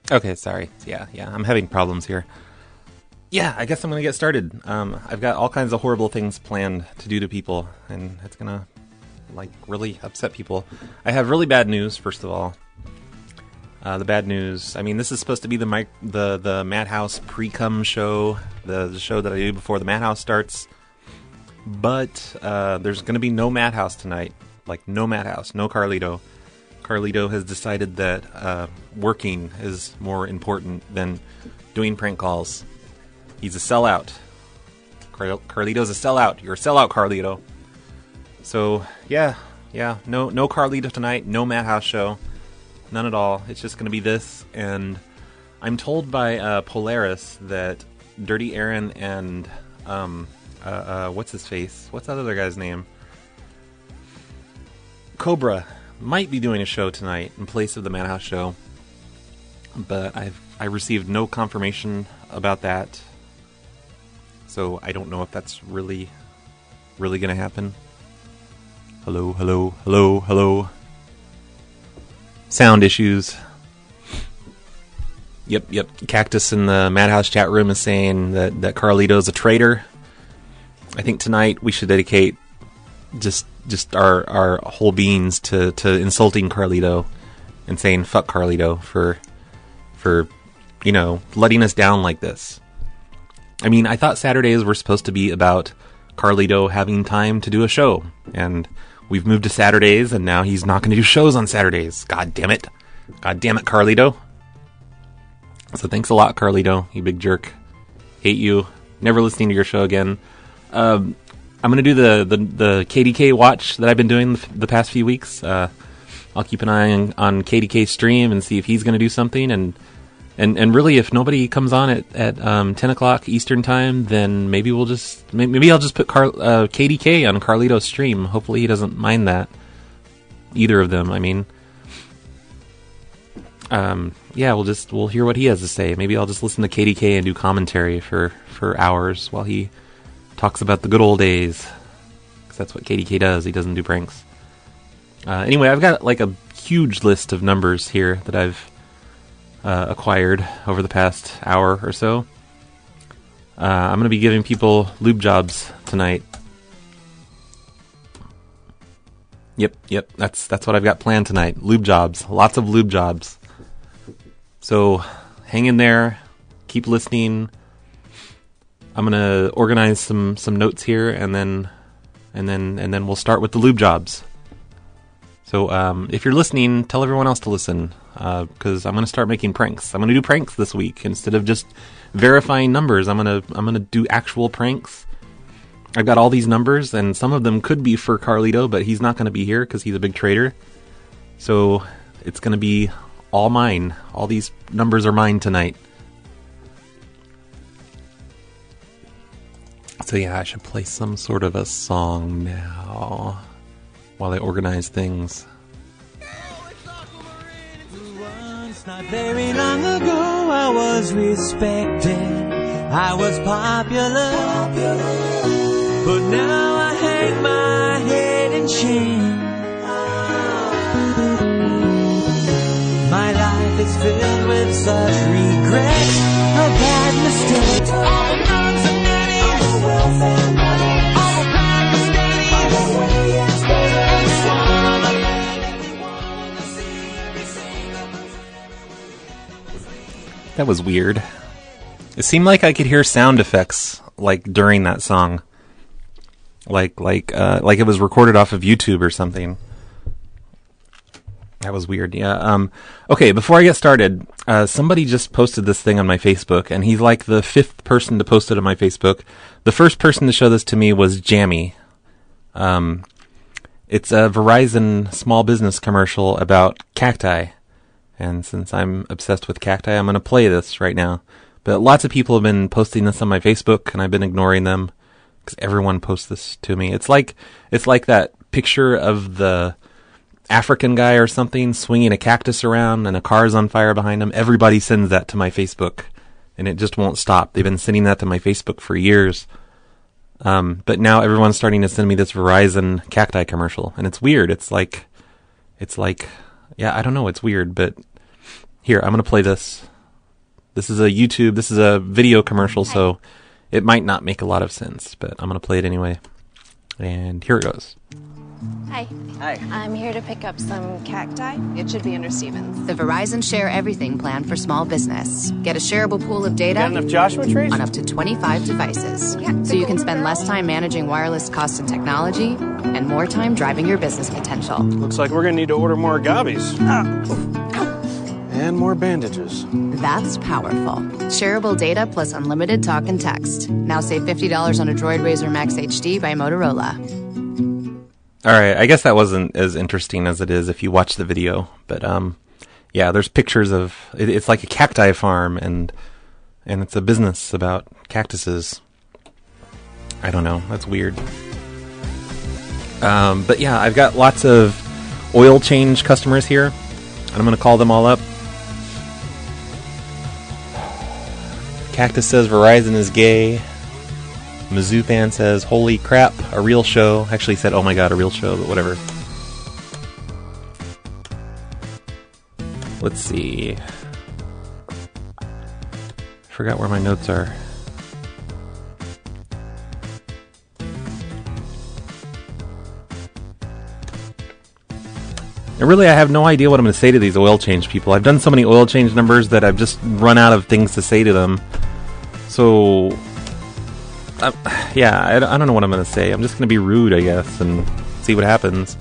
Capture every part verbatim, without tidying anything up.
Okay, sorry. Yeah, yeah, I'm having problems here. Yeah, I guess I'm going to get started. Um, I've got all kinds of horrible things planned to do to people, and it's going to, like, really upset people. I have really bad news, first of all. Uh, the bad news, I mean, this is supposed to be the mic- the, the Madhouse pre-cum show, the, the show that I do before the Madhouse starts. But uh, there's going to be no Madhouse tonight. Like, no Madhouse, no Carlito. Carlito has decided that uh, working is more important than doing prank calls. He's a sellout. Car- Carlito's a sellout. You're a sellout, Carlito. So, yeah, yeah, no no Carlito tonight, no Madhouse show. None at all. It's just going to be this. And I'm told by uh, Polaris that Dirty Aaron and, um, uh, uh, what's his face? What's that other guy's name? Cobra might be doing a show tonight in place of the Madhouse show, but I've I received no confirmation about that, so I don't know if that's really, really going to happen. Hello, hello, hello, hello. Sound issues. Yep, yep. Cactus in the Madhouse chat room is saying that, that Carlito's a traitor. I think tonight we should dedicate just just our, our whole beings to, to insulting Carlito and saying fuck Carlito for for you know letting us down like this. I mean, I thought Saturdays were supposed to be about Carlito having time to do a show, and we've moved to Saturdays, and now he's not going to do shows on Saturdays. God damn it. God damn it, Carlito. So thanks a lot, Carlito, you big jerk. Hate you. Never listening to your show again. Um, I'm going to do the, the, the K D K watch that I've been doing the, the past few weeks. Uh, I'll keep an eye on, on K D K's stream and see if he's going to do something. And, and, and really, if nobody comes on at, at um, ten o'clock Eastern time, then maybe we'll just... Maybe I'll just put Car, uh, K D K on Carlito's stream. Hopefully he doesn't mind that. Either of them, I mean. Um, yeah, we'll just... We'll hear what he has to say. Maybe I'll just listen to K D K and do commentary for, for hours while he talks about the good old days, because that's what K D K does. He doesn't do pranks. Uh, anyway, I've got like a huge list of numbers here that I've uh, acquired over the past hour or so. Uh, I'm going to be giving people lube jobs tonight. Yep, yep, that's that's what I've got planned tonight. Lube jobs, lots of lube jobs. So hang in there, keep listening. I'm gonna organize some, some notes here, and then and then and then we'll start with the lube jobs. So um, if you're listening, tell everyone else to listen, because uh, I'm gonna start making pranks. I'm gonna do pranks this week instead of just verifying numbers. I'm gonna I'm gonna do actual pranks. I've got all these numbers, and some of them could be for Carlito, but he's not gonna be here because he's a big traitor. So it's gonna be all mine. All these numbers are mine tonight. So yeah, I should play some sort of a song now while I organize things. Once, not very long ago, I was respected. I was popular, popular. But now I hang my head in shame. My life is filled with such regrets, a bad mistake. All the drugs and nannies, all the welfare money, all the Pakistani, all the way it's better, and swallow the pain, and we wanna see every single. That was weird. It seemed like I could hear sound effects like during that song, like like uh, like it was recorded off of YouTube or something. That was weird, yeah. Um, okay, before I get started, uh, somebody just posted this thing on my Facebook, and he's like the fifth person to post it on my Facebook. The first person to show this to me was Jammy. Um, it's a Verizon small business commercial about cacti. And since I'm obsessed with cacti, I'm going to play this right now. But lots of people have been posting this on my Facebook, and I've been ignoring them, because everyone posts this to me. It's like, it's like that picture of the African guy or something swinging a cactus around and a car's on fire behind him. Everybody sends that to my Facebook, and it just won't stop. They've been sending that to my Facebook for years. Um, but now everyone's starting to send me this Verizon cacti commercial, and it's weird. It's like, it's like, yeah, I don't know. It's weird, but here, I'm going to play this. This is a YouTube, this is a video commercial, so it might not make a lot of sense, but I'm going to play it anyway. And here it goes. Hi. Hi. I'm here to pick up some cacti. It should be under Stevens. The Verizon Share Everything plan for small business. Get a shareable pool of data Got enough Joshua trees? on up to twenty-five devices. Yeah, so you can spend less time managing wireless costs and technology and more time driving your business potential. Looks like we're gonna need to order more agaves. And more bandages. That's powerful. Shareable data plus unlimited talk and text. Now save fifty dollars on a Droid Razr Max H D by Motorola. All right, I guess that wasn't as interesting as it is if you watch the video, but um, yeah, there's pictures of it, it's like a cacti farm, and and it's a business about cactuses. I don't know, that's weird. Um, but yeah, I've got lots of oil change customers here, and I'm going to call them all up. Cactus says Verizon is gay. Mizzou fan says, holy crap, a real show. Actually said, oh my god, a real show, but whatever. Let's see. Forgot where my notes are. And really, I have no idea what I'm going to say to these oil change people. I've done so many oil change numbers that I've just run out of things to say to them. So... Uh, yeah, I, I don't know what I'm going to say. I'm just going to be rude, I guess, and see what happens.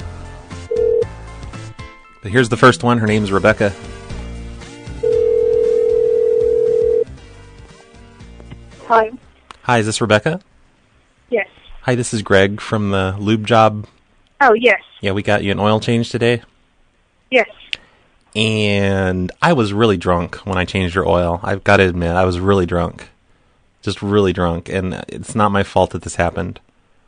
But here's the first one. Her name's Rebecca. Hi. Hi, is this Rebecca? Yes. Hi, this is Greg from the Lube Job. Oh, yes. Yeah, we got you an oil change today. Yes. And I was really drunk when I changed your oil. I've got to admit, I was really drunk. Just really drunk, and it's not my fault that this happened.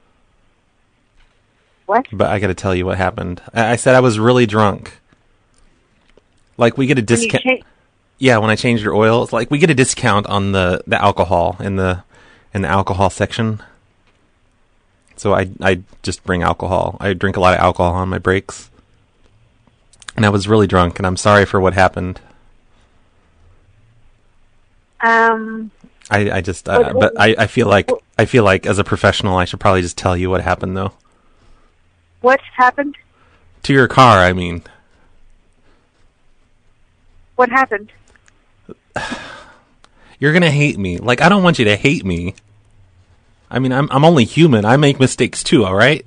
What? But I got to tell you what happened. I-, I said I was really drunk. Like, we get a discount. Cha- yeah, when I changed your oil, it's like we get a discount on the, the alcohol in the in the alcohol section. So I I just bring alcohol. I drink a lot of alcohol on my breaks. And I was really drunk, and I'm sorry for what happened. Um... I, I just, uh, but I, I feel like, I feel like as a professional, I should probably just tell you what happened, though. What happened? To your car, I mean. What happened? You're gonna hate me. Like, I don't want you to hate me. I mean, I'm, I'm only human. I make mistakes too, alright?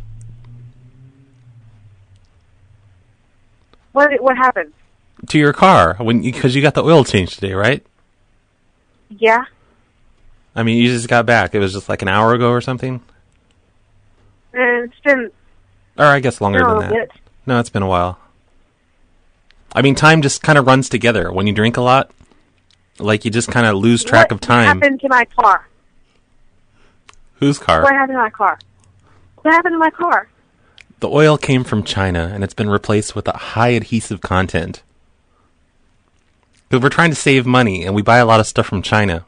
What, what happened? To your car, when, because you got the oil change today, right? Yeah. I mean, you just got back. It was just like an hour ago or something? And it's been... Or I guess longer no, than that. It, No, it's been a while. I mean, time just kind of runs together. When you drink a lot, like, you just kind of lose track what of time. What happened to my car? Whose car? What happened to my car? What happened to my car? The oil came from China, and it's been replaced with a high adhesive content. Because we're trying to save money, and we buy a lot of stuff from China.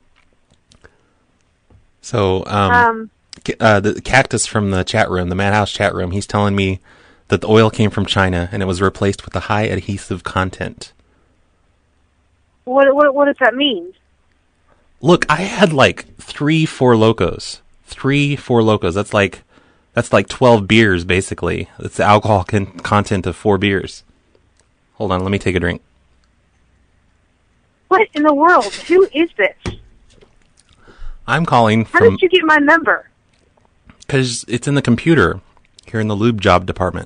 So, um, Um... uh, the Cactus from the chat room, the Madhouse chat room, he's telling me that the oil came from China, and it was replaced with a high adhesive content. What, what, what does that mean? Look, I had like three Four Locos. Three Four Locos. That's like, that's like twelve beers, basically. It's the alcohol con- content of four beers. Hold on, let me take a drink. What in the world? Who is this? I'm calling How from... did you get my number? Because it's in the computer here in the Lube Job department.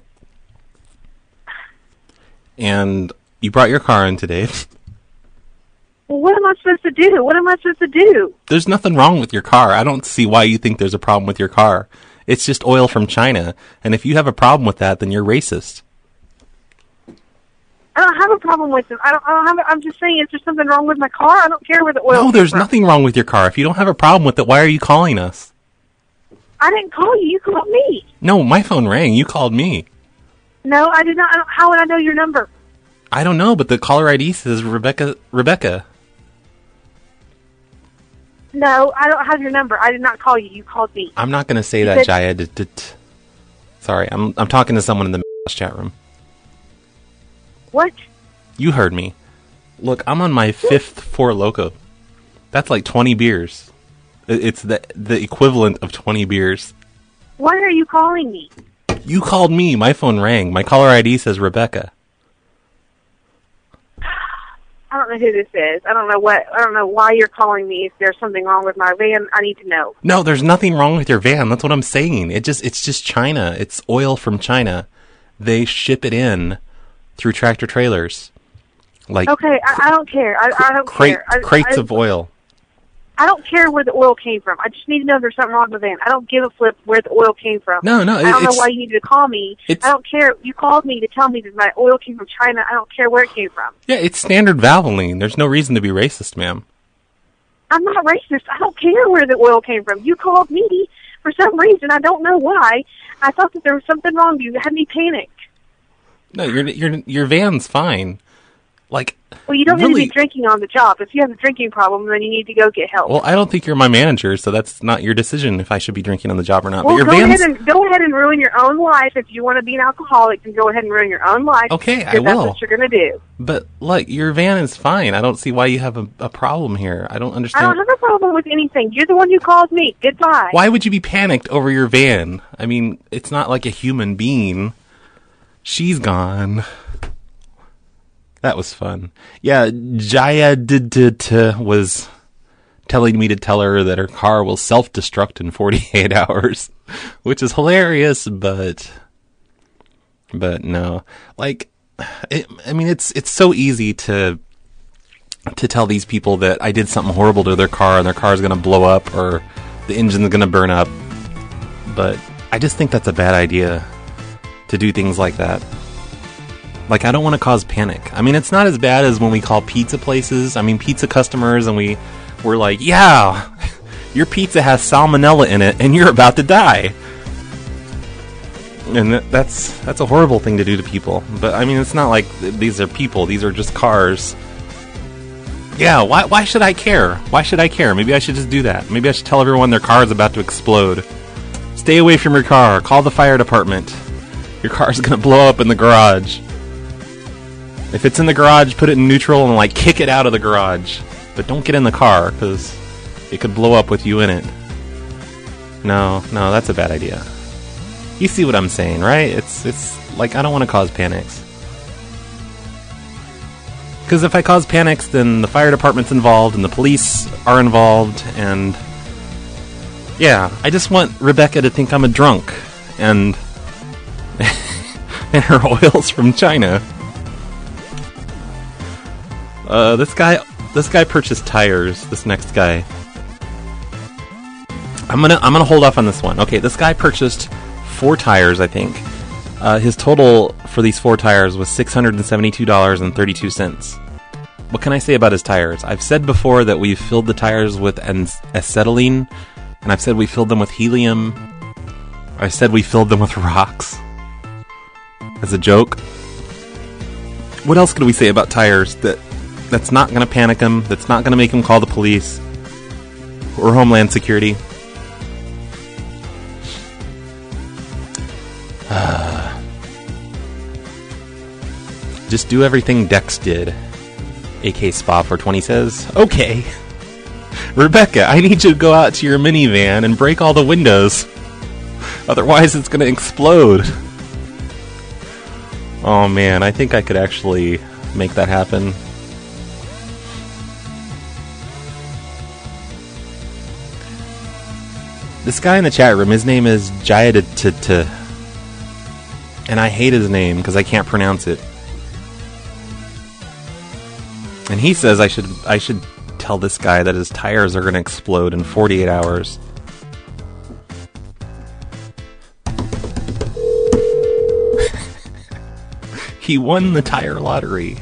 And you brought your car in today. Well, what am I supposed to do? What am I supposed to do? There's nothing wrong with your car. I don't see why you think there's a problem with your car. It's just oil from China. And if you have a problem with that, then you're racist. I don't have a problem with it. I don't. I don't have. A, I'm just saying, is there something wrong with my car? I don't care where the oil. No, there's from. nothing wrong with your car. If you don't have a problem with it, why are you calling us? I didn't call you. You called me. No, my phone rang. You called me. No, I did not. I don't, how would I know your number? I don't know, but the caller I D says Rebecca. Rebecca. No, I don't have your number. I did not call you. You called me. I'm not going to say You that, said- Jaya. D- d- t- Sorry, I'm I'm talking to someone in the chat room. What? You heard me. Look, I'm on my fifth Four Loko. That's like twenty beers. It- It's the the equivalent of twenty beers. Why are you calling me? You called me. My phone rang. My caller I D says Rebecca. I don't know who this is. I don't know what. I don't know why you're calling me. If there's something wrong with my van, I need to know. No, there's nothing wrong with your van. That's what I'm saying. It just it's just China. It's oil from China. They ship it in through tractor trailers. Like Okay, I, I don't care. I, I don't crate, care. I, crates I, of oil. I don't care where the oil came from. I just need to know if there's something wrong with the van. I don't give a flip where the oil came from. No, no, I don't know it's- why you needed to call me. it's- I don't care. You called me to tell me that my oil came from China. I don't care where it came from. Yeah, it's standard Valvoline. There's no reason to be racist, ma'am. I'm not racist. I don't care where the oil came from. You called me for some reason. I don't know why. I thought that there was something wrong. You had me panicked. No, your your your van's fine. Like, Well, you don't really, need to be drinking on the job. If you have a drinking problem, then you need to go get help. Well, I don't think you're my manager, so that's not your decision if I should be drinking on the job or not. Well, but your go van's ahead and go ahead and ruin your own life. If you want to be an alcoholic, then go ahead and ruin your own life. Okay, I because will. That's what you're going to do. But look, your van is fine. I don't see why you have a, a problem here. I don't I understand. don't have a problem with anything. You're the one who called me. Goodbye. Why would you be panicked over your van? I mean, it's not like a human being. She's gone. That was fun. Yeah, Jaya did, did, uh, was telling me to tell her that her car will self-destruct in forty-eight hours, which is hilarious, but but no. Like, it, I mean, it's it's so easy to to tell these people that I did something horrible to their car and their car is going to blow up or the engine's going to burn up. But I just think that's a bad idea to do things like that. Like, I don't want to cause panic. I mean, it's not as bad as when we call pizza places. I mean, pizza customers, and we, we're like, yeah, your pizza has salmonella in it, and you're about to die. And that, that's that's a horrible thing to do to people. But, I mean, it's not like th- these are people. These are just cars. Yeah, why why should I care? Why should I care? Maybe I should just do that. Maybe I should tell everyone their car is about to explode. Stay away from your car. Call the fire department. Your car's going to blow up in the garage. If it's in the garage, put it in neutral and, like, kick it out of the garage. But don't get in the car, because it could blow up with you in it. No, no, that's a bad idea. You see what I'm saying, right? It's, it's like, I don't want to cause panics. Because if I cause panics, then the fire department's involved, and the police are involved, and... yeah, I just want Rebecca to think I'm a drunk, and... and her oil's from China. Uh, this guy, this guy purchased tires. This next guy, I'm gonna, I'm gonna hold off on this one. Okay, this guy purchased four tires. I think uh, his total for these four tires was six hundred and seventy-two dollars and thirty-two cents. What can I say about his tires? I've said before that we've filled the tires with an- acetylene, and I've said we filled them with helium. I said we filled them with rocks as a joke. What else could we say about tires that? That's not going to panic him. That's not going to make him call the police or Homeland Security. Uh, just do everything Dex did. A K Spa four twenty says, okay, Rebecca, I need you to go out to your minivan and break all the windows. Otherwise, it's going to explode. Oh man, I think I could actually make that happen. This guy in the chat room, his name is Jayadit, and I hate his name because I can't pronounce it. And he says I should I should tell this guy that his tires are going to explode in forty-eight hours. He won the tire lottery.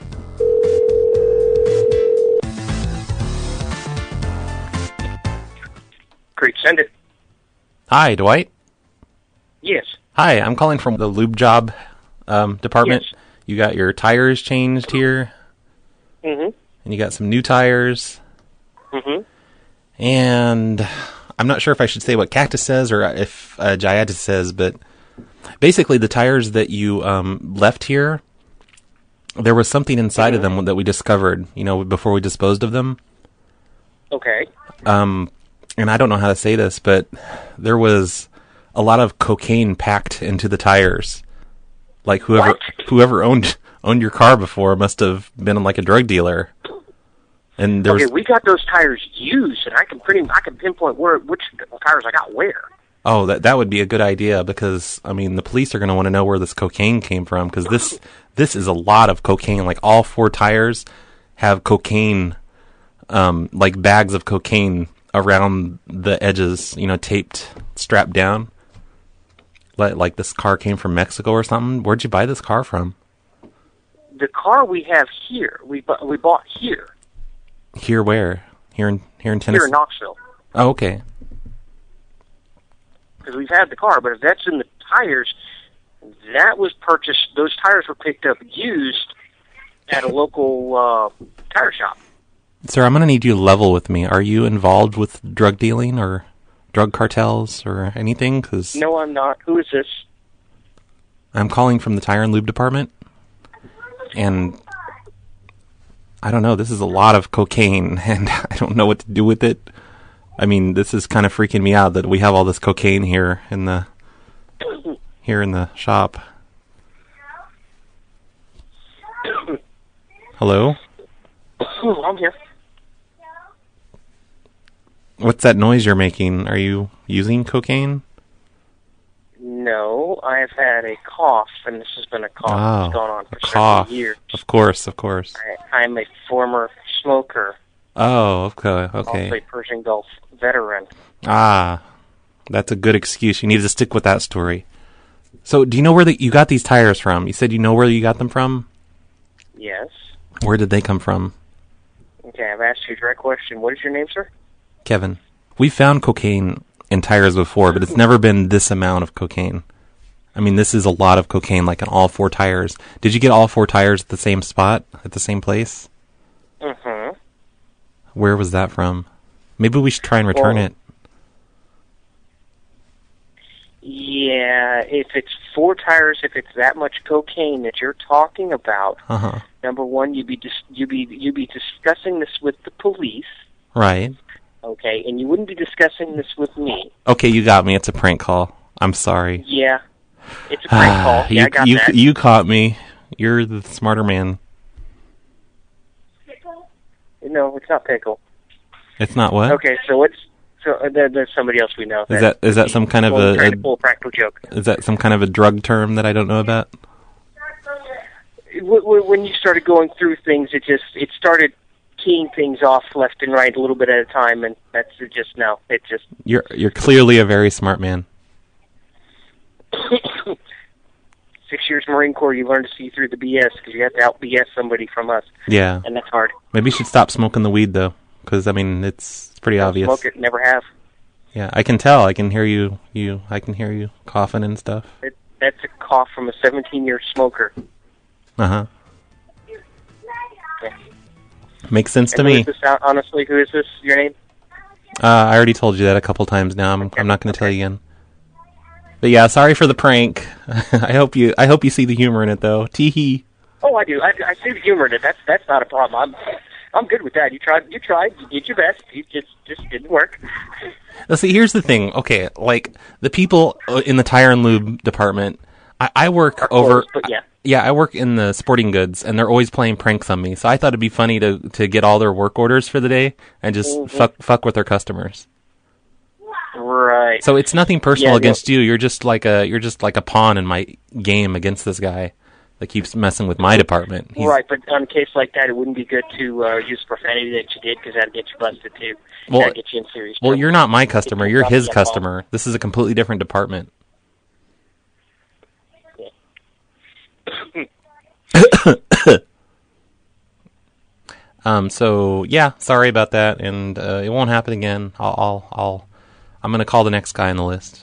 Great, send it. Hi, Dwight. Yes. Hi, I'm calling from the lube job um, department. Yes. You got your tires changed here, Mm-hmm. and you got some new tires. Mm-hmm. And I'm not sure if I should say what Cactus says or if uh, Jayadis says, but basically the tires that you um, left here, there was something inside of them that we discovered, you know, before we disposed of them. Okay. Um, and I don't know how to say this, but there was a lot of cocaine packed into the tires. Like whoever What? whoever owned owned your car before must have been like a drug dealer. And there Okay, was we got those tires used, and I can pretty I can pinpoint where which tires I got where. oh that that would be a good idea, because I mean the police are going to want to know where this cocaine came from, because this this is a lot of cocaine. Like all four tires have cocaine, um, like bags of cocaine around the edges, you know, taped, strapped down. Like, like this car came from Mexico or something. Where'd you buy this car from? The car we have here, we bu- we bought here, Here where? Here in here in Tennessee. here in Knoxville, Oh, okay. because we've had the car. But if that's in the tires, that was purchased. Those tires were picked up used at a local uh, tire shop. Sir, I'm going to need you to level with me. Are you involved with drug dealing or drug cartels or anything? Cause No, I'm not. Who is this? I'm calling from the tire and lube department. And I don't know, this is a lot of cocaine, and I don't know what to do with it. I mean, this is kind of freaking me out that we have all this cocaine here in the here in the shop. Hello? I'm here. What's that noise you're making? Are you using cocaine? No, I have had a cough, and this has been a cough Oh, that's gone on for a cough. several years. Of course, of course. I, I'm a former smoker, Oh, okay, also okay. a Persian Gulf veteran. Ah, that's a good excuse. You need to stick with that story. So, do you know where the, you got these tires from? You said you know where you got them from? Yes. Where did they come from? Okay, I've asked you a direct question. What is your name, sir? Kevin. We found cocaine in tires before, but it's never been this amount of cocaine. I mean, this is a lot of cocaine, like in all four tires. Did you get all four tires at the same spot, at the same place? Mm-hmm. Where was that from? Maybe we should try and return Well, it. Yeah, if it's four tires, if it's that much cocaine that you're talking about, Uh-huh. number one, you'd be dis- you'd be you'd be discussing this with the police, Right. okay, and you wouldn't be discussing this with me. Okay, you got me. It's a prank call. I'm sorry. Yeah, it's a prank call. Yeah, you, I got you, that. you caught me. You're the smarter man. No, it's not pickle. It's not what? Okay, so what's so uh, there, there's somebody else we know. Is that is that some kind of well, a, trying to a pull a practical joke? is that some kind of a drug term that I don't know about? W- w- When you started going through things, it just it started keying things off left and right a little bit at a time, and that's it just no. It just You're you're clearly a very smart man. six years Marine Corps, you learn to see through the B S because you have to out B S somebody from us, Yeah. and that's hard. Maybe you should stop smoking the weed though, because I mean it's pretty Don't obvious. Smoke it, never have. Yeah, I can tell. I can hear you. You. I can hear you coughing and stuff. It, that's a cough from a seventeen-year smoker. Uh huh. Yeah. Makes sense to And who me. is this, uh, honestly, who is this? Your name? Uh, I already told you that a couple times now. I'm I'm not going to tell you again. But yeah, sorry for the prank. I hope you I hope you see the humor in it though. Tee hee. Oh, I do. I, I see the humor in it. That's that's not a problem. I'm I'm good with that. You tried. You tried. You did your best. You just just didn't work. Now, see, here's the thing. Okay, like the people in the tire and lube department, I, I work Are over. close, but yeah. Yeah, I work in the sporting goods, and they're always playing pranks on me. So I thought it'd be funny to to get all their work orders for the day and just Mhm. fuck fuck with their customers. Right. So it's nothing personal Yeah, no. against you. You're just like a you're just like a pawn in my game against this guy that keeps messing with my department. He's, Right, but on a case like that, it wouldn't be good to uh, use profanity that you did because that'd get you busted too. Well, that'd get you in serious Well, trouble. you're not my customer. You're Probably his get involved. customer. This is a completely different department. um. So yeah, sorry about that, and uh, it won't happen again. I'll. I'll. I'll I'm gonna call the next guy on the list.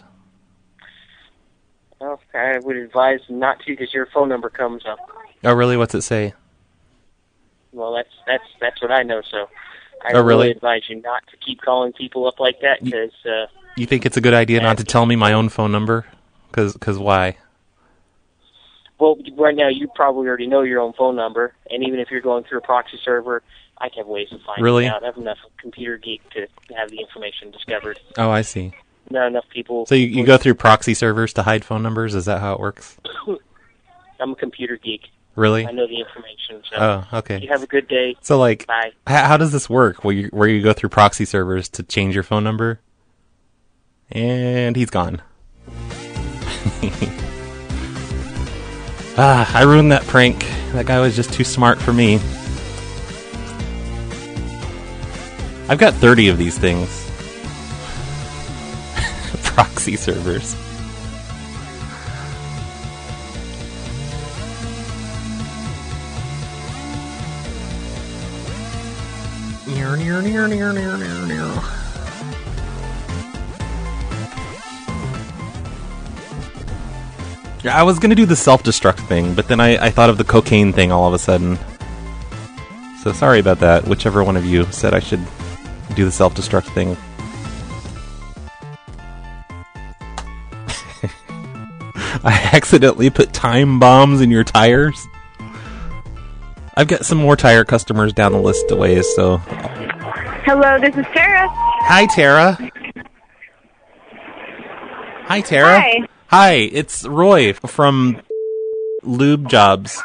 Well, I would advise not to because your phone number comes up. Oh, really? What's it say? Well, that's that's that's what I know. So I Oh, really? advise you not to keep calling people up like that because uh, You think it's a good idea not to tell me my own phone number? Cause, cause why? Well, right now you probably already know your own phone number, and even if you're going through a proxy server, I have ways of finding Really? it out. I have enough computer geek to have the information discovered. Oh, I see. Not enough people. So you, you go through proxy servers to hide phone numbers? Is that how it works? I'm a computer geek. Really? I know the information. So Oh, okay. You have a good day. So, like, Bye. h- how does this work? Where you, where you go through proxy servers to change your phone number? And he's gone. ah, I ruined that prank. That guy was just too smart for me. I've got thirty of these things. Proxy servers. Near, near, near, near, near, near, near. Yeah, I was gonna do the self-destruct thing, but then I, I thought of the cocaine thing all of a sudden. So sorry about that, whichever one of you said I should do the self-destruct thing. I accidentally put time bombs in your tires. I've got some more tire customers down the list of ways, so... Hello, this is Tara. Hi, Tara. Hi, Tara. Hi. Hi, it's Roy from Lube Jobs.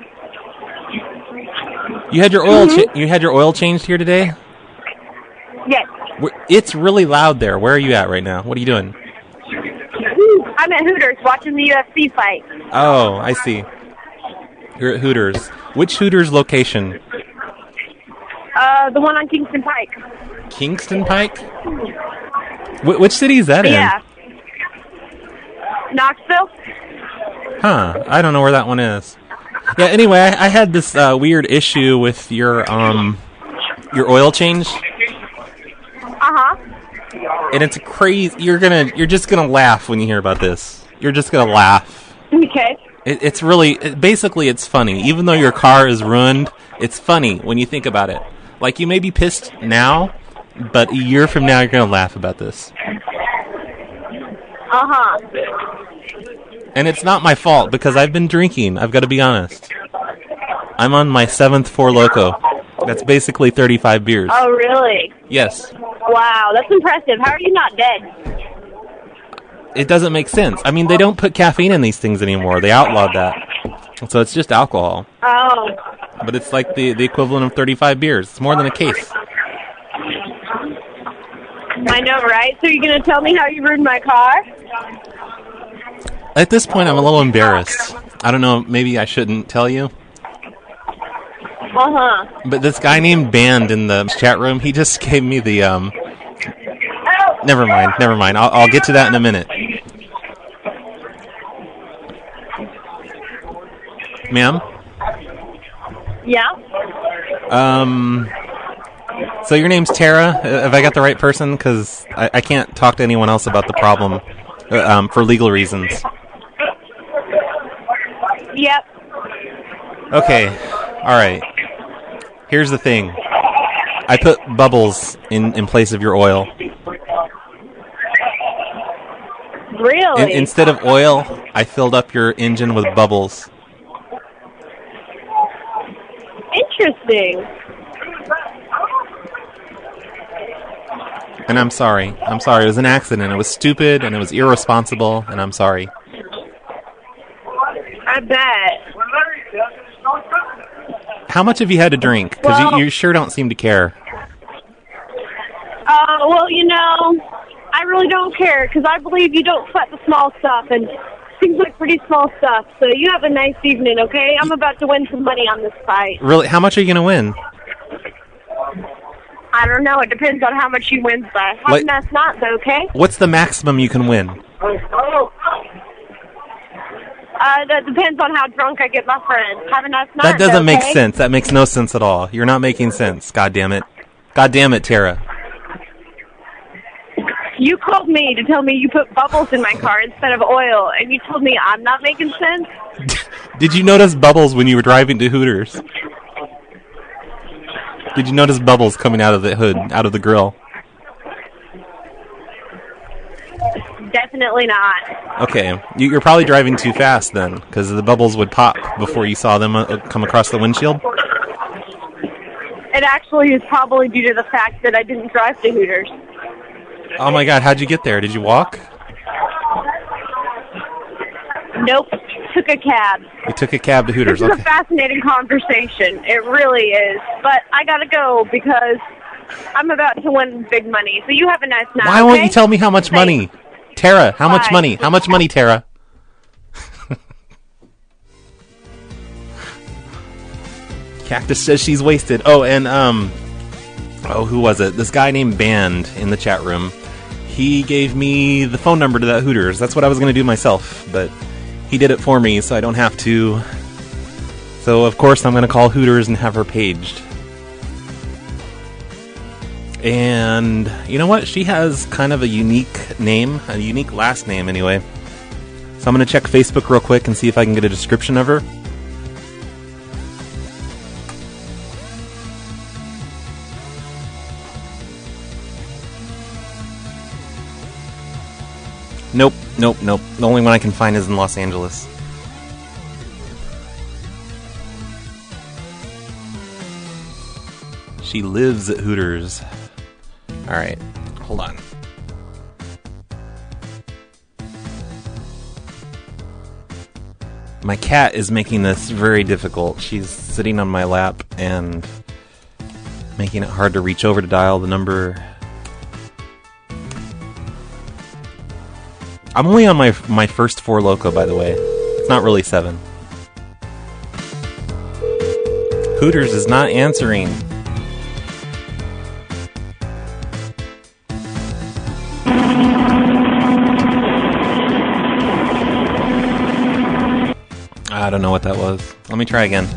You had your oil Mm-hmm. cha- you had your oil changed here today? Yes. Where- It's really loud there. Where are you at right now? What are you doing? I'm at Hooters watching the U F C fight. Oh, I see. You're at Hooters. Which Hooters location? Uh, the one on Kingston Pike. Kingston Pike? Wh- which city is that in? Yeah. Knoxville? Huh. I don't know where that one is. Yeah, anyway, I, I had this uh, weird issue with your um your oil change. Uh-huh. And it's crazy. You're gonna, you're just gonna laugh when you hear about this. You're just gonna laugh. Okay. It, it's really, it, basically, it's funny. Even though your car is ruined, it's funny when you think about it. Like, you may be pissed now, but a year from now, you're gonna laugh about this. Uh-huh. And it's not my fault because I've been drinking. I've got to be honest. I'm on my seventh Four Loko. That's basically thirty-five beers. Oh, really? Yes. Wow, that's impressive. How are you not dead? It doesn't make sense. I mean, they don't put caffeine in these things anymore. They outlawed that. So it's just alcohol. Oh. But it's like the, the equivalent of thirty-five beers. It's more than a case. I know, right? So you're going to tell me how you ruined my car? At this point, I'm a little embarrassed. I don't know, maybe I shouldn't tell you. Uh-huh. But this guy named Band in the chat room, he just gave me the, um... Never mind, never mind. I'll, I'll get to that in a minute. Ma'am? Yeah? Um... So your name's Tara? Uh, Have I got the right person? Because I, I can't talk to anyone else about the problem uh, um, for legal reasons. Yep. Okay, alright. Here's the thing. I put bubbles in, in place of your oil. Really? In, instead of oil, I filled up your engine with bubbles. Interesting. And I'm sorry. I'm sorry. It was an accident. It was stupid and it was irresponsible, and I'm sorry. I bet. How much have you had to drink? Because Well- you, you sure don't seem to care. Uh, well, you know, I really don't care because I believe you don't sweat the small stuff, and seems like pretty small stuff. So you have a nice evening, okay? I'm about to win some money on this fight. Really? How much are you going to win? I don't know. It depends on how much you win by. Have Like- a nice night, though, okay? What's the maximum you can win? Uh, that depends on how drunk I get my friends. Have a nice night. That doesn't though, make okay? sense. That makes no sense at all. You're not making sense. God damn it. God damn it, Tara. You called me to tell me you put bubbles in my car instead of oil, and you told me I'm not making sense? Did you notice bubbles when you were driving to Hooters? Did you notice bubbles coming out of the hood, out of the grill? Definitely definitely not. Okay, you, you're probably driving too fast then, because the bubbles would pop before you saw them uh, come across the windshield. It actually is probably due to the fact that I didn't drive to Hooters. Oh my God, how'd you get there? Did you walk? Nope, took a cab. You took a cab to Hooters. This is Okay. a fascinating conversation. It really is. But I gotta go because I'm about to win big money. So you have a nice night. Why won't okay? you tell me how much Thanks. money? Tara, how much Bye. money? How much money, Tara? Cactus says she's wasted. Oh, and, um... Oh, who was it? This guy named Band in the chat room. He gave me the phone number to that Hooters. That's what I was going to do myself, but he did it for me, so I don't have to. So, of course, I'm going to call Hooters and have her paged. And you know what? She has kind of a unique name, a unique last name anyway. So I'm going to check Facebook real quick and see if I can get a description of her. Nope, nope, nope. The only one I can find is in Los Angeles. She lives at Hooters. Alright, hold on. My cat is making this very difficult. She's sitting on my lap and making it hard to reach over to dial the number. I'm only on my my first Four Loko, by the way. It's not really seven. Hooters is not answering. I don't know what that was. Let me try again.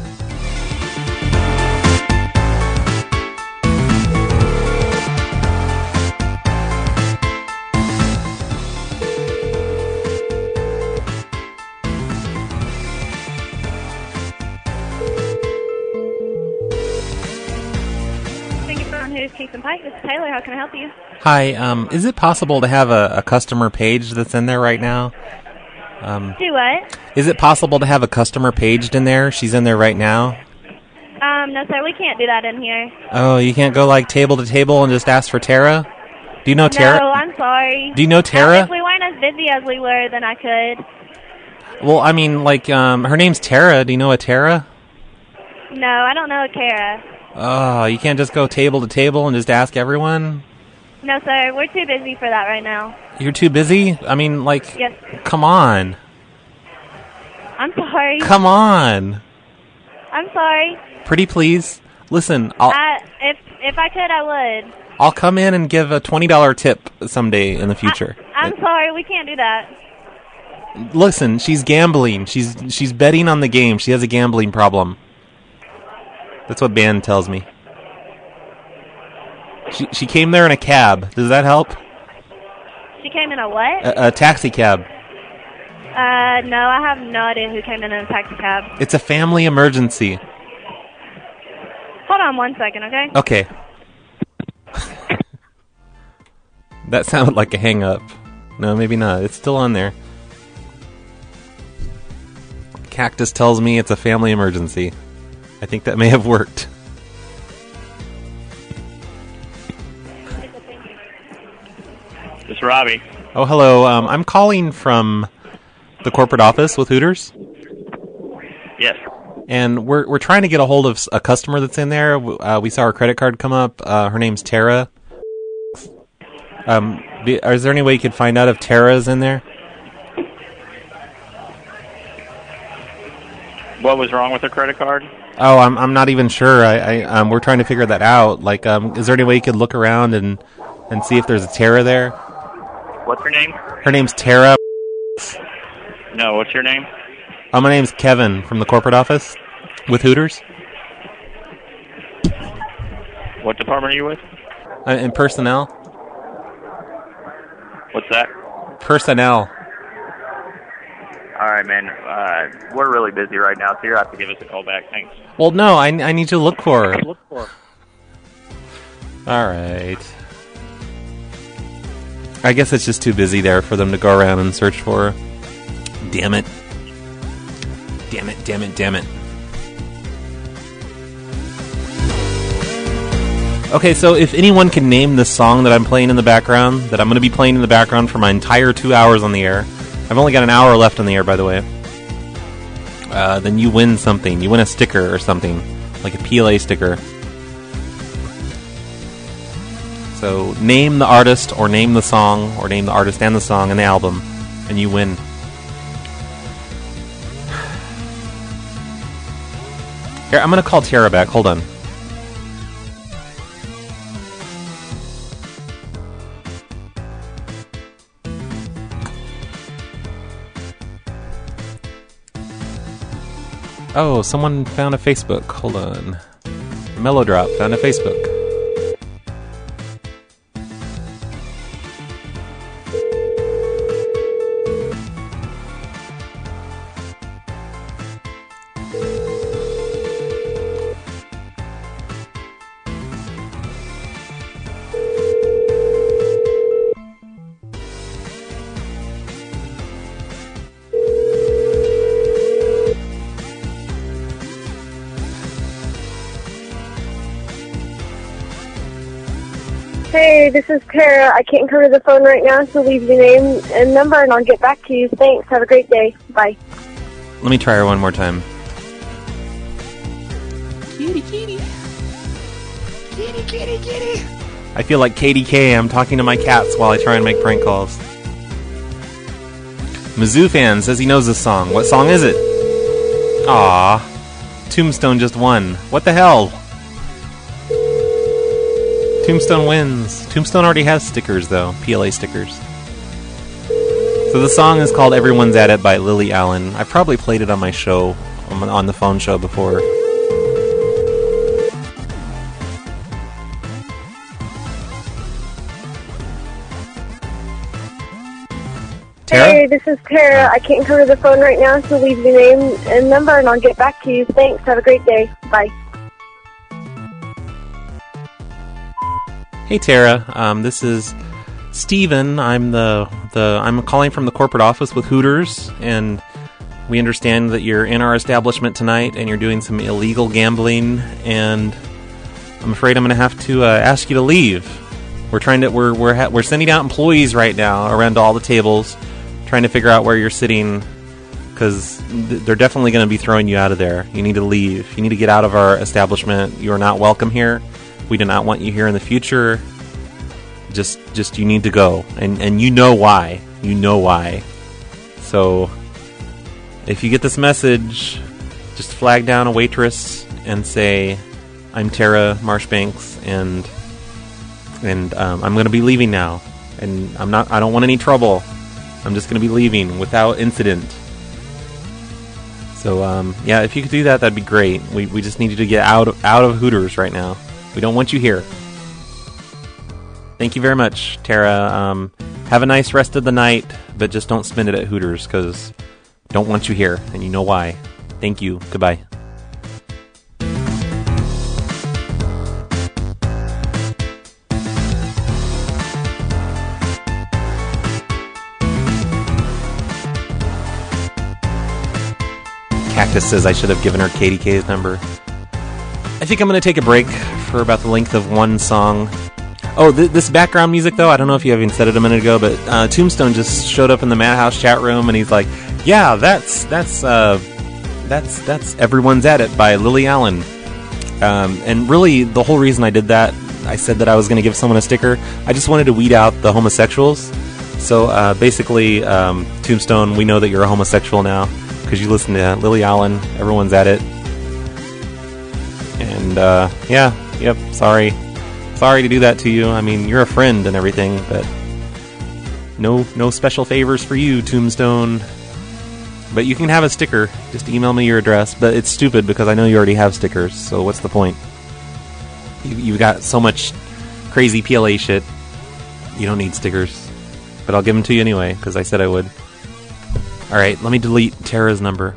Thank you for on Hooters Kingston Pike. This is Taylor. How can I help you? Hi, um, is it possible to have a, a customer page that's in there right now? Um, Do what? is it possible to have a customer paged in there? She's in there right now. Um, no, sir. We can't do that in here. Oh, you can't go like table to table and just ask for Tara? Do you know Tara? No, I'm sorry. Do you know Tara? Uh, if we weren't as busy as we were, then I could. Well, I mean, like, um, her name's Tara. Do you know a Tara? No, I don't know Kara. Oh, you can't just go table to table and just ask everyone? No, sir. We're too busy for that right now. You're too busy? I mean, like, Yes. come on. I'm sorry. Come on. I'm sorry. Pretty please. Listen, I'll I, if if I could, I would. I'll come in and give a twenty dollar tip someday in the future. I'm sorry. We can't do that. Listen, she's gambling. She's she's betting on the game. She has a gambling problem. That's what Ban tells me. She she came there in a cab. Does that help? She came in a what? A, a taxi cab. Uh, no, I have no idea who came in in a taxi cab. It's a family emergency. Hold on one second, okay? Okay. That sounded like a hang up. No, maybe not. It's still on there. Cactus tells me it's a family emergency. I think that may have worked. It's Robbie. Oh, hello. Um, I'm calling from the corporate office with Hooters. Yes. And we're we're trying to get a hold of a customer that's in there. Uh, we saw her credit card come up. Uh, her name's Tara. Um, is there any way you could find out if Tara is in there? What was wrong with her credit card? Oh, I'm I'm not even sure. I, I um, we're trying to figure that out. Like, um, is there any way you could look around and and see if there's a Tara there? What's her name? Her name's Tara. No, what's your name? Oh, my name's Kevin from the corporate office with Hooters. What department are you with? Uh, in personnel. What's that? Personnel. All right, man. Uh, we're really busy right now, so you'll have to give us a call back. Thanks. Well, no, I, I need you to look for her. Look for her. All right. I guess it's just too busy there for them to go around and search for. Damn it. Damn it, damn it, damn it. Okay, so if anyone can name the song that I'm playing in the background, that I'm going to be playing in the background for my entire two hours on the air, I've only got an hour left on the air, by the way, uh, then you win something. You win a sticker or something, like a P L A sticker. So name the artist, or name the song, or name the artist and the song and the album, and you win. Here, I'm going to call Tara back. Hold on. Oh, someone found a Facebook. Hold on. Mellowdrop found a Facebook. Hey, this is Tara. I can't come to the phone right now, so leave your name and number, and I'll get back to you. Thanks. Have a great day. Bye. Let me try her one more time. Kitty, kitty. Kitty, kitty, kitty. I feel like K D K. I'm talking to my cats while I try and make prank calls. Mizzou fan says he knows this song. What song is it? Aww. Tombstone just won. What the hell? Tombstone wins. Tombstone already has stickers, though. P L A stickers. So the song is called Everyone's At It by Lily Allen. I've probably played it on my show, on the phone show before. Tara? Hey, this is Tara. I can't come to the phone right now, so leave your name and number, and I'll get back to you. Thanks. Have a great day. Bye. Hey Tara, um, this is Steven. I'm the the I'm calling from the corporate office with Hooters, and we understand that you're in our establishment tonight and you're doing some illegal gambling, and I'm afraid I'm going to have to uh, ask you to leave. We're trying to we're we're ha- we're sending out employees right now around all the tables, trying to figure out where you're sitting, because th- they're definitely going to be throwing you out of there. You need to leave. You need to get out of our establishment. You are not welcome here. We do not want you here in the future. Just, just you need to go, and and you know why. You know why. So, if you get this message, just flag down a waitress and say, "I'm Tara Marshbanks, and and um, I'm going to be leaving now, and I'm not. I don't want any trouble. I'm just going to be leaving without incident." So, um, yeah, if you could do that, that'd be great. We we just need you to get out of, out of Hooters right now. We don't want you here. Thank you very much, Tara. Um, have a nice rest of the night, but just don't spend it at Hooters, because don't want you here, and you know why. Thank you. Goodbye. Cactus says I should have given her K D K's number. I think I'm going to take a break for about the length of one song. Oh, th- this background music, though, I don't know if you even said it a minute ago, but uh, Tombstone just showed up in the Madhouse chat room, and he's like, yeah, that's that's uh, that's that's Everyone's At It by Lily Allen. Um, and really, the whole reason I did that, I said that I was going to give someone a sticker, I just wanted to weed out the homosexuals. So uh, basically, um, Tombstone, we know that you're a homosexual now, because you listen to Lily Allen, Everyone's At It. And, uh, yeah, yep, sorry. Sorry to do that to you. I mean, you're a friend and everything, but no no special favors for you, Tombstone. But you can have a sticker. Just email me your address. But it's stupid because I know you already have stickers, so what's the point? You, you've got so much crazy P L A shit. You don't need stickers. But I'll give them to you anyway, because I said I would. Alright, let me delete Tara's number.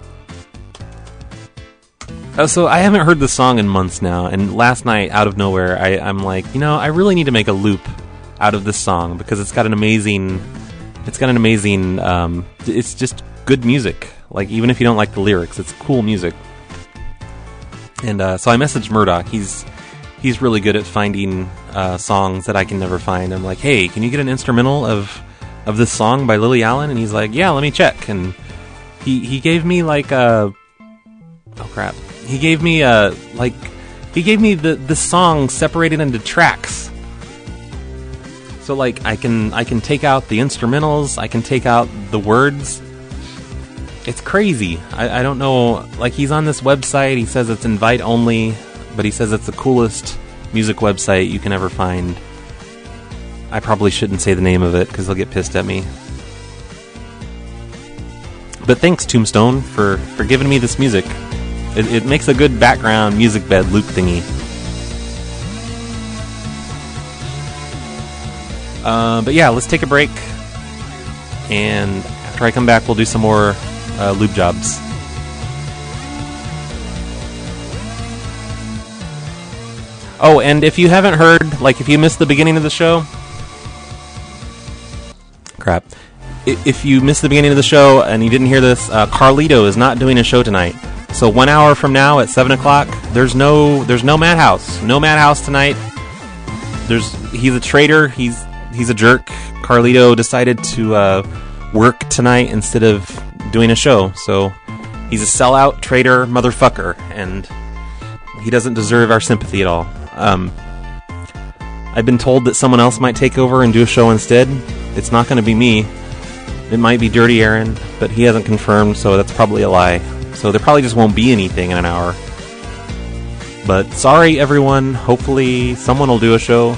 Oh, so I haven't heard the song in months now, and last night, out of nowhere, I, I'm like, you know, I really need to make a loop out of this song because it's got an amazing, it's got an amazing, um, it's just good music. Like, even if you don't like the lyrics, it's cool music. And uh, so I messaged Murdoch. He's he's really good at finding uh, songs that I can never find. I'm like, hey, can you get an instrumental of of this song by Lily Allen? And he's like, yeah, let me check. And he he gave me like a oh crap. He gave me a like he gave me the the song separated into tracks. So like I can I can take out the instrumentals, I can take out the words. It's crazy. I, I don't know. Like, he's on this website. He says it's invite only, but he says it's the coolest music website you can ever find. I probably shouldn't say the name of it because they'll get pissed at me. But thanks, Tombstone, for, for giving me this music. It, it makes a good background music bed loop thingy. Uh, but yeah, let's take a break. And after I come back, we'll do some more Uh, lube jobs. Oh, and if you haven't heard, like if you missed the beginning of the show, crap. I- if you missed the beginning of the show and you didn't hear this, uh, Carlito is not doing a show tonight. So one hour from now at seven o'clock, there's no there's no Madhouse, no Madhouse tonight. There's he's a traitor. He's he's a jerk. Carlito decided to uh, work tonight instead of doing a show, so he's a sellout, traitor, motherfucker, and he doesn't deserve our sympathy at all. Um, I've been told that someone else might take over and do a show instead. It's not going to be me. It might be Dirty Aaron, but he hasn't confirmed, so that's probably a lie. So there probably just won't be anything in an hour. But sorry, everyone. Hopefully someone will do a show.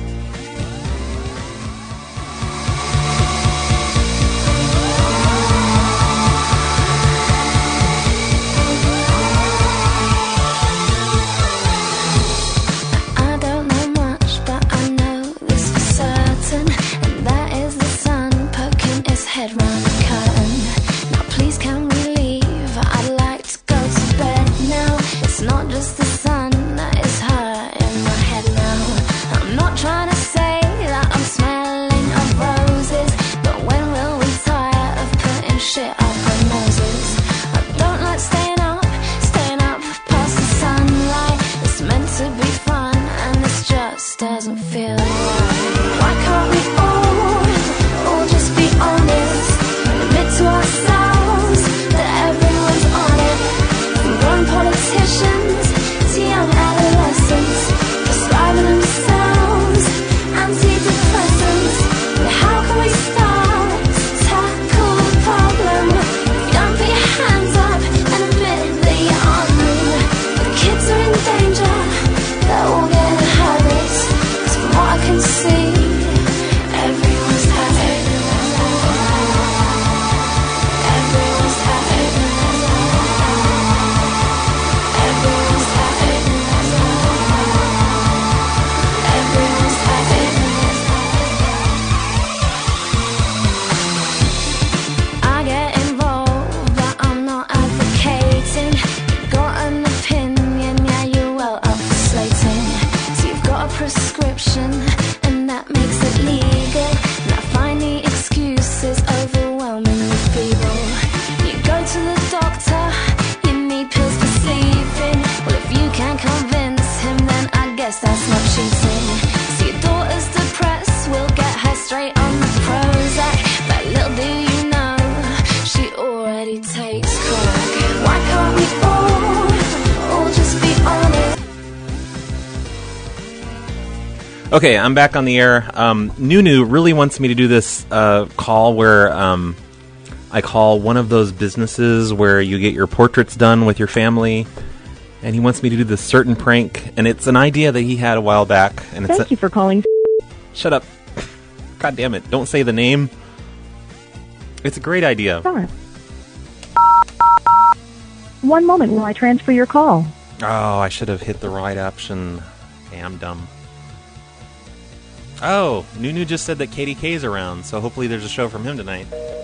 Okay, I'm back on the air. Um, Nunu really wants me to do this uh, call where um, I call one of those businesses where you get your portraits done with your family, and he wants me to do this certain prank, and it's an idea that he had a while back. And it's Thank a- you for calling. Shut up. God damn it. Don't say the name. It's a great idea. Sorry. One moment while I transfer your call. Oh, I should have hit the right option. Hey, I'm dumb. Oh, Nunu just said that K D K's around, so hopefully there's a show from him tonight.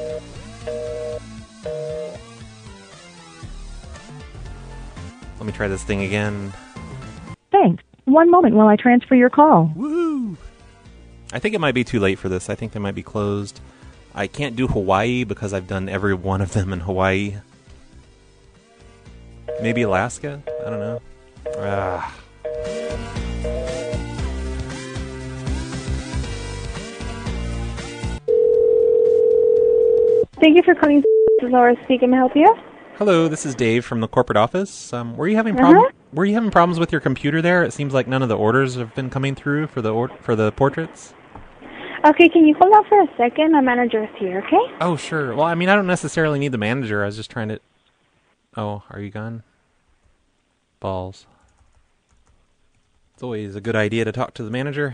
Let me try this thing again. Thanks. One moment while I transfer your call. Woo! I think it might be too late for this. I think they might be closed. I can't do Hawaii because I've done every one of them in Hawaii. Maybe Alaska? I don't know. Ah. Thank you for calling. This is Laura speaking. May I help you? Hello, this is Dave from the corporate office. Um, were you having problem? Uh-huh. Were you having problems with your computer there? It seems like none of the orders have been coming through for the or- for the portraits. Okay, can you hold on for a second? My manager is here, okay? Oh, sure. Well, I mean, I don't necessarily need the manager. I was just trying to... Oh, are you gone? Balls. It's always a good idea to talk to the manager.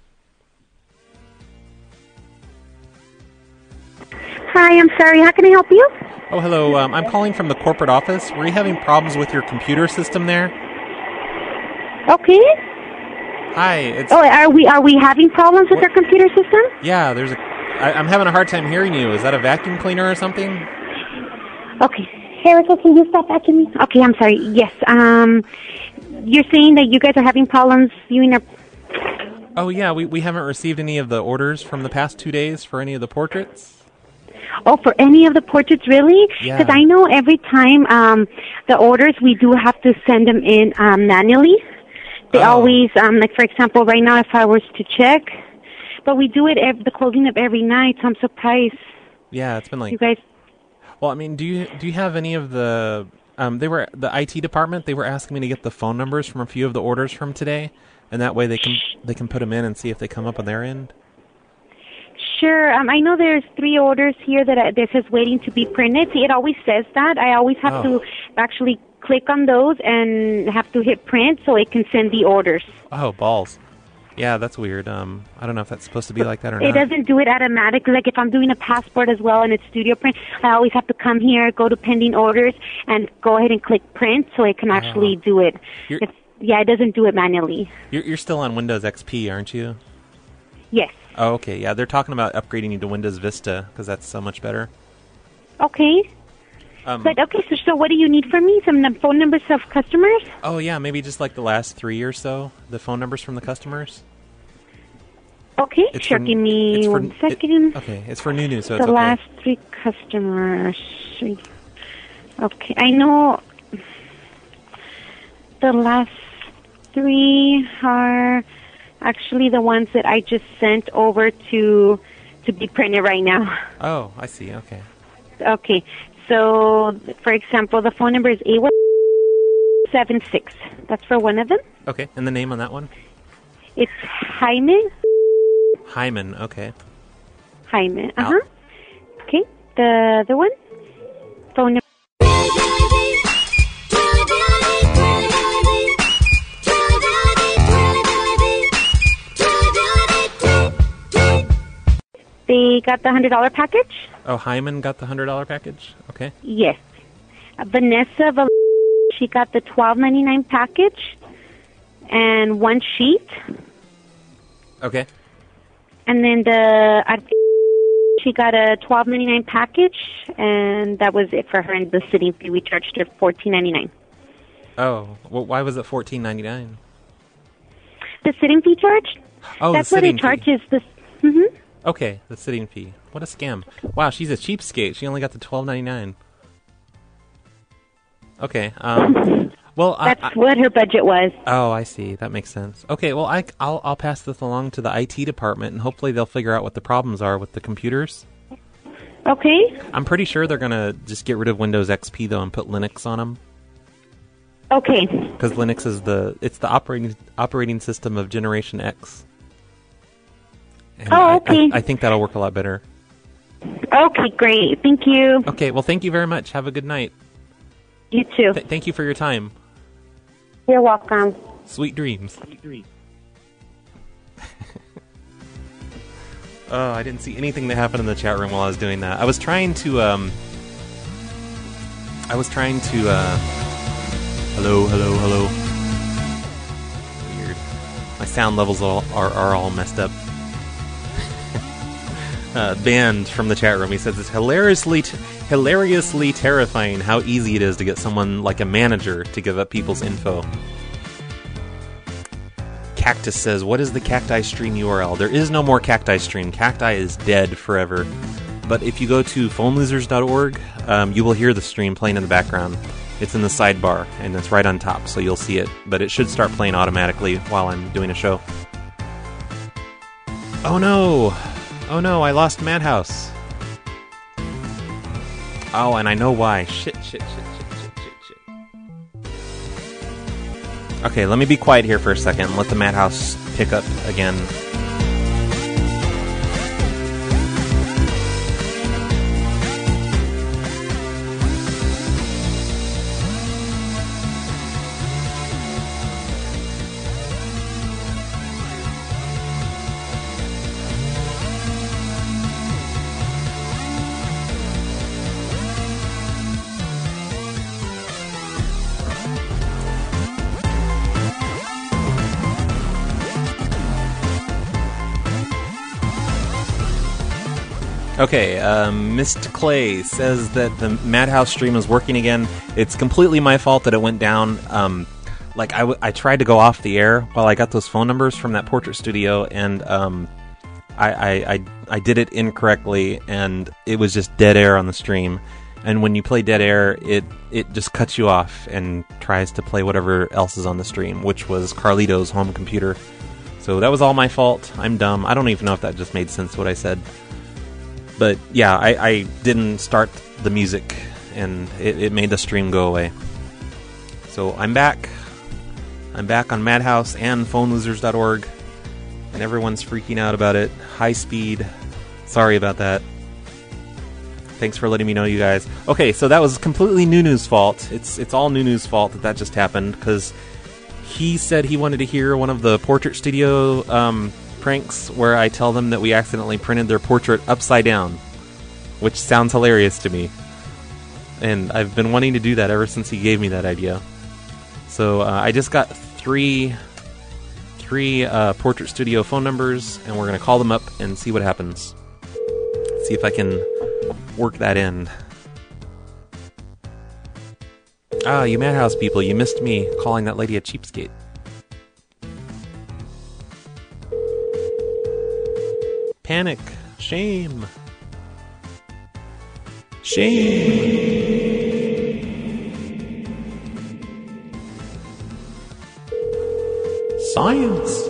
Hi, I'm sorry. How can I help you? Oh, hello. Um, I'm calling from the corporate office. Were you having problems with your computer system there? Okay. Hi. It's... Oh, are we are we having problems with What? our computer system? Yeah, there's a... I, I'm having a hard time hearing you. Is that a vacuum cleaner or something? Okay. Erica, can you stop vacuuming? Okay, I'm sorry. Yes. Um, you're saying that you guys are having problems viewing our... Oh, yeah. We, we haven't received any of the orders from the past two days for any of the portraits. Oh, for any of the portraits, really? Yeah. Because I know every time um, the orders, we do have to send them in um, manually. They Oh. always, um, like for example, right now, if I was to check, but we do it ev- the closing of every night. So I'm surprised Yeah, it's been like... you guys. Well, I mean, do you do you have any of the... Um, they were the I T department. They were asking me to get the phone numbers from a few of the orders from today, and that way they can they can put them in and see if they come up on their end. Sure. Um, I know there's three orders here that I, that says waiting to be printed. See, it always says that. I always have Oh. to actually click on those and have to hit print so it can send the orders. Oh, balls. Yeah, that's weird. Um, I don't know if that's supposed to be like that or It not. doesn't do it automatically. Like if I'm doing a passport as well and it's studio print, I always have to come here, go to pending orders, and go ahead and click print so it can actually do it. You're- It's, yeah, it doesn't do it manually. You're, you're still on Windows X P, aren't you? Yes. Oh, okay. Yeah, they're talking about upgrading you to Windows Vista because that's so much better. Okay. Um, But okay, so, so what do you need from me? Some num- phone numbers of customers? oh, yeah, maybe just like the last three or so, the phone numbers from the customers. Okay, It's sure. for- Give me it's for- one second. it- okay, it's for Nunu, so the it's okay. last three customers. Okay, I know the last three are actually the ones that I just sent over to to be printed right now. Oh, I see. Okay. Okay, so for example, the phone number is eight one seven six. That's for one of them. Okay, and the name on that one? It's Jaime. Hyman. Okay. Jaime. Uh huh. Okay, the other one. Phone number. They got the hundred dollar package. Oh, Hyman got the hundred dollar package. Okay. Yes. Uh, Vanessa, Val- she got the twelve ninety nine package, and one sheet. Okay. And then the uh, she got a twelve ninety nine package, and that was it for her. And the sitting fee we charged her fourteen ninety nine. Oh, well, why was it fourteen ninety nine? The sitting fee charge. Oh, That's the what sitting it charges. The mm-hmm. Okay, the sitting fee. What a scam! Wow, she's a cheapskate. She only got the twelve ninety nine. Okay. Um. Well, That's I, I, what her budget was. oh, I see. That makes sense. Okay. Well, I, I'll I'll pass this along to the I T department, and hopefully they'll figure out what the problems are with the computers. Okay. I'm pretty sure they're gonna just get rid of Windows X P though and put Linux on them. Okay. Because Linux is the it's the operating operating system of Generation X. And Oh, I- okay. I, I think that'll work a lot better. Okay, great. Thank you. Okay, well, thank you very much. Have a good night. You too. Th- thank you for your time. You're welcome. Sweet dreams. Sweet dreams. Oh, I didn't see anything that happened in the chat room while I was doing that. I was trying to, um... I was trying to, uh... Hello, hello, hello. Weird. My sound levels all, are, are all messed up. uh, Band from the chat room, he says it's hilariously, t- hilariously terrifying how easy it is to get someone like a manager to give up people's info. Cactus says, what is the Cacti Stream U R L? There is no more Cacti Stream. Cacti is dead forever. But if you go to phone losers dot org, um, you will hear the stream playing in the background. It's in the sidebar, and it's right on top, so you'll see it. But it should start playing automatically while I'm doing a show. Oh no! Oh no, I lost Madhouse. Oh, and I know why. Shit, shit, shit, shit, shit, shit, shit. Okay, let me be quiet here for a second. Let the Madhouse pick up again. Okay, um, Mister Clay says that the Madhouse stream is working again. It's completely my fault that it went down. Um, like, I, w- I tried to go off the air while I got those phone numbers from that portrait studio, and um, I, I, I, I did it incorrectly, and it was just dead air on the stream. And when you play dead air, it, it just cuts you off and tries to play whatever else is on the stream, which was Carlito's home computer. So that was all my fault. I'm dumb. I don't even know if that just made sense what I said. But yeah, I, I didn't start the music, and it, it made the stream go away. So I'm back. I'm back on Madhouse and phone losers dot org, and everyone's freaking out about it. High speed. Sorry about that. Thanks for letting me know, you guys. Okay, so that was completely Nunu's fault. It's it's all Nunu's fault that that just happened, because he said he wanted to hear one of the Portrait Studio um, pranks where I tell them that we accidentally printed their portrait upside down, which sounds hilarious to me. And I've been wanting to do that ever since he gave me that idea. So uh, I just got three, three uh, Portrait Studio phone numbers, and we're going to call them up and see what happens. See if I can work that in. Ah, you Madhouse people, you missed me calling that lady a cheapskate. Panic. Shame. Shame. Science.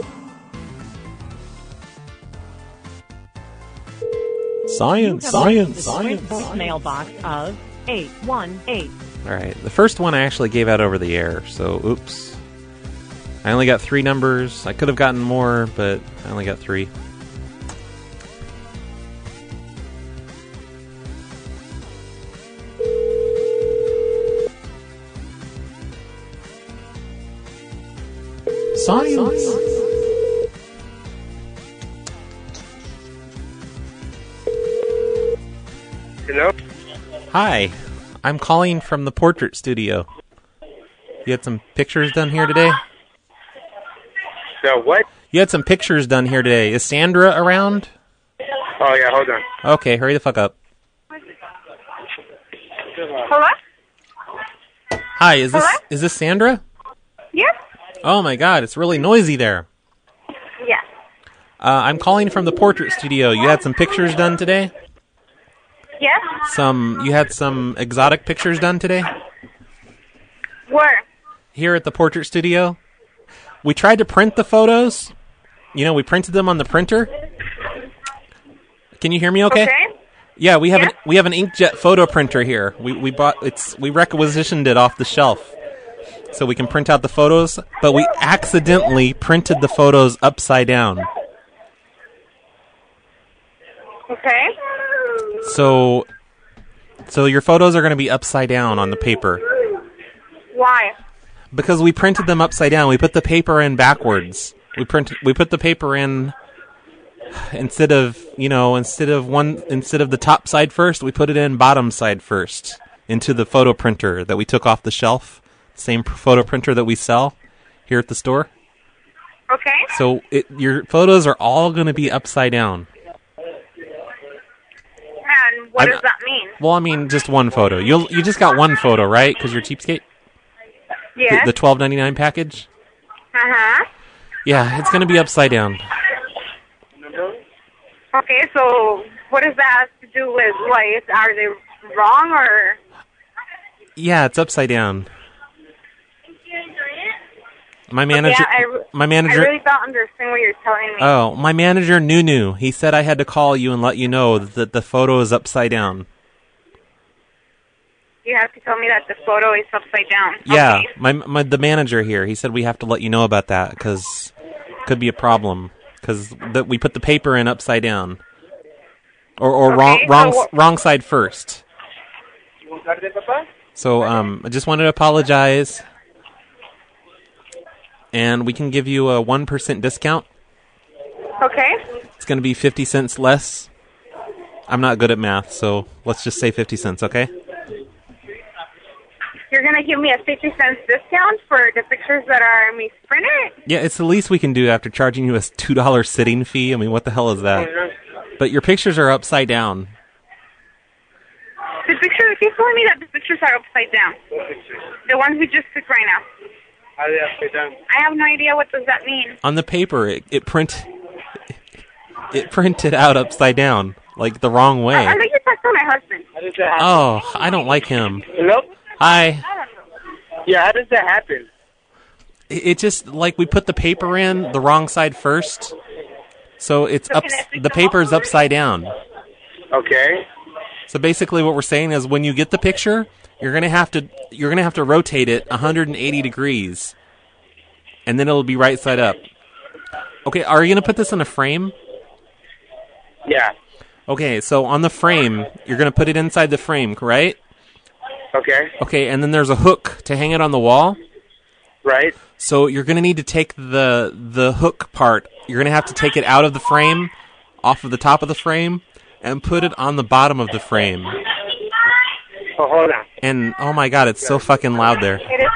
Science. Science. Science. Mailbox of eight one eight. Alright, the first one I actually gave out over the air, so oops. I only got three numbers. I could have gotten more, but I only got three. Science. Hello? Hi, I'm calling from the Portrait Studio. You had some pictures done here today? So what? You had some pictures done here today. Is Sandra around? Oh, yeah, hold on. Okay, hurry the fuck up. Hello? Hi, is this Hello? is this Sandra? Yes? Oh my god, it's really noisy there. Yes. Uh, I'm calling from the Portrait Studio. You had some pictures done today? Yes? Some, you had some exotic pictures done today? Where? Here at the Portrait Studio. We tried to print the photos. You know, we printed them on the printer. Can you hear me okay? Okay. Yeah, we have Yeah. an we have an inkjet photo printer here. We we bought it's we requisitioned it off the shelf. So we can print out the photos, but we accidentally printed the photos upside down. Okay. So so your photos are going to be upside down on the paper. Why? Because we printed them upside down. We put the paper in backwards. We print we put the paper in instead of, you know, instead of one instead of the top side first, we put it in bottom side first into the photo printer that we took off the shelf. Same photo printer that we sell here at the store. Okay. So it, your photos are all going to be upside down. And what I'm- does that mean? Well, I mean, just one photo. You you just got one photo, right? Because you're cheapskate. Yes. The, the twelve ninety-nine package. Uh-huh. Yeah, it's gonna be upside down. Okay, so what does that have to do with, like, are they wrong or? Yeah, it's upside down. My manager, Yeah, I, re- my manager. I really don't understand what you're telling me. Oh, my manager Nunu. He said I had to call you and let you know that the photo is upside down. You have to tell me that the photo is upside down. Yeah, Okay. my my the manager here. He said we have to let you know about that because could be a problem because that we put the paper in upside down, or or Okay, wrong so wrong what- wrong side first. So um, I just wanted to apologize, and we can give you a one percent discount. Okay. It's going to be fifty cents less. I'm not good at math, so let's just say fifty cents, okay? You're going to give me a fifty cents discount for the pictures that are misprinted? Yeah, it's the least we can do after charging you a two dollars sitting fee. I mean, what the hell is that? But your pictures are upside down. The pictures, he's telling me that the pictures are upside down. The ones we just took right now. How are they upside down? I have no idea what does that mean. On the paper, it, it print it printed out upside down, like the wrong way. I, I think you talked to my husband. How does that happen? Oh, I don't like him. Hello? Hi. Yeah, how does that happen? It, it just, like, we put the paper in the wrong side first, so it's up. The paper is upside down. Okay. So basically, what we're saying is, when you get the picture, you're gonna have to you're gonna have to rotate it one hundred eighty degrees, and then it'll be right side up. Okay, are you gonna put this in a frame? Yeah. Okay, so on the frame, you're gonna put it inside the frame, right? Okay. Okay, and then there's a hook to hang it on the wall. Right. So you're gonna need to take the the hook part. You're gonna have to take it out of the frame, off of the top of the frame, and put it on the bottom of the frame. Oh, hold on. And oh my god, it's so fucking loud there. It is.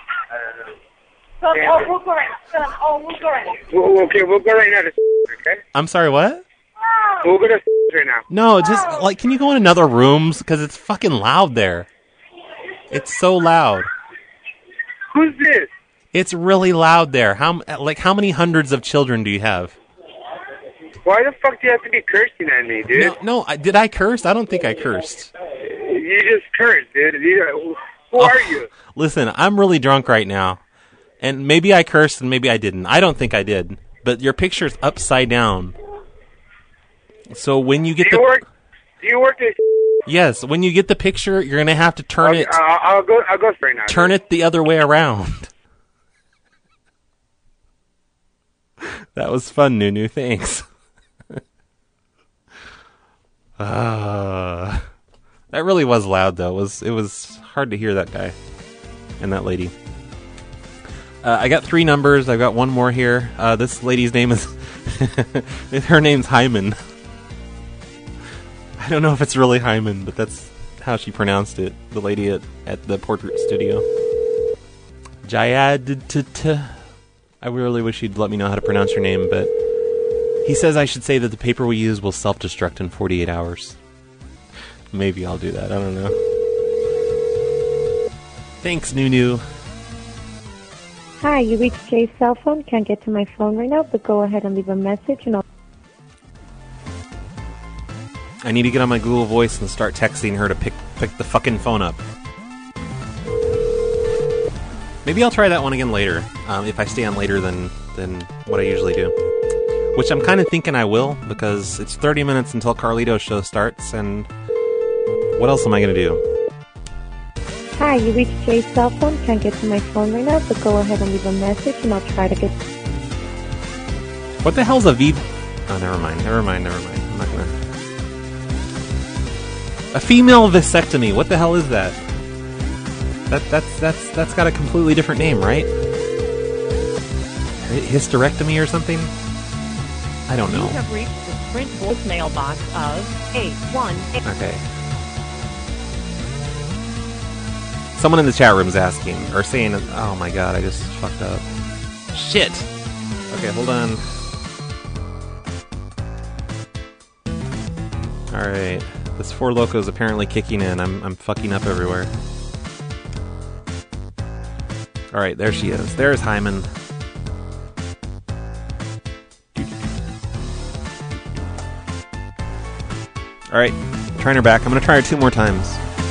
So, oh, we'll go right now. Oh, we'll go right now. Well, okay, we'll go right now to okay? I'm sorry, what? We'll go to right now. No, just like, can you go in another rooms because it's fucking loud there. It's so loud. Who's this? It's really loud there. How like how many hundreds of children do you have? Why the fuck do you have to be cursing at me, dude? No, no I, did I curse? I don't think I cursed. You just cursed, dude. You, who Oh, are you? Listen, I'm really drunk right now. And maybe I cursed and maybe I didn't. I don't think I did. But your picture's upside down. So when you get do you the work? Do you work at? Yes, when you get the picture, you're gonna have to turn Okay, it I'll, I'll go. I'll go right now. turn it the other way around. That was fun, Nunu. Thanks. uh, that really was loud, though. It was it was hard to hear that guy and that lady. Uh, I got three numbers. I've got one more here. Uh, this lady's name is her name's Hyman. I don't know if it's really Hyman, but that's how she pronounced it. The lady at, at the portrait studio. Jayad. I really wish you'd let me know how to pronounce your name, but he says I should say that the paper we use will self-destruct in forty-eight hours. Maybe I'll do that. I don't know. Thanks, Nunu. Hi, you reached Jay's cell phone. Can't get to my phone right now, but go ahead and leave a message and I'll... I need to get on my Google Voice and start texting her to pick pick the fucking phone up. Maybe I'll try that one again later, um, if I stay on later than, than what I usually do. Which I'm kind of thinking I will, because it's thirty minutes until Carlito's show starts, and what else am I going to do? Hi, you reached Jay's cell phone. Can't get to my phone right now, but go ahead and leave a message and I'll try to get... What the hell's a V... Oh, never mind, never mind, never mind. I'm not going to... A female vasectomy, what the hell is that? That that's that's that's got a completely different name, right? Hysterectomy or something? I don't know. You have reached the Sprint voicemail box of eight one eight. Okay. Someone in the chat room is asking, or saying, oh my god, I just fucked up. Shit! Okay, hold on. Alright. This Four Loko is apparently kicking in. I'm I'm fucking up everywhere. Alright, there she is. There's Hyman. All right, trying her back. I'm going to try her two more times.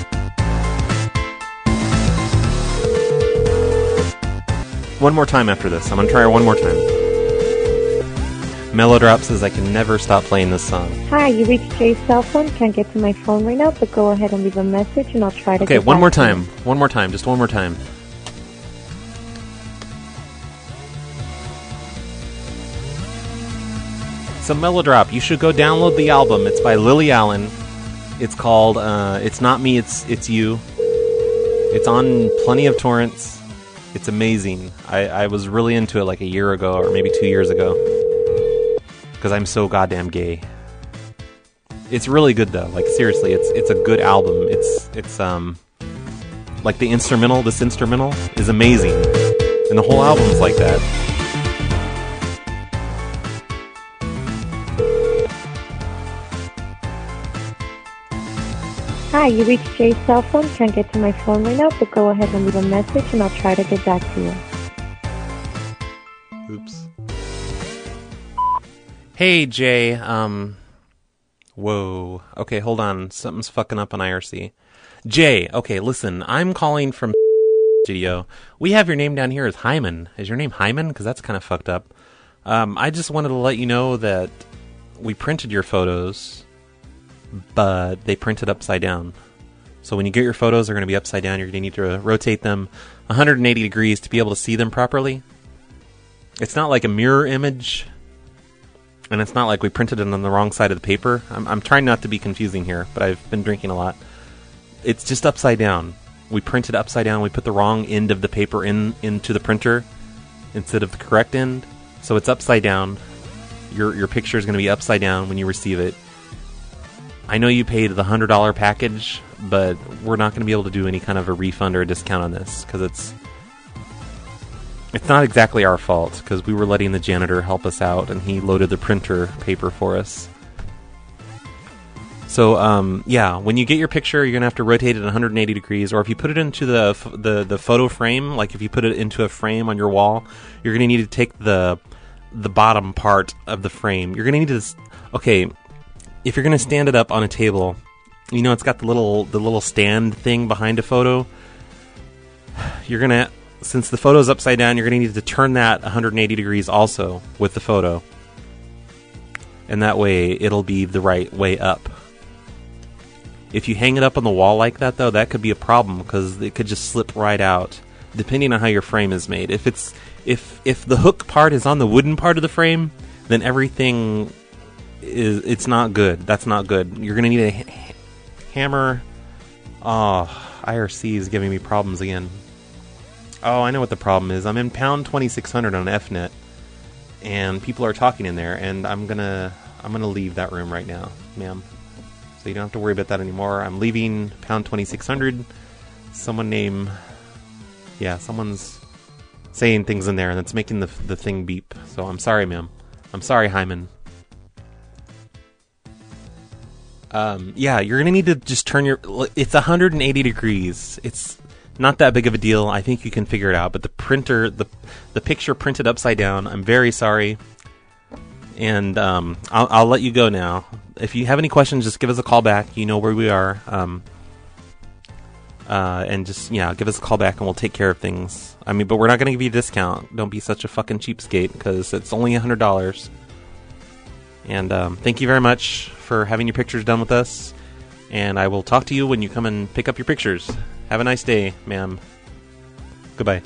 One more time after this. I'm going to try her one more time. Mellowdrop says I can never stop playing this song. Hi, you reached Jay's cell phone. Can't get to my phone right now, but go ahead and leave a message and I'll try to Okay, get one back more to you. time. One more time. Just one more time. So Mellowdrop, you should go download the album. It's by Lily Allen. It's called uh, It's Not Me, It's It's You. It's on plenty of torrents. It's amazing. I, I was really into it like a year ago or maybe two years ago. Because I'm so goddamn gay. It's really good though. Like seriously, it's it's a good album. It's it's um like the instrumental, this instrumental is amazing. And the whole album's like that. Hi, you reached Jay's cell phone. Can't get to my phone right now, but go ahead and leave a message and I'll try to get back to you. Oops. Hey, Jay. Um, whoa. Okay, hold on. Something's fucking up on I R C. Jay, okay, listen. I'm calling from studio. We have your name down here as Hyman. Is your name Hyman? Because that's kind of fucked up. Um, I just wanted to let you know that we printed your photos, but they printed upside down. So when you get your photos, they're going to be upside down. You're going to need to rotate them one hundred eighty degrees to be able to see them properly. It's not like a mirror image. And it's not like we printed it on the wrong side of the paper. I'm, I'm trying not to be confusing here, but I've been drinking a lot. It's just upside down. We printed upside down. We put the wrong end of the paper in into the printer instead of the correct end. So it's upside down. Your your picture is going to be upside down when you receive it. I know you paid the one hundred dollars package, but we're not going to be able to do any kind of a refund or a discount on this because it's It's not exactly our fault, because we were letting the janitor help us out, and he loaded the printer paper for us. So, um, yeah, when you get your picture, you're going to have to rotate it one hundred eighty degrees, or if you put it into the, the, the photo frame, like if you put it into a frame on your wall, you're going to need to take the the bottom part of the frame. You're going to need to... Okay, if you're going to stand it up on a table, you know it's got the little the little stand thing behind a photo. You're going to... Since the photo's upside down, you're going to need to turn that one hundred eighty degrees also with the photo. And that way, it'll be the right way up. If you hang it up on the wall like that, though, that could be a problem, because it could just slip right out, depending on how your frame is made. If it's if if the hook part is on the wooden part of the frame, then everything is it's not good. That's not good. You're going to need a ha- hammer. Oh, I R C is giving me problems again. Oh, I know what the problem is. I'm in pound twenty-six hundred on F net, and people are talking in there, and I'm gonna I'm gonna leave that room right now, ma'am. So you don't have to worry about that anymore. I'm leaving pound twenty-six hundred. Someone name, yeah, someone's saying things in there, and it's making the the thing beep. So I'm sorry, ma'am. I'm sorry, Hyman. Um, yeah, you're gonna need to just turn your. It's one hundred eighty degrees. It's not that big of a deal. I think you can figure it out. But the printer, the the picture printed upside down. I'm very sorry. And um, I'll, I'll let you go now. If you have any questions, just give us a call back. You know where we are. Um, uh, and just, yeah, give us a call back and we'll take care of things. I mean, but we're not going to give you a discount. Don't be such a fucking cheapskate, because it's only one hundred dollars. And um, thank you very much for having your pictures done with us. And I will talk to you when you come and pick up your pictures. Have a nice day, ma'am. Goodbye.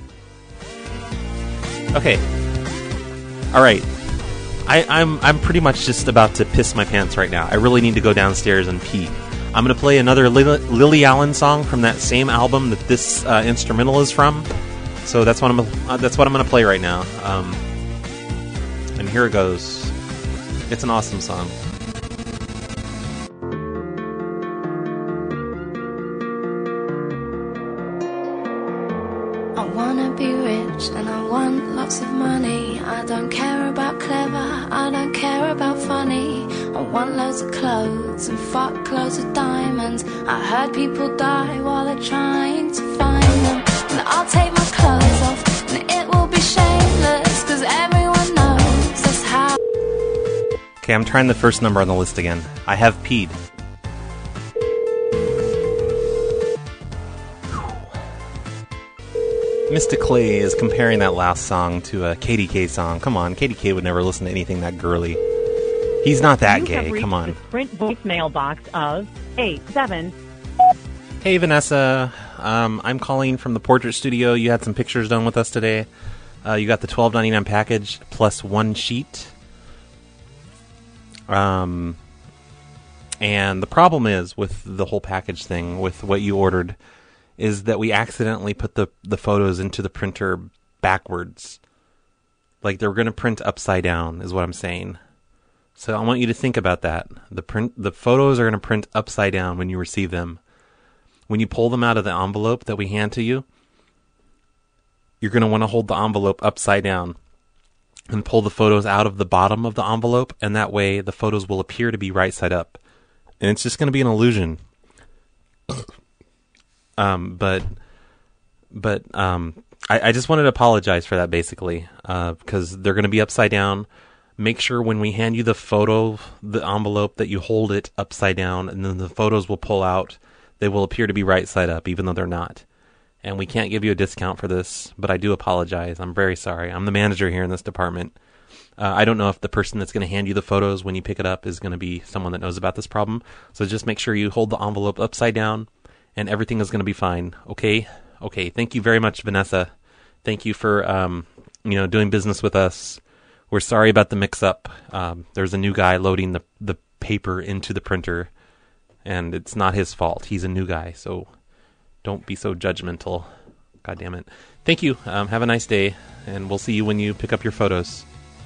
Okay. All right. I, I'm I'm pretty much just about to piss my pants right now. I really need to go downstairs and pee. I'm going to play another Lily, Lily Allen song from that same album that this uh, instrumental is from. So that's what I'm uh, that's what I'm going to play right now. Um, and here it goes. It's an awesome song. I wanna be rich and I want lots of money. I don't care about clever, I don't care about funny. I want loads of clothes and fuck loads of diamonds. I heard people die while they're trying to find them. And I'll take my clothes off and it will be shameless, cause everyone knows that's how. Okay, I'm trying the first number on the list again. I have peed. Mystic Clay is comparing that last song to a K D K song. Come on, K D K would never listen to anything that girly. He's not that You gay. have reached Come on. the Sprint voicemail box of eight seven. Hey, Vanessa. Um, I'm calling from the portrait studio. You had some pictures done with us today. Uh, you got the twelve ninety-nine package plus one sheet. Um, and the problem is with the whole package thing, with what you ordered, is that we accidentally put the, the photos into the printer backwards. Like they were going to print upside down, is what I'm saying. So I want you to think about that. The print, the photos are going to print upside down when you receive them. When you pull them out of the envelope that we hand to you, you're going to want to hold the envelope upside down and pull the photos out of the bottom of the envelope, and that way the photos will appear to be right side up. And it's just going to be an illusion. um, but but um, I, I just wanted to apologize for that, basically, uh, because they're going to be upside down. Make sure when we hand you the photo, the envelope, that you hold it upside down, and then the photos will pull out. They will appear to be right side up, even though they're not. And we can't give you a discount for this, but I do apologize. I'm very sorry. I'm the manager here in this department. Uh, I don't know if the person that's going to hand you the photos when you pick it up is going to be someone that knows about this problem. So just make sure you hold the envelope upside down, and everything is going to be fine. Okay? Okay. Thank you very much, Vanessa. Thank you for um, you know, doing business with us. We're sorry about the mix-up. Um, there's a new guy loading the the paper into the printer, and it's not his fault. He's a new guy, so don't be so judgmental. God damn it. Thank you. Um, have a nice day, and we'll see you when you pick up your photos.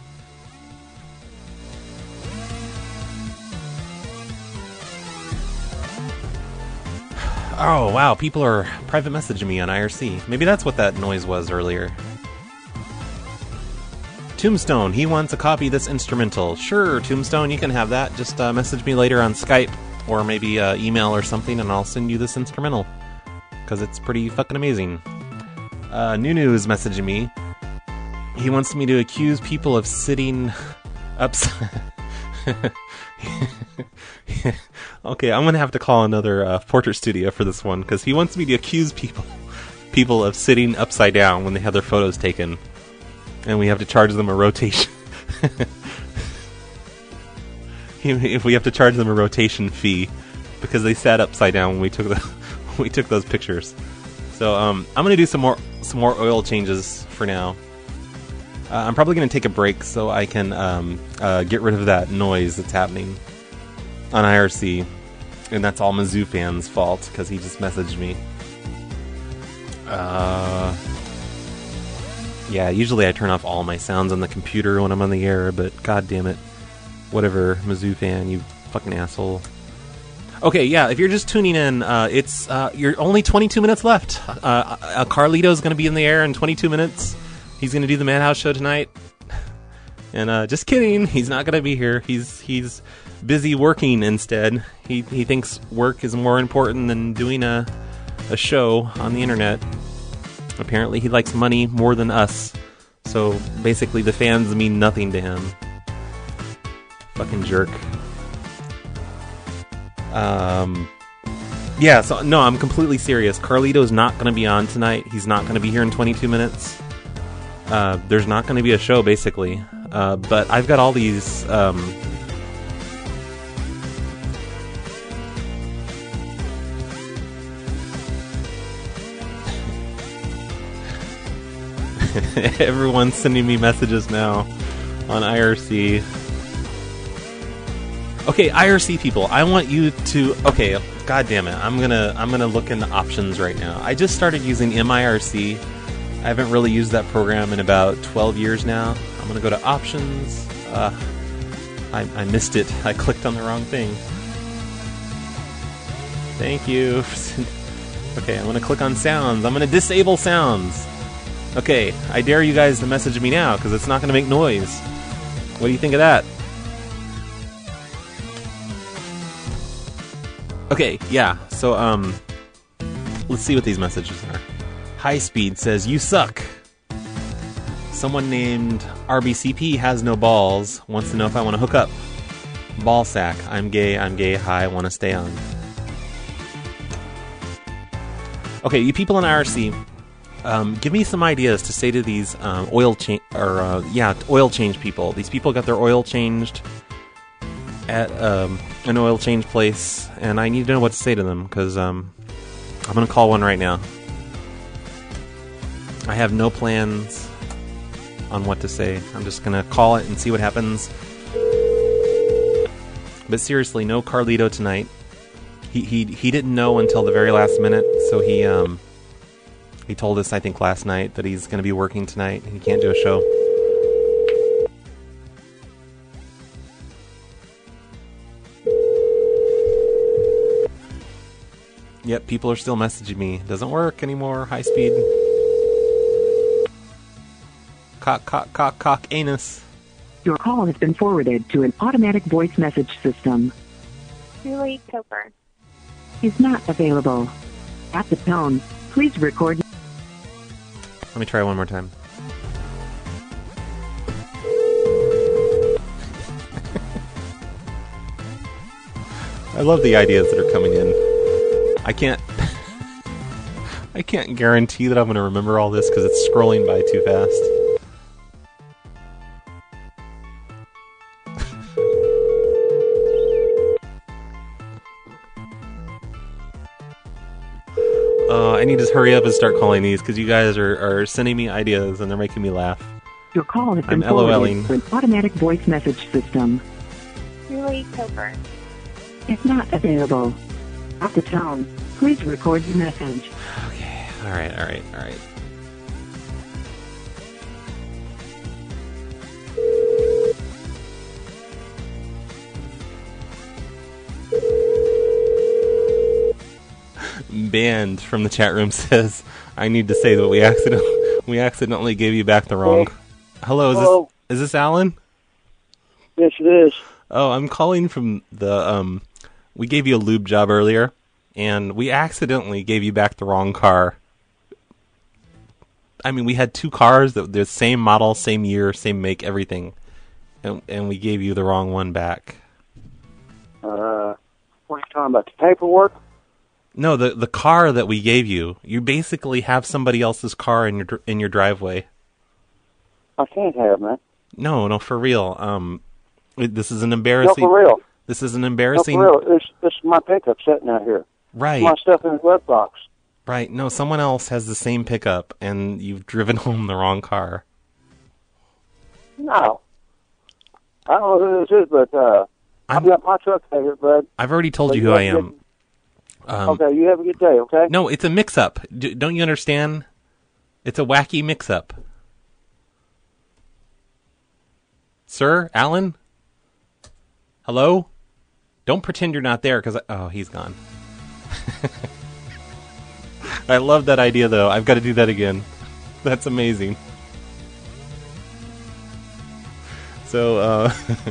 Oh, wow. People are private messaging me on I R C. Maybe that's what that noise was earlier. Tombstone, he wants a copy of this instrumental. Sure, Tombstone, you can have that. Just uh, message me later on Skype, or maybe uh, email or something, and I'll send you this instrumental. Because it's pretty fucking amazing. Uh, Nunu is messaging me. He wants me to accuse people of sitting upside... Okay, I'm gonna have to call another uh, portrait studio for this one, because he wants me to accuse people people of sitting upside down when they have their photos taken, and we have to charge them a rotation. If we have to charge them a rotation fee because they sat upside down when we took the we took those pictures. So um, I'm gonna do some more some more oil changes for now. Uh, I'm probably gonna take a break so I can um, uh, get rid of that noise that's happening on I R C, and that's all Mizzou fans' fault because he just messaged me. Uh, yeah, usually I turn off all my sounds on the computer when I'm on the air, but god damn it, whatever, Mizzou fan, you fucking asshole. Okay, yeah, if you're just tuning in, uh, it's uh, you're only twenty-two minutes left. Uh, uh, Carlito's going to be in the air in twenty-two minutes. He's going to do the Madhouse show tonight. And uh, just kidding, he's not going to be here. He's he's busy working instead. He he thinks work is more important than doing a a show on the internet. Apparently, he likes money more than us. So basically, the fans mean nothing to him. Fucking jerk. Um, yeah, so no, I'm completely serious. Carlito's not going to be on tonight. He's not going to be here in twenty-two minutes. Uh, there's not going to be a show, basically. Uh, but I've got all these... Um, everyone's sending me messages now on I R C. Okay, I R C people, I want you to... Okay, god damn it. I'm gonna I'm gonna look into options right now. I just started using M I R C. I haven't really used that program in about twelve years now. I'm gonna go to options. Uh, I, I missed it. I clicked on the wrong thing. Thank you. Okay, I'm gonna click on sounds. I'm gonna disable sounds. Okay, I dare you guys to message me now, because it's not gonna make noise. What do you think of that? Okay, yeah, so, um, let's see what these messages are. High Speed says, you suck. Someone named R B C P has no balls, wants to know if I want to hook up. Ball sack, I'm gay, I'm gay, hi, want to stay on. Okay, you people in I R C, Um, give me some ideas to say to these um, oil change or uh, yeah, oil change people. These people got their oil changed at um, an oil change place, and I need to know what to say to them because um, I'm gonna call one right now. I have no plans on what to say. I'm just gonna call it and see what happens. But seriously, no Carlito tonight. He he he didn't know until the very last minute, so he um. He told us, I think, last night that he's going to be working tonight and he can't do a show. Yep, people are still messaging me. Doesn't work anymore. High speed. Cock, cock, cock, cock, anus. Your call has been forwarded to an automatic voice message system. Julie Cooper. Is not available. At the tone, please record. Let me try one more time. I love the ideas that are coming in. I can't I can't guarantee that I'm going to remember all this because it's scrolling by too fast. Uh, I need to hurry up and start calling these because you guys are, are sending me ideas and they're making me laugh. Your call has been I'm forwarded LOLing. to an automatic voice message system. Julie Cooper. Is not available. At the tone, please record your message. Okay. All right. All right. All right. Banned from the chat room says, I need to say that we accidentally we accidentally gave you back the wrong. Hello, is Hello. this is this Alan? Yes, it is. Oh, I'm calling from the um we gave you a lube job earlier and we accidentally gave you back the wrong car. I mean, we had two cars that the same model, same year, same make, everything. And and we gave you the wrong one back. Uh, what are you talking about? The paperwork? No, the the car that we gave you. You basically have somebody else's car in your dr- in your driveway. I can't have, man. No, no, for real. Um, it- this is an embarrassing. No, for real. This is an No, embarrassing. for real. This, this is my pickup sitting out here. Right. My stuff in the glove box. Right. No, someone else has the same pickup, and you've driven home the wrong car. No. I don't know who this is, but uh, I've got my truck out here, bud. I've already told But you you who I have to am. Um, okay, you have a good day, okay? No, it's a mix-up. D- don't you understand? It's a wacky mix-up. Sir, Alan? Hello? Don't pretend you're not there, because... Oh, he's gone. I love that idea, though. I've got to do that again. That's amazing. So, uh...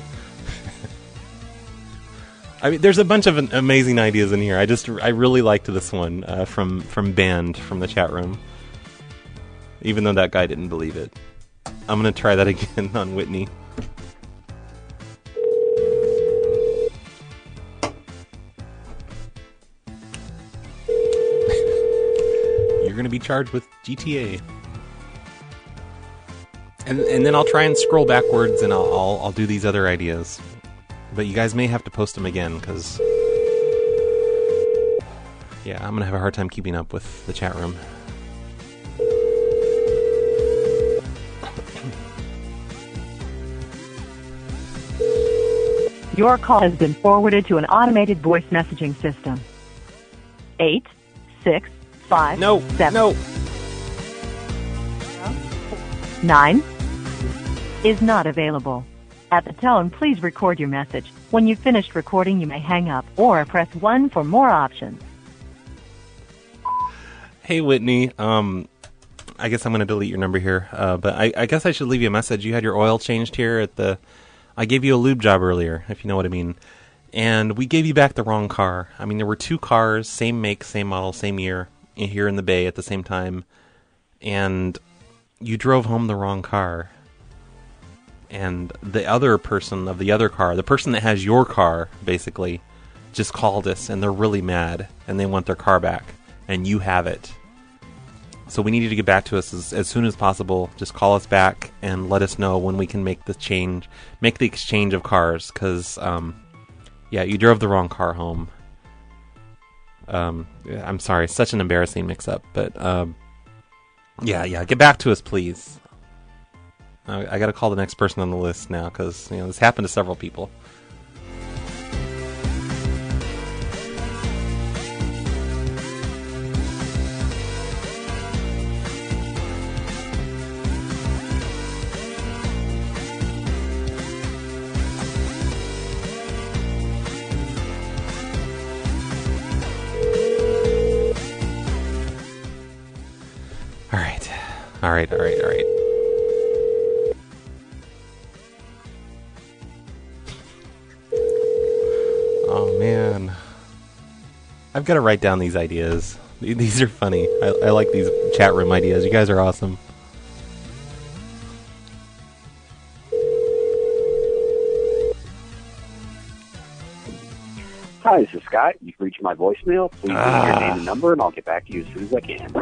I mean, there's a bunch of amazing ideas in here. I just, I really liked this one uh, from from Band from the chat room. Even though that guy didn't believe it. I'm going to try that again on Whitney. You're going to be charged with G T A. And and then I'll try and scroll backwards and I'll I'll, I'll do these other ideas. But you guys may have to post them again, because... Yeah, I'm going to have a hard time keeping up with the chat room. Your call has been forwarded to an automated voice messaging system. Eight, six, five, no, seven, no, nine is not available. At the tone, please record your message. When you've finished recording, you may hang up or press one for more options. Hey, Whitney. Um, I guess I'm going to delete your number here, uh, but I, I guess I should leave you a message. You had your oil changed here at the... I gave you a lube job earlier, if you know what I mean. And we gave you back the wrong car. I mean, there were two cars, same make, same model, same year, here in the Bay at the same time. And you drove home the wrong car. And the other person of the other car, the person that has your car, basically, just called us, and they're really mad, and they want their car back, and you have it. So we need you to get back to us as, as soon as possible. Just call us back and let us know when we can make the change, make the exchange of cars. Because, um, yeah, you drove the wrong car home. Um, I'm sorry, such an embarrassing mix-up. But, um, yeah, yeah, get back to us, please. I, I got to call the next person on the list now because, you know, this happened to several people. All right, all right, all right, all right. Oh man, I've got to write down these ideas. These are funny. I, I like these chat room ideas. You guys are awesome. Hi, this is Scott. You've reached my voicemail. Please leave Ah. your name and number, and I'll get back to you as soon as I can.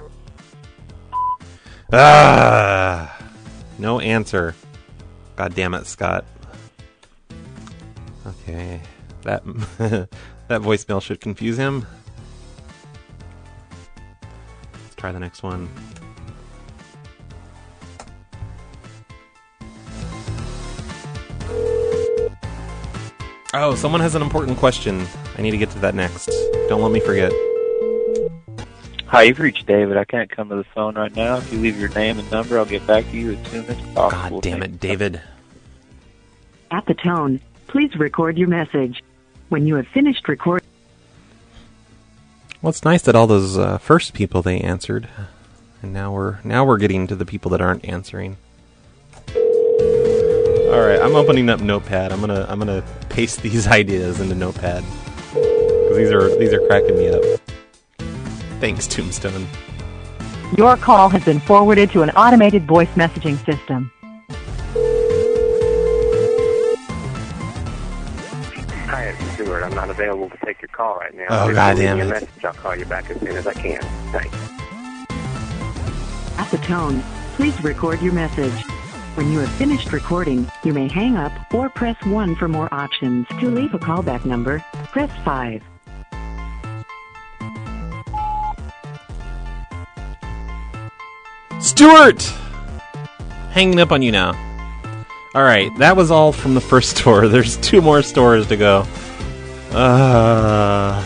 Ah, no answer. God damn it, Scott. Okay, that that voicemail should confuse him. Let's try the next one. Oh, someone has an important question. I need to get to that next. Don't let me forget. Hi, you've reached David. I can't come to the phone right now. If you leave your name and number, I'll get back to you as soon as possible. God damn it, David. At the tone, please record your message. When you have finished recording... Well, it's nice that all those uh, first people they answered, and now we're now we're getting to the people that aren't answering. All right, I'm opening up Notepad. I'm gonna I'm gonna paste these ideas into Notepad because these are these are cracking me up. Thanks, Tombstone. Your call has been forwarded to an automated voice messaging system. Hi, it's Stuart. I'm not available to take your call right now. Oh, If you God leave damn me a it. message, I'll call you back as soon as I can. Thanks. At the tone, please record your message. When you have finished recording, you may hang up or press one for more options. To leave a callback number, press five. Stuart! Hanging up on you now. Alright, that was all from the first store. There's two more stores to go. Uh...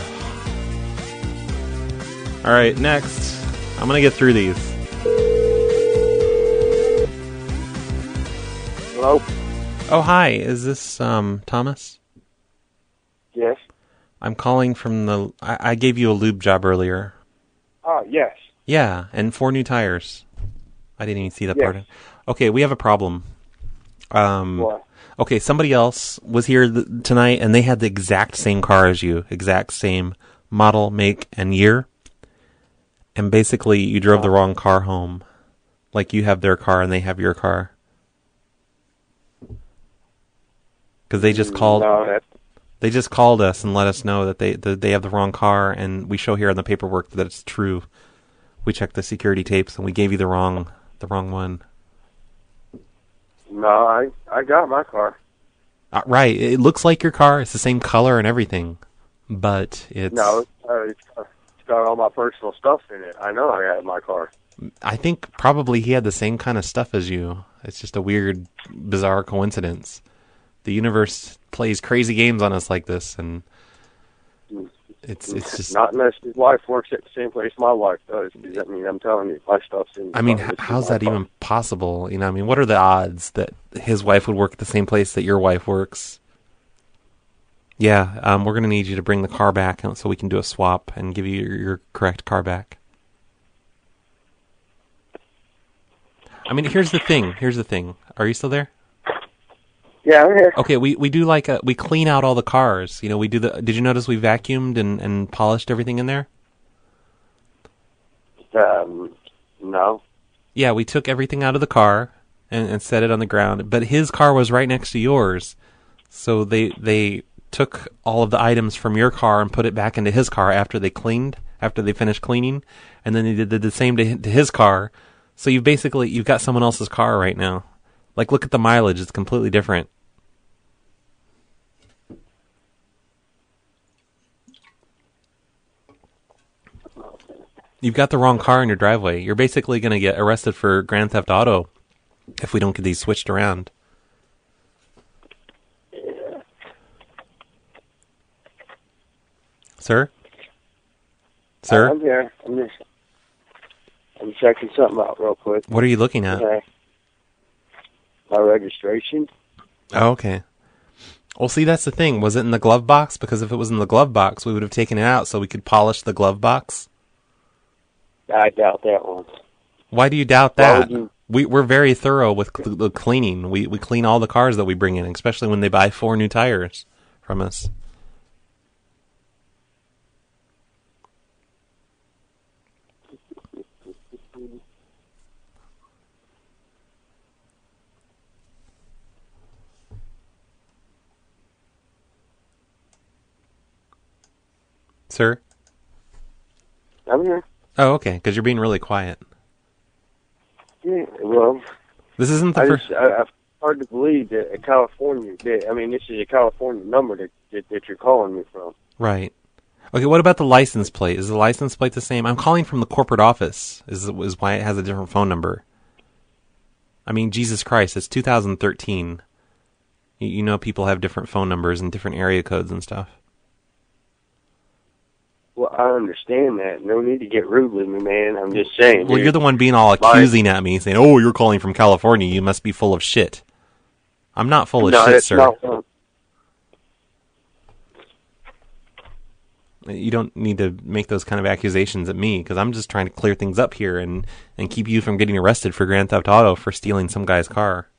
Alright, next. I'm gonna get through these. Hello? Oh, hi. Is this, um, Thomas? Yes. I'm calling from the... I, I gave you a lube job earlier. Oh, yes. Yeah, and four new tires. I didn't even see that Yes. part. Okay, we have a problem. Um, What? Okay, somebody else was here th- tonight, and they had the exact same car as you. Exact same model, make, and year. And basically, you drove the wrong car home. Like, you have their car, and they have your car. Because they just called... No, that's... They just called us and let us know that they that they have the wrong car, and we show here on the paperwork that it's true. We checked the security tapes, and we gave you the wrong the wrong one. No, I, I got my car. Uh, right, it looks like your car. It's the same color and everything, but it's... No, it's, uh, it's, uh, it's got all my personal stuff in it. I know I got my car. I think probably he had the same kind of stuff as you. It's just a weird, bizarre coincidence. The universe plays crazy games on us like this, and it's it's just... Not unless his wife works at the same place my wife does. I mean, I'm telling you, my stuff's in the I mean, car. h- It's in how's my that car. even possible? You know, I mean, what are the odds that his wife would work at the same place that your wife works? Yeah, um, we're going to need you to bring the car back so we can do a swap and give you your, your correct car back. I mean, here's the thing. Here's the thing. Are you still there? Yeah, I'm here. Okay, we, we do like a, we clean out all the cars. You know, we do the, did you notice we vacuumed and, and polished everything in there? Um, no. Yeah, we took everything out of the car and, and set it on the ground, but his car was right next to yours. So they they took all of the items from your car and put it back into his car after they cleaned after they finished cleaning, and then they did, did the same to, to his car. So you've basically, you've got someone else's car right now. Like, look at the mileage. It's completely different. You've got the wrong car in your driveway. You're basically going to get arrested for Grand Theft Auto if we don't get these switched around. Sir? Sir? Uh, I'm here. I'm just, I'm checking something out real quick. What are you looking at? Okay. My registration. Oh, okay. Well, see, that's the thing. Was it in the glove box? Because if it was in the glove box, we would have taken it out so we could polish the glove box. I doubt that one. Why do you doubt Why that? would you- We, we're very thorough with cl- the cleaning. We we clean all the cars that we bring in, especially when they buy four new tires from us. Sir? I'm here. Oh, okay, because you're being really quiet. Yeah, well, This isn't the I first... just, I, it's hard to believe that a California, that, I mean, this is a California number that, that, that you're calling me from. Right. Okay, what about the license plate? Is the license plate the same? I'm calling from the corporate office, is, is why it has a different phone number. I mean, Jesus Christ, it's two thousand thirteen. You, you know people have different phone numbers and different area codes and stuff. Well, I understand that. No need to get rude with me, man. I'm just saying. Well, dude. you're the one being all accusing at me, saying, oh, you're calling from California, you must be full of shit. I'm not full of No, shit, it's sir. not. You don't need to make those kind of accusations at me, because I'm just trying to clear things up here and, and keep you from getting arrested for Grand Theft Auto for stealing some guy's car.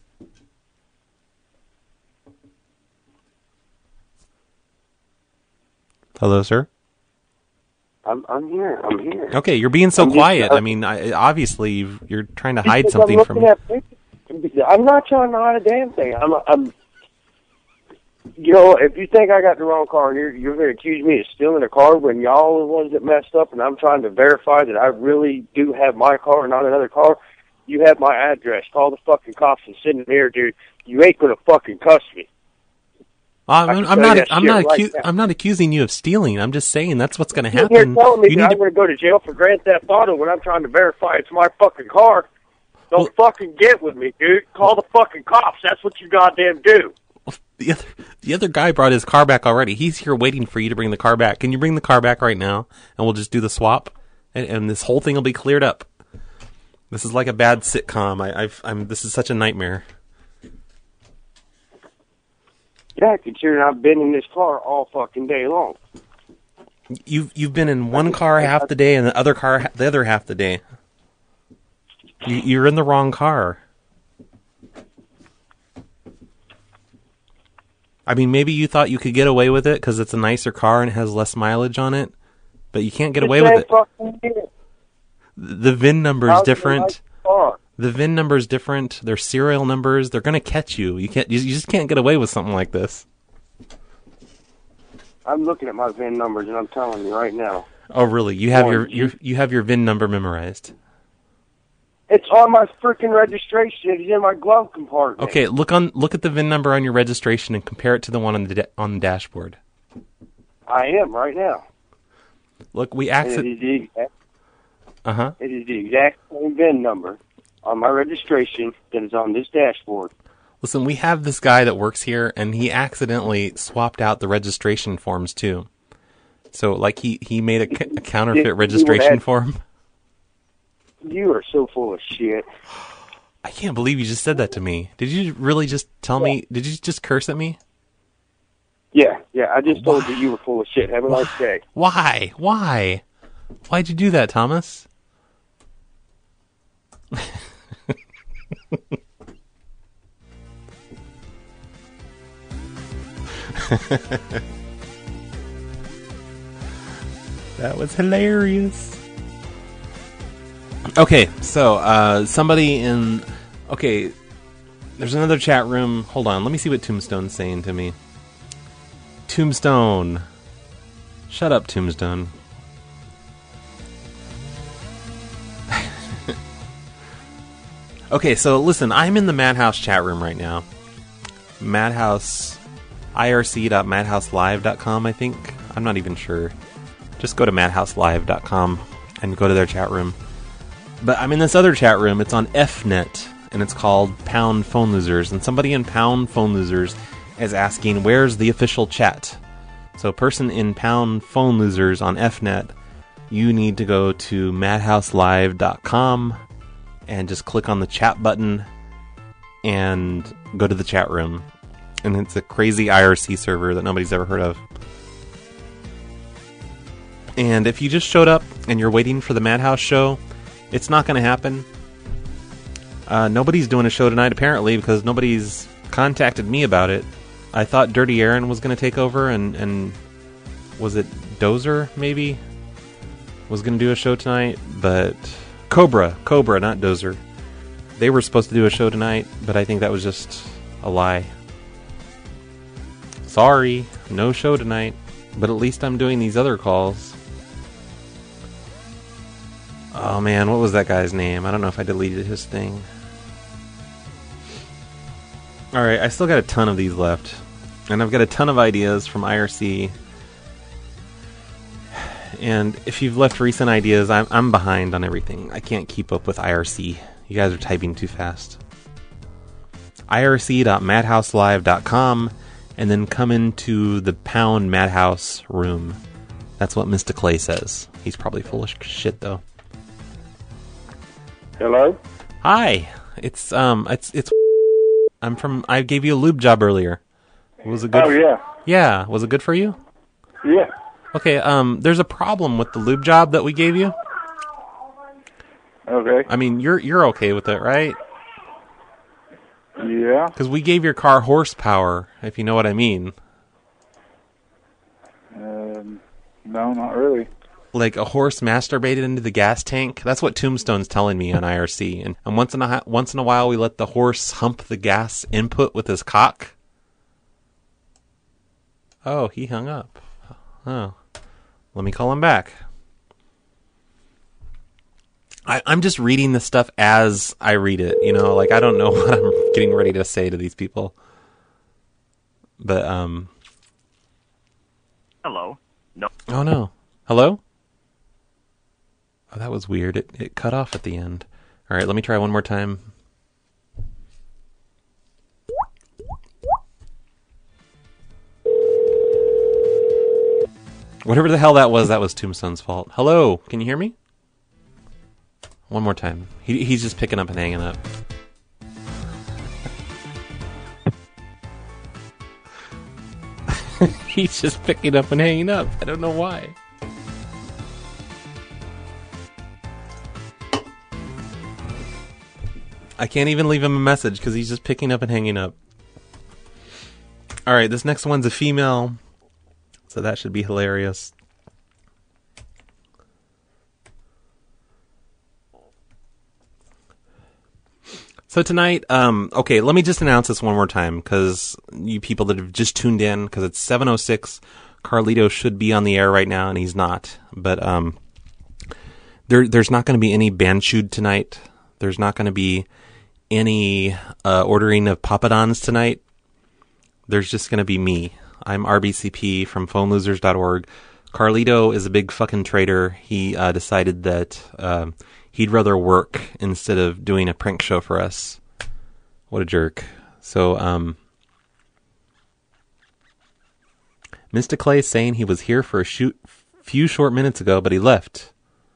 Hello, sir? I'm, I'm here. I'm here. Okay, you're being so I'm just- quiet. uh, I mean, I, obviously you've- you're trying to hide Because something I'm from looking me. at pictures. I'm not trying to hide a damn thing. I'm, I'm, you know, if you think I got the wrong car and you're, you're going to accuse me of stealing a car when y'all are the ones that messed up and I'm trying to verify that I really do have my car and not another car, you have my address. Call the fucking cops and send them here, dude. You ain't going to fucking cuss me. I'm, I I'm, can I'm tell not. you that I'm shit not. right Acu- now. I'm not accusing you of stealing. I'm just saying that's what's going to You're here happen. telling me You that need I'm to- going to go to jail for Grand Theft Auto when I'm trying to verify it's my fucking car. Don't fucking get with me, dude. Call the fucking cops. That's what you goddamn do. The other, the other guy brought his car back already. He's here waiting for you to bring the car back. Can you bring the car back right now, and we'll just do the swap, and, and this whole thing will be cleared up. This is like a bad sitcom. I, I've, I'm. This is such a nightmare. Yeah, considering I've been in this car all fucking day long. You've you've been in one car half the day and the other car the other half the day. You, you're in the wrong car. I mean, maybe you thought you could get away with it because it's a nicer car and it has less mileage on it, but you can't get away with it. The V I N number is different. The V I N number is different. Their serial numbers, they're going to catch you. You can't. You you just can't get away with something like this. I'm looking at my V I N numbers and I'm telling you right now. Oh, really? You have One, your, your you have your V I N number memorized. It's on my freaking registration. It's in my glove compartment. Okay, look on look at the V I N number on your registration and compare it to the one on the da- on the dashboard. I am right now. Look, we And accident. it is the exact, Uh huh. it is the exact same V I N number on my registration that is on this dashboard. Listen, we have this guy that works here, and he accidentally swapped out the registration forms too. So, like, he he made a, c- a counterfeit You registration had- form. You are so full of shit. I can't believe you just said that to me. Did you really just tell me? Did you just curse at me? Yeah, yeah, I just told you you were full of shit. Have a nice day. Why? Why? Why'd you do that, Thomas? That was hilarious. Okay, so uh, somebody in... Okay, there's another chat room. Hold on, let me see what Tombstone's saying to me. Tombstone. Shut up, Tombstone. Okay, so listen, I'm in the Madhouse chat room right now. Madhouse, I R C dot madhouse live dot com, I think. I'm not even sure. Just go to madhouse live dot com and go to their chat room. But I'm in this other chat room. It's on F net, and it's called Pound Phone Losers. And somebody in Pound Phone Losers is asking, where's the official chat? So person in Pound Phone Losers on F net, you need to go to madhouse live dot com and just click on the chat button and go to the chat room. And it's a crazy I R C server that nobody's ever heard of. And if you just showed up and you're waiting for the Madhouse show, it's not going to happen. Uh, nobody's doing a show tonight, apparently, because nobody's contacted me about it. I thought Dirty Aaron was going to take over, and, and was it Dozer, maybe? Was going to do a show tonight, but... Cobra. Cobra, not Dozer. They were supposed to do a show tonight, but I think that was just a lie. Sorry, no show tonight, but at least I'm doing these other calls. Oh man, what was that guy's name? I don't know if I deleted his thing. Alright, I still got a ton of these left. And I've got a ton of ideas from I R C. And if you've left recent ideas, I'm, I'm behind on everything. I can't keep up with I R C. You guys are typing too fast. I R C dot madhouse live dot com, and then come into the Pound Madhouse room. That's what Mister Clay says. He's probably full of shit, though. Hello? Hi. It's, um, it's, it's, I'm from, I gave you a lube job earlier. Was it good? Oh, yeah. Yeah. Was it good for you? Yeah. Okay, um, there's a problem with the lube job that we gave you. Okay. I mean, you're, you're okay with it, right? Yeah. Because we gave your car horsepower, if you know what I mean. Um, no, not really. Like a horse masturbated into the gas tank. That's what Tombstone's telling me on I R C. And, and once in a once in a while, we let the horse hump the gas input with his cock. Oh, he hung up. Oh, let me call him back. I, I'm just reading this stuff as I read it. You know, like I don't know what I'm getting ready to say to these people. But um. Hello. No. Oh no. Hello? Oh, that was weird. It it cut off at the end. All right, let me try one more time. Whatever the hell that was, that was Tombstone's fault. Hello, can you hear me? One more time. He he's just picking up and hanging up. He's just picking up and hanging up. I don't know why. I can't even leave him a message because he's just picking up and hanging up. Alright, this next one's a female. So that should be hilarious. So tonight, um, okay, let me just announce this one more time, because you people that have just tuned in, because it's seven oh six, Carlito should be on the air right now, and he's not. But um, there, there's not going to be any Banchud tonight. There's not going to be any uh, ordering of Papadons tonight. There's just going to be me. I'm R B C P from phone losers dot org. Carlito is a big fucking traitor. He uh, decided that uh, he'd rather work instead of doing a prank show for us. What a jerk. So, um... Mister Clay is saying he was here for a shoot few short minutes ago, but he left.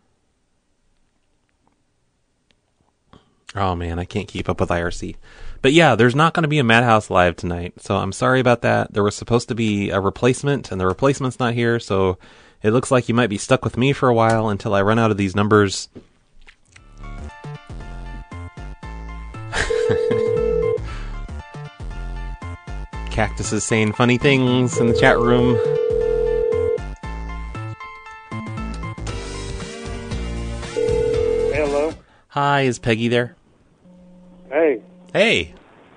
Oh man, I can't keep up with I R C. But yeah, there's not going to be a Madhouse Live tonight, so I'm sorry about that. There was supposed to be a replacement, and the replacement's not here, so it looks like you might be stuck with me for a while until I run out of these numbers. Cactus is saying funny things in the chat room. Hello. Hi, is Peggy there? Hey. Hey.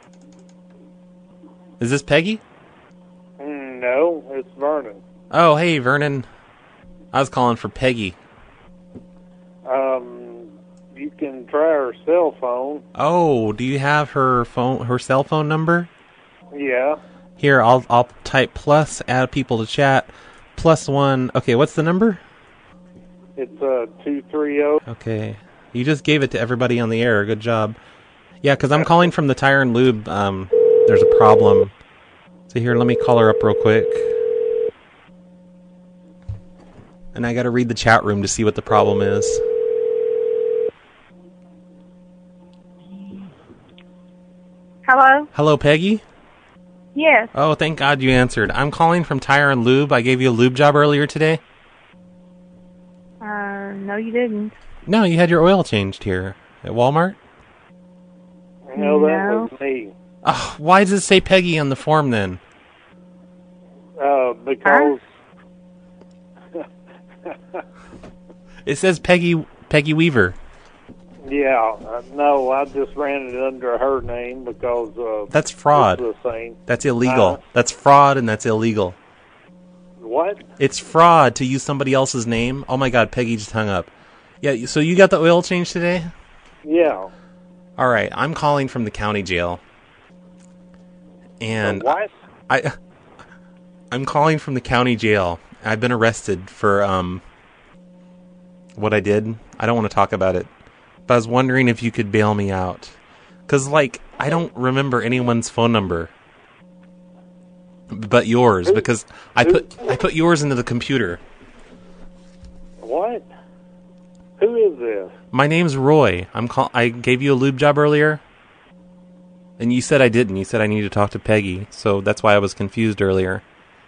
Is this Peggy? Mm, no, it's Vernon. Oh, hey, Vernon. I was calling for Peggy. Um, you can try her cell phone. Oh, do you have her phone, her cell phone number? Yeah. Here, I'll I'll type plus, add people to chat, plus one. Okay, what's the number? It's uh two three zero. Okay, you just gave it to everybody on the air. Good job. Yeah, because I'm calling from the Tire and Lube. Um, there's a problem. So here, let me call her up real quick. And I got to read the chat room to see what the problem is. Hello? Hello, Peggy? Yes. Oh, thank God you answered. I'm calling from Tire and Lube. I gave you a lube job earlier today. Uh, no, you didn't. No, you had your oil changed here at Walmart. No, that No. was me. Oh, why does it say Peggy on the form then? Uh, because... It says Peggy Peggy Weaver. yeah, uh, no, I just ran it under her name because... Uh, That's fraud. it's the same. That's illegal. Uh, That's fraud, and that's illegal. what? It's fraud to use somebody else's name. Oh my God, Peggy just hung up. Yeah, so you got the oil change today? Yeah. All right, I'm calling from the county jail. And The what? I I'm calling from the county jail. I've been arrested for um what I did. I don't want to talk about it. But I was wondering if you could bail me out. Cuz like I don't remember anyone's phone number but yours because I put I put yours into the computer. What? Who is this? My name's Roy. I'm call- I gave you a lube job earlier. And you said I didn't. You said I needed to talk to Peggy. So that's why I was confused earlier.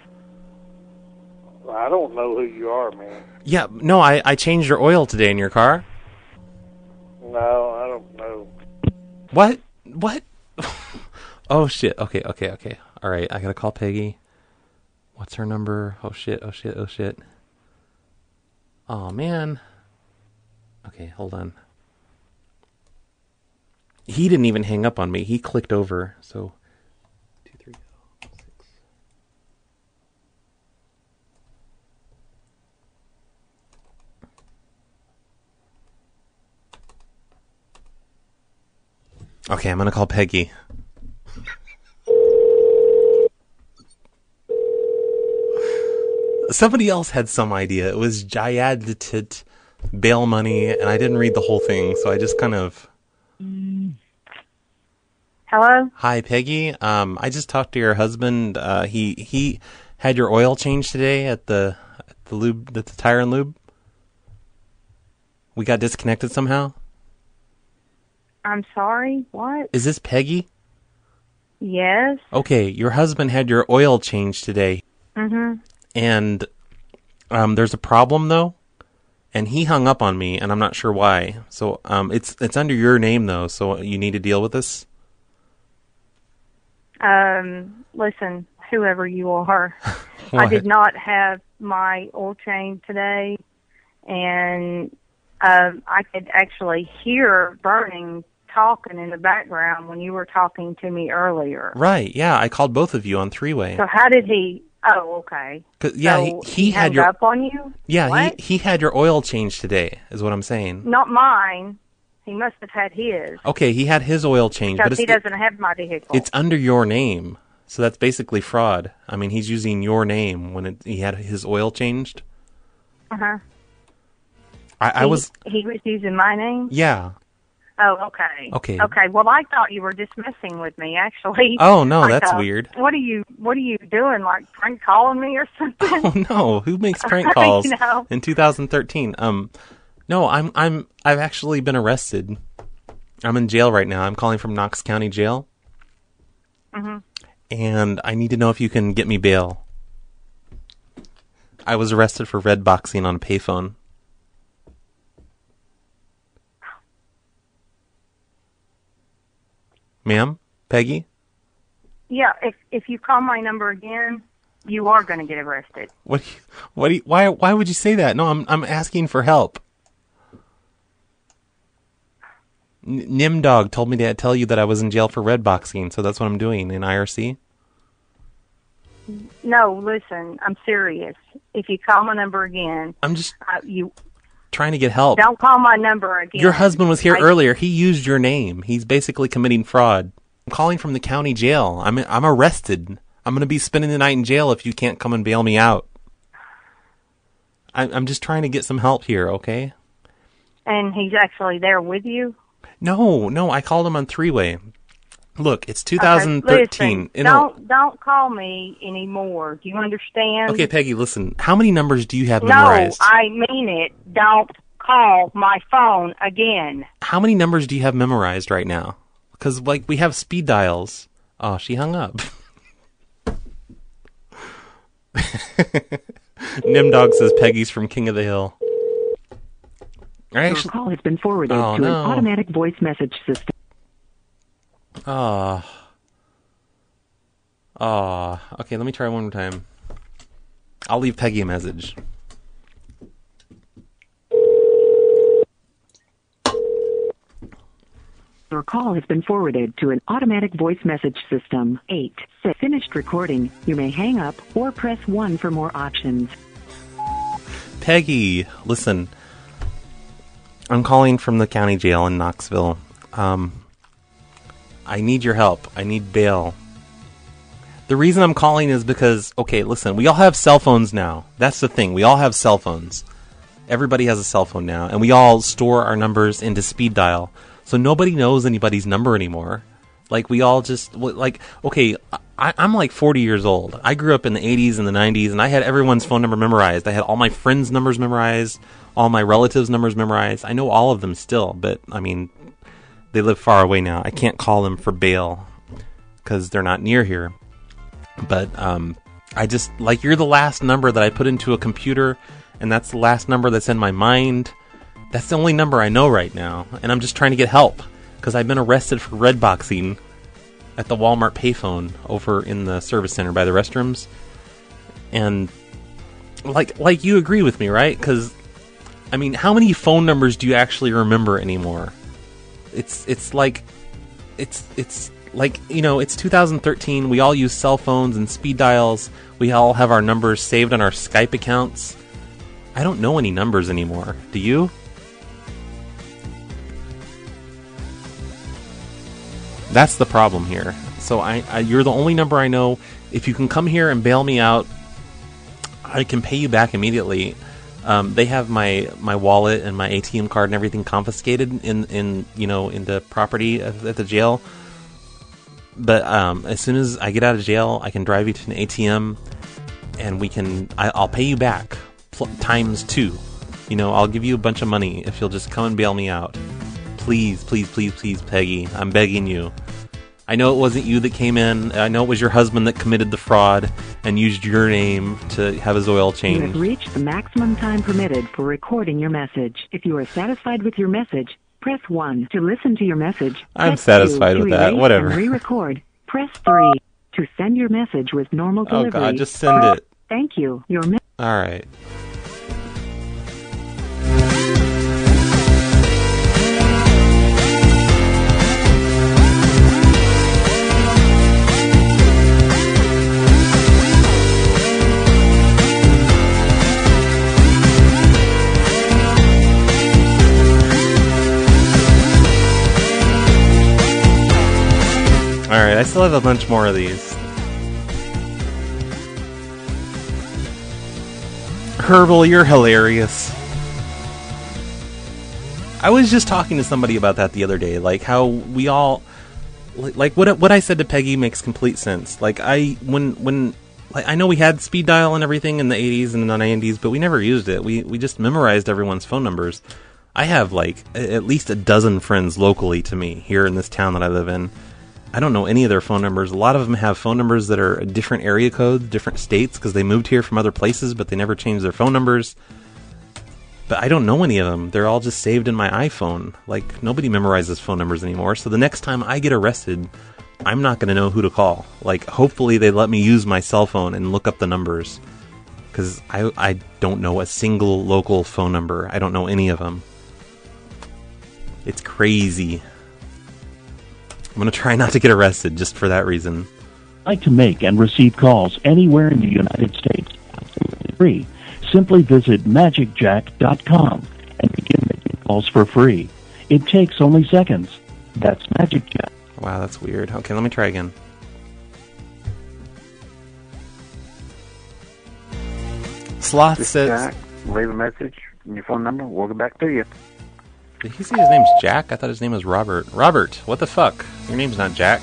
I don't know who you are, man. Yeah, no, I, I changed your oil today in your car. No, I don't know. What? What? Oh, shit. Okay, okay, okay. All right, I gotta call Peggy. What's her number? Oh, shit, oh, shit, oh, shit. Oh, man. Okay, hold on. He didn't even hang up on me. He clicked over, so... Two, three, six. Okay, I'm gonna call Peggy. Somebody else had some idea. It was Jayad bail money, and I didn't read the whole thing, so I just kind of... Hello? Hi, Peggy. Um, I just talked to your husband. Uh, he he had your oil changed today at the at the lube, at the Tire and Lube. We got disconnected somehow. I'm sorry, what? Is this Peggy? Yes. Okay, your husband had your oil changed today, Mm-hmm. and um, there's a problem though, and he hung up on me, and I'm not sure why. So um, it's it's under your name though, so you need to deal with this. Um, listen, whoever you are, I What? did not have my oil change today, and um, I could actually hear burning talking in the background when you were talking to me earlier. Right? Yeah, I called both of you on three way. So how did he? Oh, okay. 'Cause- yeah, so he, he had hung your up on you. yeah What? he he had your oil changed today, is what I'm saying. Not mine. He must have had his. Okay, he had his oil changed, Because but he it's, doesn't have my vehicle. it's under your name, so that's basically fraud. I mean, he's using your name when it, he had his oil changed. Uh-huh. I, I He- was He was using my name? yeah. Oh, okay. Okay. Okay. Well, I thought you were just messing with me, actually. Oh, no, Like, that's uh, weird. What are you What are you doing? Like prank calling me or something? Oh no, who makes prank calls You know. in two thousand thirteen? Um, no, I'm I'm I've actually been arrested. I'm in jail right now. I'm calling from Knox County Jail, hmm and I need to know if you can get me bail. I was arrested for red boxing on a payphone. Ma'am? Peggy? Yeah. If if you call my number again, you are going to get arrested. What do you, what do you, why why would you say that? No, I'm I'm asking for help. N- Nimdog told me to tell you that I was in jail for red boxing, so that's what I'm doing in I R C. No, listen. I'm serious. If you call my number again, I'm just uh, you trying to get help. Don't call my number again. Your husband was here I- earlier. He used your name. He's basically committing fraud. I'm calling from the county jail. I'm I'm arrested. I'm going to be spending the night in jail if you can't come and bail me out. I'm I'm just trying to get some help here, okay? And he's actually there with you? No, no, I called him on three-way. Look, it's two thousand thirteen. Okay, listen, You know- don't don't call me anymore. Do you understand? Okay, Peggy, listen. How many numbers do you have No, memorized? I mean it. Don't call my phone again. How many numbers do you have memorized right now? Because, like, we have speed dials. Oh, she hung up. Nimdog says Peggy's from King of the Hill. I Your call has been forwarded Oh, to no. an automatic voice message system. Ah. Ah. Okay, let me try one more time. I'll leave Peggy a message. Your call has been forwarded to an automatic voice message system. eight. Finished recording. You may hang up or press one for more options. Peggy, listen. I'm calling from the county jail in Knoxville. Um, I need your help. I need bail. The reason I'm calling is because, okay, listen, we all have cell phones now. That's the thing. We all have cell phones. Everybody has a cell phone now, and we all store our numbers into speed dial. So nobody knows anybody's number anymore. Like, we all just, like, okay, I, I'm like forty years old. I grew up in the eighties and the nineties, and I had everyone's phone number memorized. I had all my friends' numbers memorized, all my relatives' numbers memorized. I know all of them still, but, I mean, they live far away now. I can't call them for bail because they're not near here. But um, I just, like, you're the last number that I put into a computer, and that's the last number that's in my mind. That's the only number I know right now, and I'm just trying to get help because I've been arrested for redboxing at the Walmart payphone over in the service center by the restrooms. And like, like you agree with me, right? Because I mean, how many phone numbers do you actually remember anymore? It's it's like it's it's like, you know, it's two thousand thirteen. We all use cell phones and speed dials. We all have our numbers saved on our Skype accounts. I don't know any numbers anymore. Do you? That's the problem here. So I, I, you're the only number I know. If you can come here and bail me out, I can pay you back immediately. Um, they have my, my wallet and my A T M card and everything confiscated in, in you know in the property at, at the jail. But um, as soon as I get out of jail, I can drive you to an A T M, and we can. I, I'll pay you back pl- times two. You know, I'll give you a bunch of money if you'll just come and bail me out. Please, please, please, please, Peggy. I'm begging you. I know it wasn't you that came in. I know it was your husband that committed the fraud and used your name to have his oil You changed. have reached the maximum time permitted for recording your message. If you are satisfied with your message, press one. To listen to your message, I'm press satisfied two. with To that. erase Whatever. and re-record, press three. To send your message with normal Oh, delivery. God, just send it. Thank you. Your me- All right. Alright, I still have a bunch more of these. Herbal, you're hilarious. I was just talking to somebody about that the other day, like how we all, like, like what what I said to Peggy makes complete sense. Like I when when like I know we had speed dial and everything in the eighties and the nineties, but we never used it. We we just memorized everyone's phone numbers. I have like a- at least a dozen friends locally to me here in this town that I live in. I don't know any of their phone numbers. A lot of them have phone numbers that are different area codes, different states, because they moved here from other places, but they never changed their phone numbers. But I don't know any of them. They're all just saved in my iPhone. Like, nobody memorizes phone numbers anymore. So the next time I get arrested, I'm not going to know who to call. Like, hopefully they let me use my cell phone and look up the numbers. Because I, I don't know a single local phone number. I don't know any of them. It's crazy. I'm going to try not to get arrested just for that reason. Like to make and receive calls anywhere in the United States absolutely free. Simply visit magic jack dot com and calls for free. It takes only seconds. That's Magic Chat. Wow, that's weird. Okay, let me try again. Sloth This is says... Jack. Leave a message and your phone number. We'll get back to you. Did he say his name's Jack? I thought his name was Robert. Robert, what the fuck? Your name's not Jack.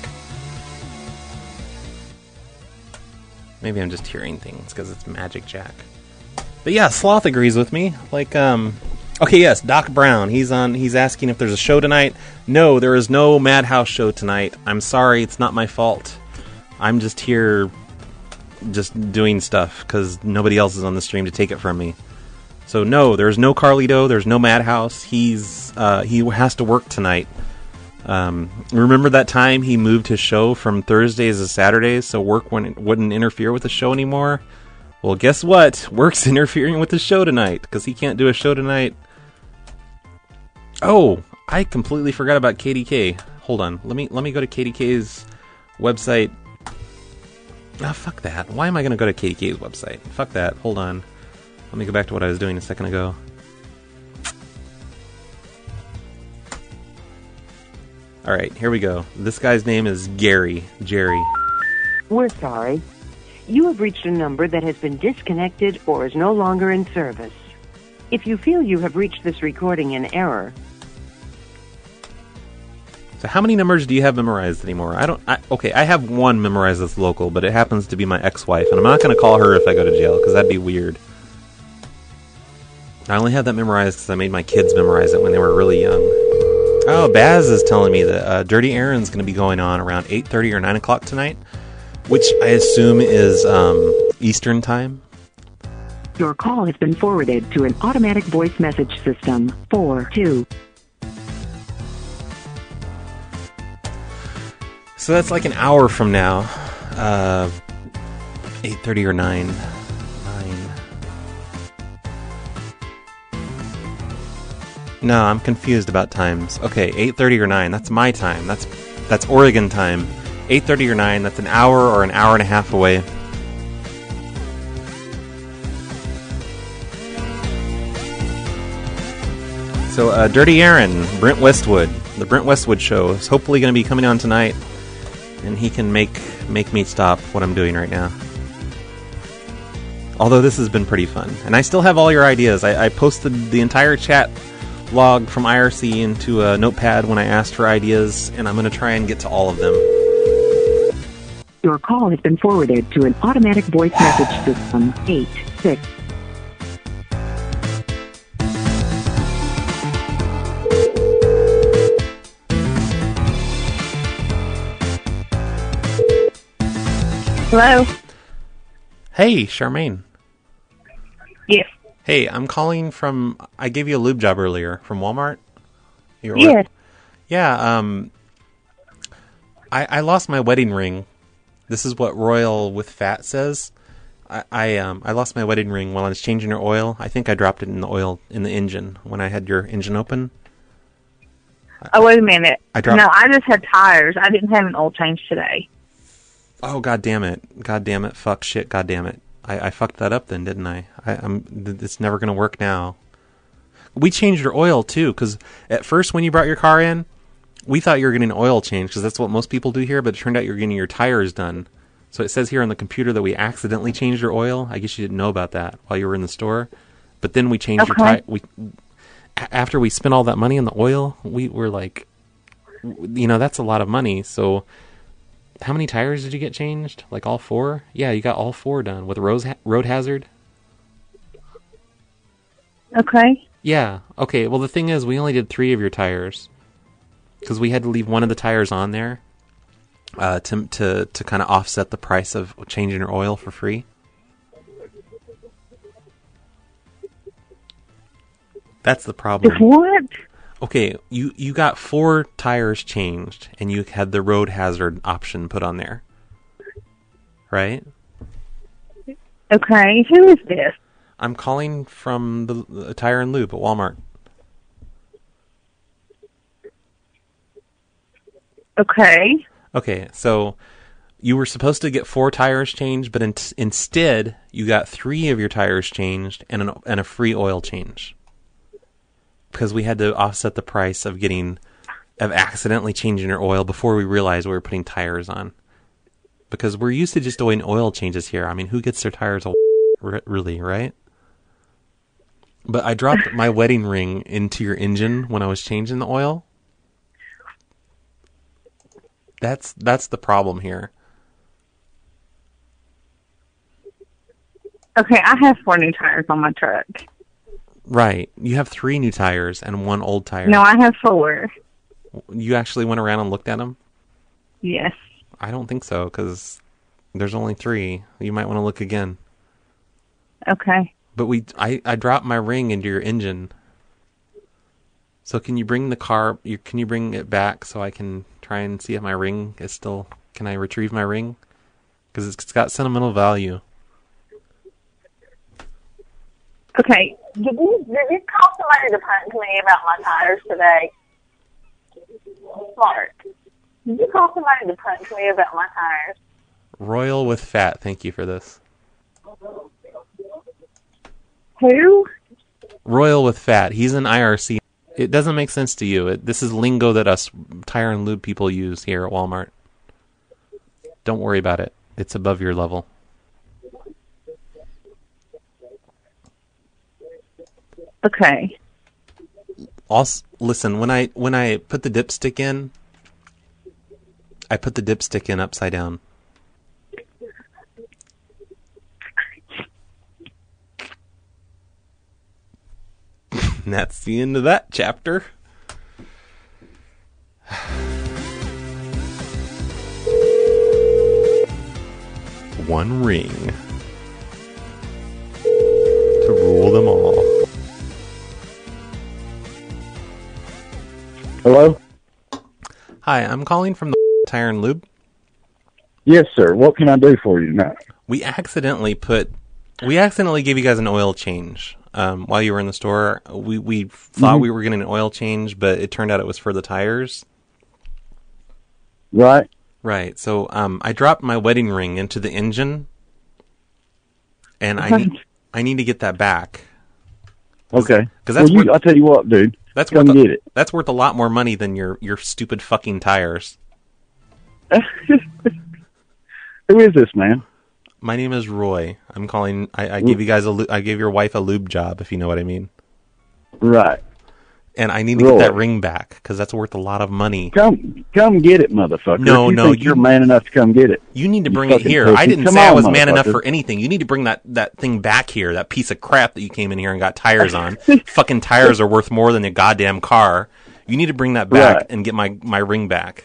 Maybe I'm just hearing things because it's Magic Jack. But yeah, Sloth agrees with me. Like, um... Okay, yes, Doc Brown. He's on. He's asking if there's a show tonight. No, there is no Madhouse show tonight. I'm sorry, it's not my fault. I'm just here just doing stuff because nobody else is on the stream to take it from me. So no, there's no Carlito, there's no Madhouse. He's uh, he has to work tonight. Um, remember that time he moved his show from Thursdays to Saturdays so work wouldn't, wouldn't interfere with the show anymore? Well, guess what? Work's interfering with the show tonight because he can't do a show tonight. Oh, I completely forgot about K D K. Hold on, let me let me go to K D K's website. Ah, fuck that. Why am I going to go to K D K's website? Fuck that. Hold on. Let me go back to what I was doing a second ago. Alright, here we go. This guy's name is Gary. Jerry. We're sorry. You have reached a number that has been disconnected or is no longer in service. If you feel you have reached this recording in error... So how many numbers do you have memorized anymore? I don't... I, okay, I have one memorized that's local, but it happens to be my ex-wife, and I'm not going to call her if I go to jail, because that'd be weird. I only have that memorized because I made my kids memorize it when they were really young. Oh, Baz is telling me that uh, Dirty Aaron's going to be going on around eight thirty or nine o'clock tonight, which I assume is um, Eastern time. Your call has been forwarded to an automatic voice message system. four two. So that's like an hour from now. Uh, eight thirty or nine. nine. No, I'm confused about times. Okay, eight thirty or nine. That's my time. That's that's Oregon time. eight thirty or nine. That's an hour or an hour and a half away. So, uh, Dirty Aaron, Brent Westwood. The Brent Westwood Show is hopefully going to be coming on tonight. And he can make make me stop what I'm doing right now. Although this has been pretty fun. And I still have all your ideas. I, I posted the entire chat log from I R C into a notepad when I asked for ideas, and I'm going to try and get to all of them. Your call has been forwarded to an automatic voice message system. eight six. Hello? Hey, Charmaine. Yes. Hey, I'm calling from... I gave you a lube job earlier from Walmart. Your Yes. Yeah, um... I, I lost my wedding ring. This is what Royal with Fat says. I, I um I lost my wedding ring while I was changing your oil. I think I dropped it in the oil in the engine when I had your engine open. Oh, wait a minute. I dropped- No, I just had tires. I didn't have an oil change today. Oh, god damn it. God damn it. Fuck shit. God damn it. I, I fucked that up then, didn't I? I I'm it's never going to work now. We changed your oil too, because at first when you brought your car in, we thought you were getting an oil change, because that's what most people do here, but it turned out you're getting your tires done. So it says here on the computer that we accidentally changed your oil. I guess you didn't know about that while you were in the store. But then we changed your Okay. tire. We after we spent all that money on the oil, we were like, you know, that's a lot of money. So how many tires did you get changed? Like all four? Yeah, you got all four done with Rose ha- road hazard. Okay. Yeah. Okay. Well, the thing is, we only did three of your tires because we had to leave one of the tires on there uh, to to to kind of offset the price of changing your oil for free. That's the problem. What? Okay, you, you got four tires changed, and you had the road hazard option put on there. Right? Okay. Who is this? I'm calling from the, the Tire and Lube at Walmart. Okay. Okay, so you were supposed to get four tires changed, but in, instead you got three of your tires changed and, an, and a free oil change. because we had to offset the price of getting of accidentally changing your oil before we realized we were putting tires on. Because we're used to just doing oil changes here. I mean, who gets their tires all really, right? But I dropped my wedding ring into your engine when I was changing the oil. That's that's the problem here. Okay, I have four new tires on my truck. Right. You have three new tires and one old tire. No, I have four. You actually went around and looked at them? Yes. I don't think so, because there's only three. You might want to look again. Okay. But we, I, I dropped my ring into your engine. So can you bring the car, you, can you bring it back so I can try and see if my ring is still, can I retrieve my ring? Because it's, it's got sentimental value. Okay. Did you, did you call somebody to punch me about my tires today? Smart. Did you call somebody to punch me about my tires? Royal with Fat, thank you for this. Who? Royal with Fat. He's an I R C. It doesn't make sense to you. It, this is lingo that us tire and lube people use here at Walmart. Don't worry about it. It's above your level. Okay. Also, listen, when I when I put the dipstick in, I put the dipstick in upside down. And that's the end of that chapter. One ring to rule them all. Hello? Hi, I'm calling from the Tire and Lube. Yes, sir. What can I do for you now? We accidentally put, we accidentally gave you guys an oil change um, while you were in the store. We we thought Mhm. we were getting an oil change, but it turned out it was for the tires. Right. Right. So um, I dropped my wedding ring into the engine, and I Okay. need I need to get that back. Okay. Because that's well, you, worth, I'll tell you what, dude. that's Come worth a, get it. That's worth a lot more money than your your stupid fucking tires. Who is this, man? My name is Roy. I'm calling. I, I gave you guys a. lu- I gave your wife a lube job, if you know what I mean. Right. And I need to Roy. get that ring back because that's worth a lot of money. Come, come get it, motherfucker. No, if you no, think you- you're man enough to come get it. You need to You bring it fucking here. pussy. I didn't Come say I on, was man enough motherfucker. for anything. You need to bring that, that thing back here, that piece of crap that you came in here and got tires on. Fucking tires are worth more than a goddamn car. You need to bring that back Right. and get my, my ring back.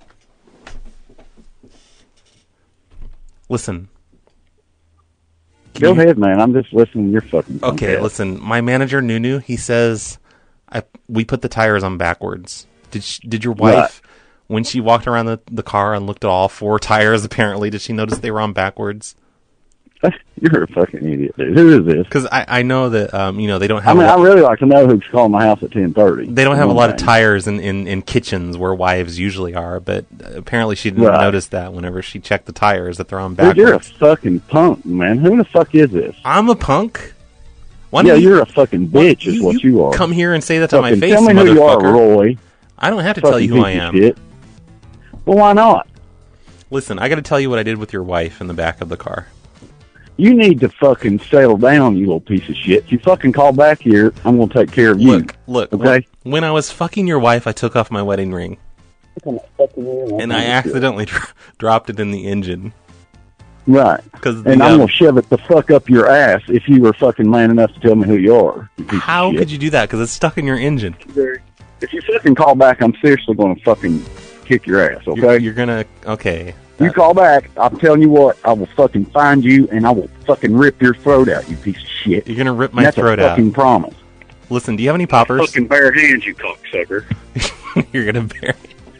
Listen. Can Go you- ahead, man. I'm just listening to your fucking. Okay, podcast. listen. My manager Nunu, he says, "I we put the tires on backwards." Did she, did your wife, Right. when she walked around the, the car and looked at all four tires, apparently, did she notice they were on backwards? You're a fucking idiot, dude. Who is this? Because I, I know that um you know they don't I have mean, a I lot, really like to know who's calling my house at ten thirty. they don't have a lot of tires in, in, in kitchens where wives usually are, but apparently she didn't Right. notice that whenever she checked the tires that they're on Dude, you're a backwards. fucking punk, man. Who the fuck is this? I'm a punk. Why Yeah, don't you- you're a fucking bitch, is what you are. Come here and say that to my Fucking face, tell me who you are, motherfucker. Roy. I don't have to tell Fucking you who I piece of am. shit. Well, why not? Listen, I got to tell you what I did with your wife in the back of the car. You need to fucking settle down, you little piece of shit. If you fucking call back here, I'm going to take care of you. Look, look. Okay? When, when I was fucking your wife, I took off my wedding ring, and I accidentally dro- dropped it in the engine. Right. 'Cause the, And I'm um, going to shove it the fuck up your ass if you were fucking man enough to tell me who you are. You piece of How shit. could you do that? Because it's stuck in your engine. If you fucking call back, I'm seriously going to fucking kick your ass, okay? You're, you're gonna okay. You call back, I'm telling you what, I will fucking find you and I will fucking rip your throat out, you piece of shit. You're gonna rip And my that's throat a out. fucking promise. Listen, do you have any poppers? Fucking bare hands, you cocksucker. You're gonna bury.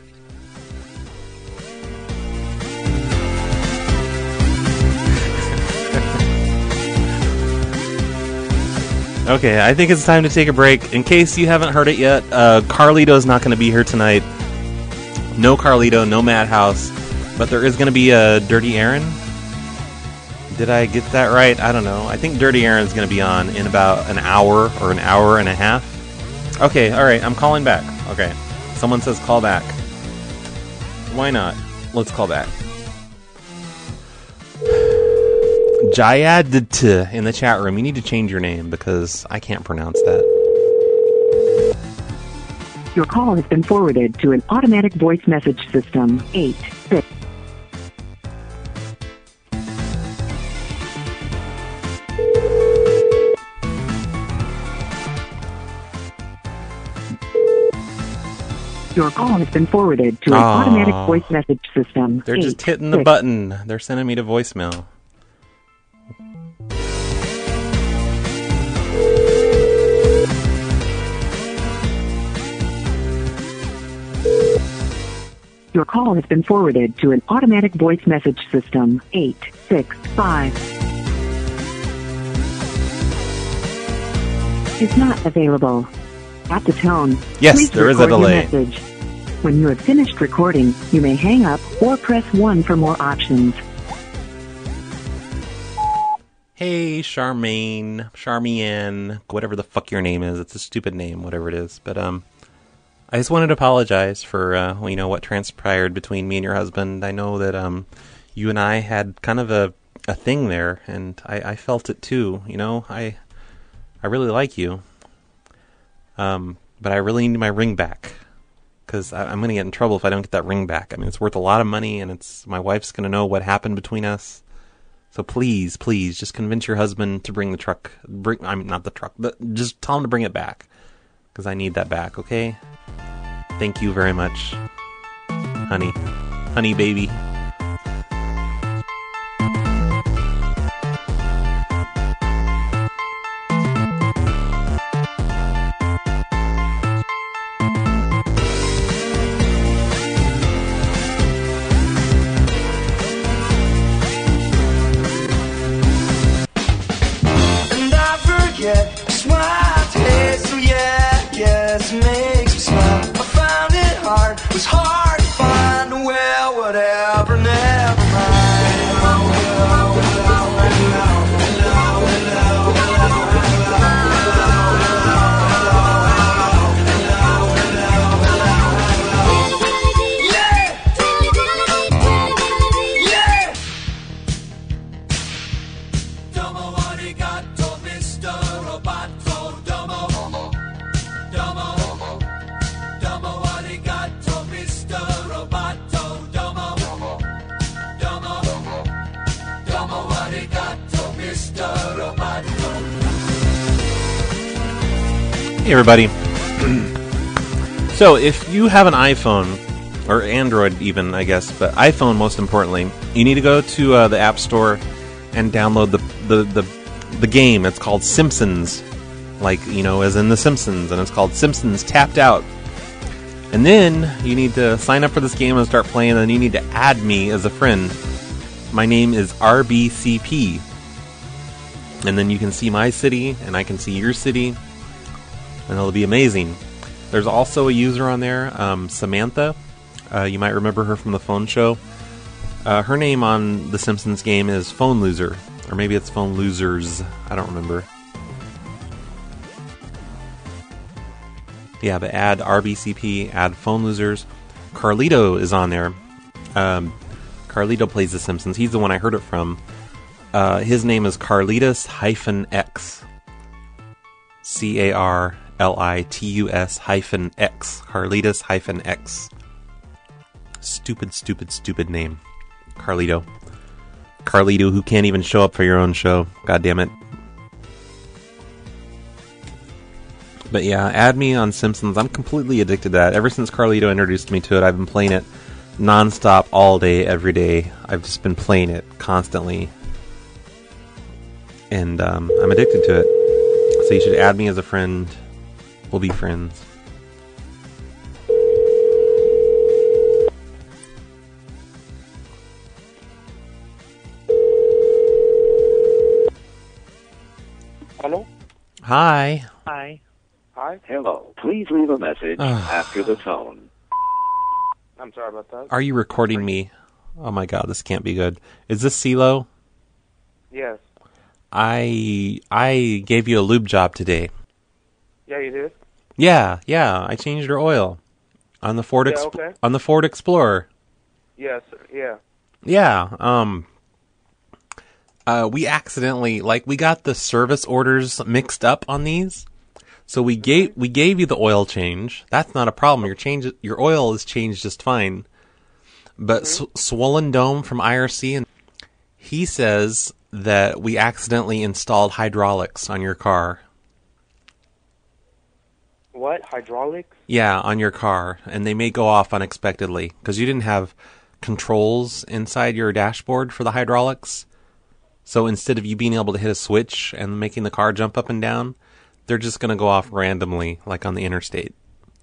Okay, I think it's time to take a break. In case you haven't heard it yet, uh, Carlito's not going to be here tonight. No Carlito, no Madhouse, but there is going to be a Dirty Aaron. Did I get that right? I don't know. I think Dirty Aaron's going to be on in about an hour or an hour and a half. Okay, all right, I'm calling back. Okay. Someone says call back. Why not? Let's call back. Jayad in the chat room. You need to change your name because I can't pronounce that. Your call has been forwarded to an automatic voice message system. Eight six. Your call has been forwarded to an Aww. automatic voice message system. They're Eight, just hitting the six. button. They're sending me to voicemail. Your call has been forwarded to an automatic voice message system. Eight six five. Is not available. At the tone, Yes, please there is a record your delay. message. When you have finished recording, you may hang up or press one for more options. Hey, Charmaine, Charmian, whatever the fuck your name is. It's a stupid name, whatever it is. But um, I just wanted to apologize for uh, well, you know, what transpired between me and your husband. I know that um, you and I had kind of a, a thing there, and I, I felt it too. You know, I I really like you, um, but I really need my ring back because I'm going to get in trouble if I don't get that ring back. I mean, it's worth a lot of money, and it's my wife's going to know what happened between us. So please, please, just convince your husband to bring the truck. Bring, I mean, not the truck, but just tell him to bring it back, because I need that back. Okay? Thank you very much, honey, honey, baby. And I forget a smile taste, so yeah, yes, makes me smile. I found it hard, it was hard to find, well, whatever, never Domo arigato, Mister Roboto. Domo, domo, domo arigato, Mister Roboto. Domo, domo, domo arigato, Mister Roboto. Hey, everybody. So, if you have an iPhone, or Android even, I guess, but iPhone most importantly, you need to go to uh, the App Store and download the, the, the, the game. It's called Simpsons, like, you know, as in The Simpsons, and it's called Simpsons Tapped Out. And then you need to sign up for this game and start playing, and then you need to add me as a friend. My name is R B C P. And then you can see my city, and I can see your city, and it'll be amazing. There's also a user on there, um, Samantha. Uh, you might remember her from the phone show. Uh, her name on the Simpsons game is Phone Loser. Or maybe it's Phone Losers. I don't remember. Yeah, but add R B C P, add Phone Losers. Carlito is on there. Um, Carlito plays the Simpsons. He's the one I heard it from. Uh, his name is Carlitus-X. C A R L I T U S hyphen X. Carlitus hyphen X. Stupid, stupid, stupid name. Carlito. Carlito, who can't even show up for your own show. God damn it. But yeah, add me on Simpsons. I'm completely addicted to that. Ever since Carlito introduced me to it, I've been playing it nonstop all day, every day. I've just been playing it constantly. And um, I'm addicted to it. So you should add me as a friend. We'll be friends. Hello? Hi. Hi. Hi. Hello. Please leave a message Ugh. after the tone. I'm sorry about that. Are you recording me? Oh my god, this can't be good. Is this CeeLo? Yes. I I gave you a lube job today. Yeah, you did. Yeah, yeah. I changed your oil on the Ford Yeah, Exp- okay. on the Ford Explorer. Yes, yeah. Yeah. Um. Uh, we accidentally like we got the service orders mixed up on these, so we gave we gave you the oil change. That's not a problem. Your change your oil is changed just fine. But S- Swollen Dome from I R C, and he says that we accidentally installed hydraulics on your car. What? Hydraulics? Yeah, on your car, and they may go off unexpectedly because you didn't have controls inside your dashboard for the hydraulics. So instead of you being able to hit a switch and making the car jump up and down, they're just going to go off randomly, like on the interstate.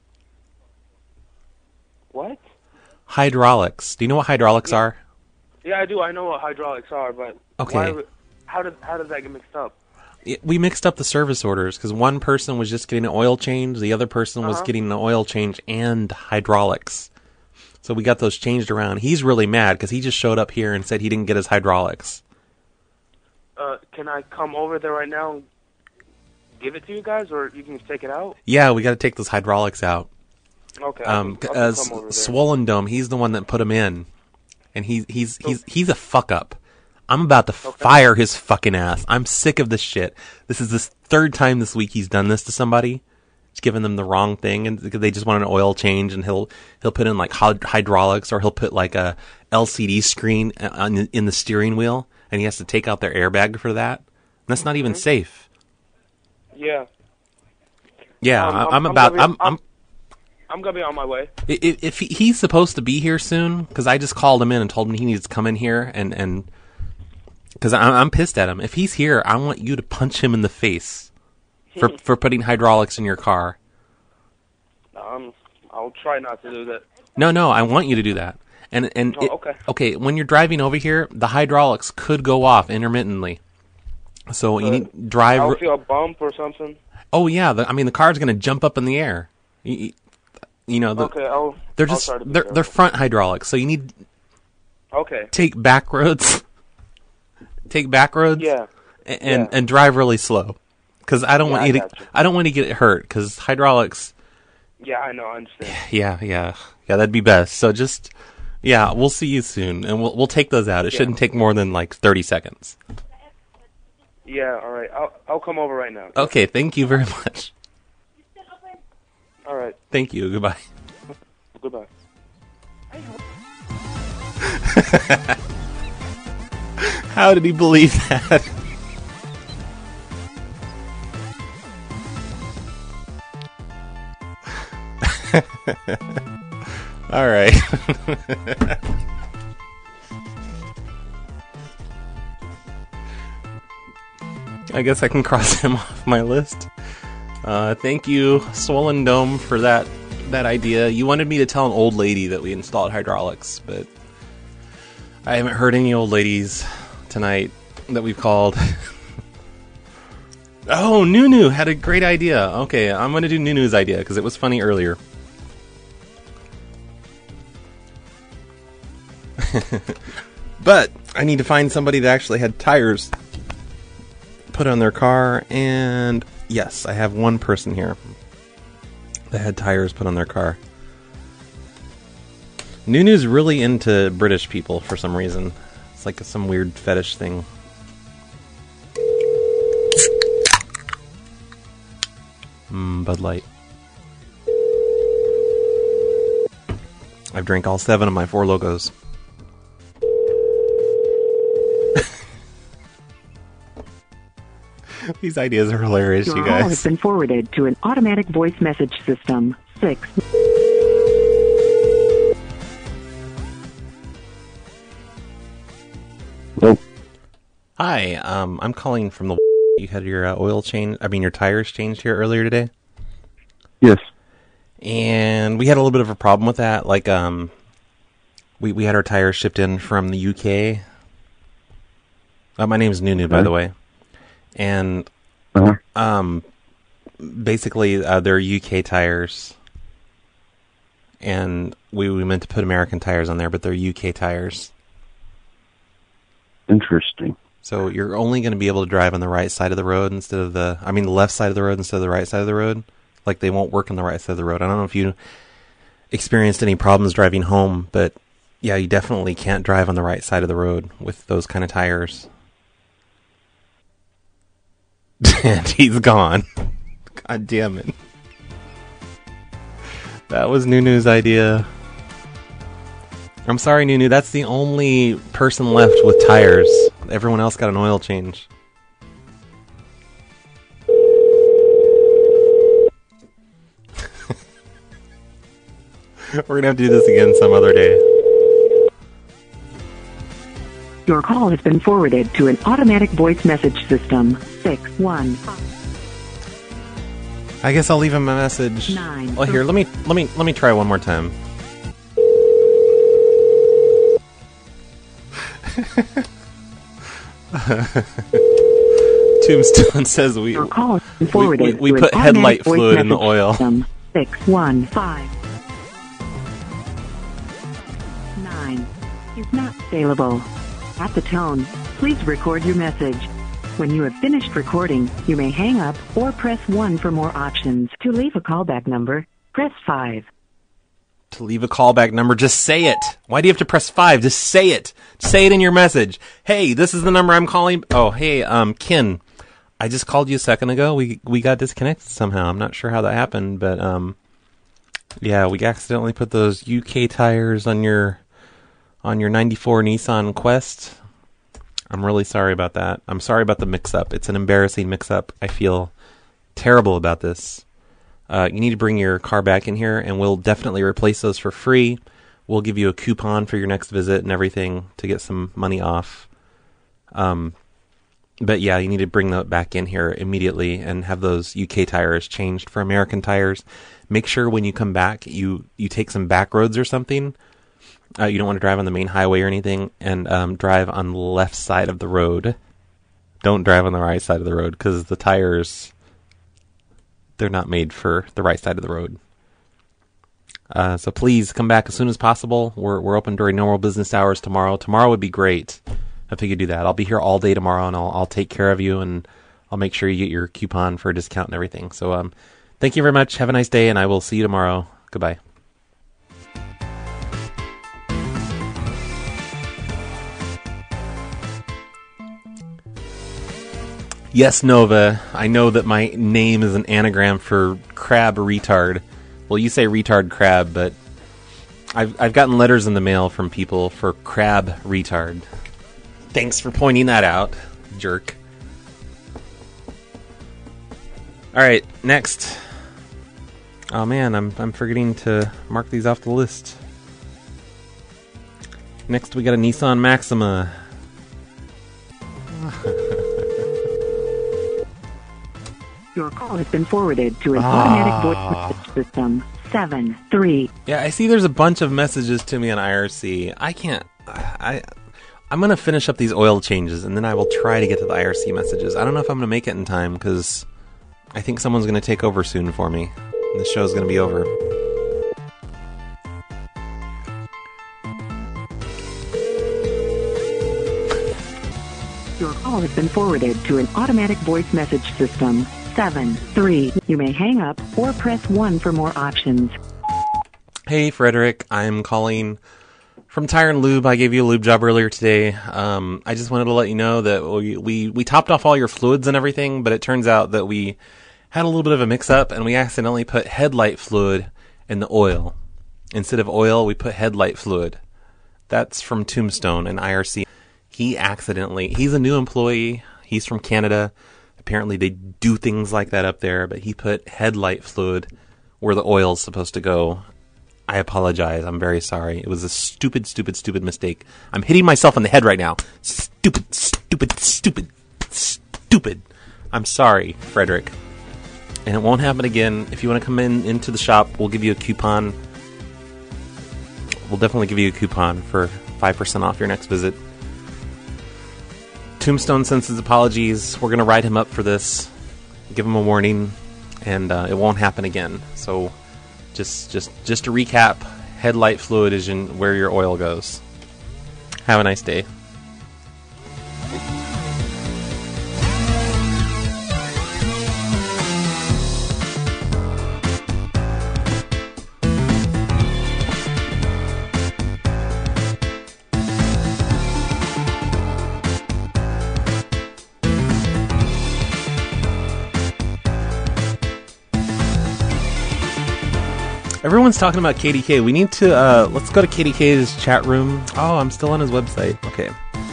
What? Hydraulics. Do you know what hydraulics are? Yeah, I do. I know what hydraulics are, but Okay. why would- how did how does that get mixed up? It- we mixed up the service orders because one person was just getting an oil change, the other person was Uh-huh. getting an oil change and hydraulics. So we got those changed around. He's really mad because he just showed up here and said he didn't get his hydraulics. Uh, can I come over there right now and give it to you guys, or you can just take it out? Yeah, we got to take those hydraulics out. Okay. I Um, can- I can uh, come over there. Swollen Dome, he's the one that put them in, and he, he's he's he's a fuck up. I'm about to fire his fucking ass. I'm sick of this shit. This is the third time this week he's done this to somebody. He's given them the wrong thing, and they just want an oil change, and he'll he'll put in like hyd- hydraulics, or he'll put like a L C D screen on, in the steering wheel, and he has to take out their airbag for that. And that's not even safe. Yeah. Yeah, Um, I- I'm- I'm I'm about. gonna I'm. be- I'm I'm gonna be on my way. If, if he, he's supposed to be here soon, because I just called him in and told him he needs to come in here, and and because I'm, I'm pissed at him. If he's here, I want you to punch him in the face for for putting hydraulics in your car. Um, I'll try not to do that. No, no, I want you to do that. And and Oh, it- okay. okay, when you're driving over here, the hydraulics could go off intermittently. So you Uh, need drive. I'll feel a bump or something. Oh yeah, the, I mean the car's going to jump up in the air. You, you- you know, the, Okay, I'll. they're I'll just try to be they're careful. they're front hydraulics, so you need Okay. take back roads, take back roads, Yeah. a- and Yeah. and drive really slow, because I don't Yeah, want I you to got you. I don't want you to get hurt, because hydraulics, Yeah, I know. I understand. yeah, yeah, yeah, that'd be best. So just yeah, we'll see you soon, and we'll we'll take those out. It Yeah. shouldn't take more than like thirty seconds. Yeah. All right. I'll I'll come over right now. Okay, thank you very much. All right. Thank you. Goodbye. Goodbye. How did he believe that? All right. I guess I can cross him off my list. Uh, thank you, Swollen Dome, for that that idea. You wanted me to tell an old lady that we installed hydraulics, but I haven't heard any old ladies tonight that we've called. Oh, Nunu had a great idea. Okay, I'm going to do Nunu's idea because it was funny earlier. But I need to find somebody that actually had tires put on their car, and yes, I have one person here that had tires put on their car. Nunu's really into British people for some reason. It's like some weird fetish thing. Mmm, Bud Light. I've drank all seven of my four logos. These ideas are hilarious, Your you call has guys. been forwarded to an automatic voice message system. Six. Hello. Hi, um, I'm calling from the. You had your uh, oil change. I mean, your tires changed here earlier today. Yes. And we had a little bit of a problem with that. Like, um, we we had our tires shipped in from the U K. Uh, my name's Nunu, by Okay. the way. And Uh-huh. um, basically, uh, they're U K tires. And we, we meant to put American tires on there, but they're U K tires. Interesting. So you're only going to be able to drive on the right side of the road instead of the, I mean, the left side of the road instead of the right side of the road. like they won't work on the right side of the road. I don't know if you experienced any problems driving home, but yeah, you definitely can't drive on the right side of the road with those kind of tires. And he's gone. God damn it. That was Nunu's idea. I'm sorry, Nunu. That's the only person left with tires. Everyone else got an oil change. We're going to have to do this again some other day. Your call has been forwarded to an automatic voice message system. Six one. I guess I'll leave him a message. Nine. Well, here, let me let me let me try one more time. Tombstone says we Your call has been we, forwarded we, we to put an headlight automatic voice fluid in the message oil. system. Six one five nine is not available. At the tone, please record your message. When you have finished recording, you may hang up or press one for more options. To leave a callback number, press five. To leave a callback number, just say it. Why do you have to press five? Just say it. Say it in your message. Hey, this is the number I'm calling. Oh, hey, um, Ken, I just called you a second ago. We we got disconnected somehow. I'm not sure how that happened, but um, yeah, we accidentally put those U K tires on your on your ninety-four Nissan Quest. I'm really sorry about that. I'm sorry about the mix-up. It's an embarrassing mix-up. I feel terrible about this. Uh, you need to bring your car back in here, and we'll definitely replace those for free. We'll give you a coupon for your next visit and everything to get some money off. Um, but yeah, you need to bring that back in here immediately and have those U K tires changed for American tires. Make sure when you come back, you, you take some back roads or something. Uh, you don't want to drive on the main highway or anything, and um, drive on the left side of the road. Don't drive on the right side of the road, because the tires, they're not made for the right side of the road. Uh, so please come back as soon as possible. We're we're open during normal business hours tomorrow. Tomorrow would be great if you could do that. I'll be here all day tomorrow, and I'll I'll take care of you, and I'll make sure you get your coupon for a discount and everything. So um, thank you very much. Have a nice day, and I will see you tomorrow. Goodbye. Yes, Nova, I know that my name is an anagram for crab retard. Well, you say retard crab, but I've I've gotten letters in the mail from people for crab retard. Thanks for pointing that out, jerk. Alright, next. Oh man, I'm I'm forgetting to mark these off the list. Next we got a Nissan Maxima. Your call has been forwarded to an automatic voice message system. Seven three. Yeah, I see there's a bunch of messages to me on I R C. I can't... I, I'm going to finish up these oil changes, and then I will try to get to the I R C messages. I don't know if I'm going to make it in time, because I think someone's going to take over soon for me. And the show's going to be over. Your call has been forwarded to an automatic voice message system. Seven three. You may hang up or press one for more options. Hey, Frederick. I'm calling from Tire and Lube. I gave you a lube job earlier today. Um, I just wanted to let you know that we, we, we topped off all your fluids and everything, but it turns out that we had a little bit of a mix-up, and we accidentally put headlight fluid in the oil. Instead of oil, we put headlight fluid. That's from Tombstone and I R C. He accidentally... He's a new employee. He's from Canada. Apparently they do things like that up there, but he put headlight fluid where the oil's supposed to go. I apologize. I'm very sorry. It was a stupid, stupid, stupid mistake. I'm hitting myself on the head right now. Stupid, stupid, stupid, stupid. I'm sorry, Frederick. And it won't happen again. If you want to come in into the shop, we'll give you a coupon. We'll definitely give you a coupon for five percent off your next visit. Tombstone sends his apologies. We're going to write him up for this, give him a warning, and uh, it won't happen again. So just just just to recap, headlight fluid is in where your oil goes. Have a nice day. Everyone's talking about K D K. We need to, uh, let's go to K D K's chat room. Oh, I'm still on his website. Okay.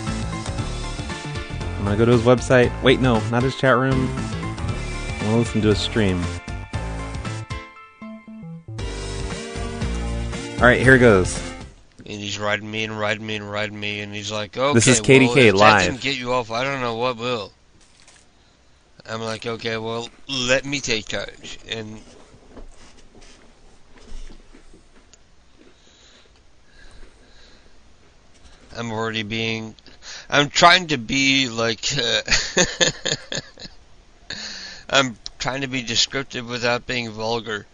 I'm gonna go to his website. Wait, no, not his chat room. I'm gonna listen to his stream. Alright, here it goes. And he's riding me and riding me and riding me, and he's like, okay, This is K D K well, if live. that didn't get you off, I don't know what will. I'm like, okay, well, let me take charge. And I'm already being... I'm trying to be, like... Uh, I'm trying to be descriptive without being vulgar.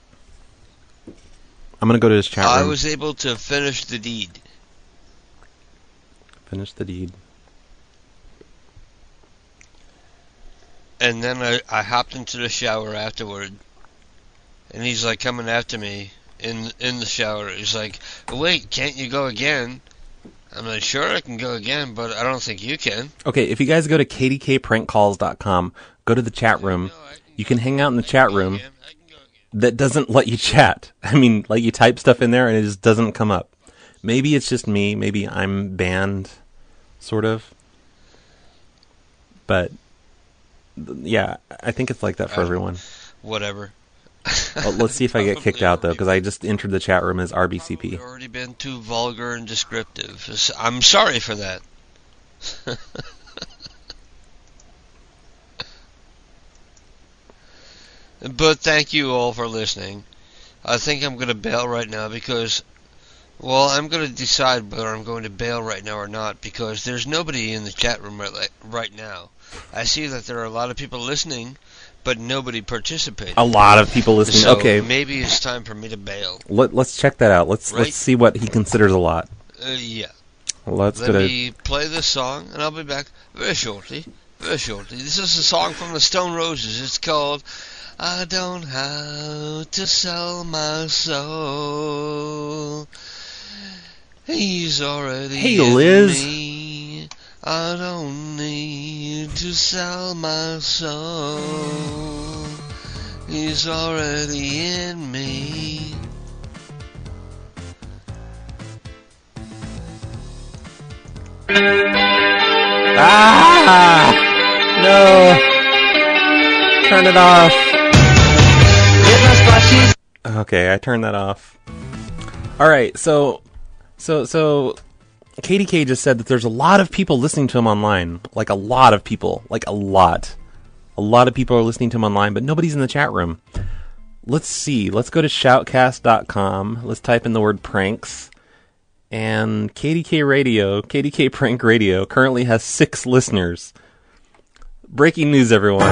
I'm gonna go to his chat room. I was able to finish the deed. Finish the deed. And then I, I hopped into the shower afterward. And he's like coming after me in in the shower. He's like, wait, can't you go again? I'm like, sure I can go again, but I don't think you can. Okay, if you guys go to k d k prank calls dot com, go to the chat room. You can hang out in the chat room. That doesn't let you chat. I mean, like you type stuff in there and it just doesn't come up. Maybe it's just me. Maybe I'm banned, sort of. But, yeah, I think it's like that for Uh, everyone. Whatever. Well, let's see if I get kicked out, though, because I just entered the chat room as R B C P. I've already been too vulgar and descriptive. I'm sorry for that. But thank you all for listening. I think I'm going to bail right now because, well, I'm going to decide whether I'm going to bail right now or not because there's nobody in the chat room right, right now. I see that there are a lot of people listening, but nobody participating. A lot of people listening. So Okay. maybe it's time for me to bail. Let, let's check that out. Let's Right? let's see what he considers a lot. Uh, yeah. Let's Let go to... me play this song, and I'll be back very shortly. Very shortly. This is a song from the Stone Roses. It's called I Don't Have to Sell My Soul. He's already Hey, in Liz. me. I don't need to sell my soul. He's already in me. Ah! No! Turn it off. Okay, I turned that off. Alright, so... So, so... K D K just said that there's a lot of people listening to him online. Like, a lot of people. Like, a lot. A lot of people are listening to him online, but nobody's in the chat room. Let's see. Let's go to shoutcast dot com. Let's type in the word pranks. And K D K Radio, K D K Prank Radio, currently has six listeners. Breaking news, everyone.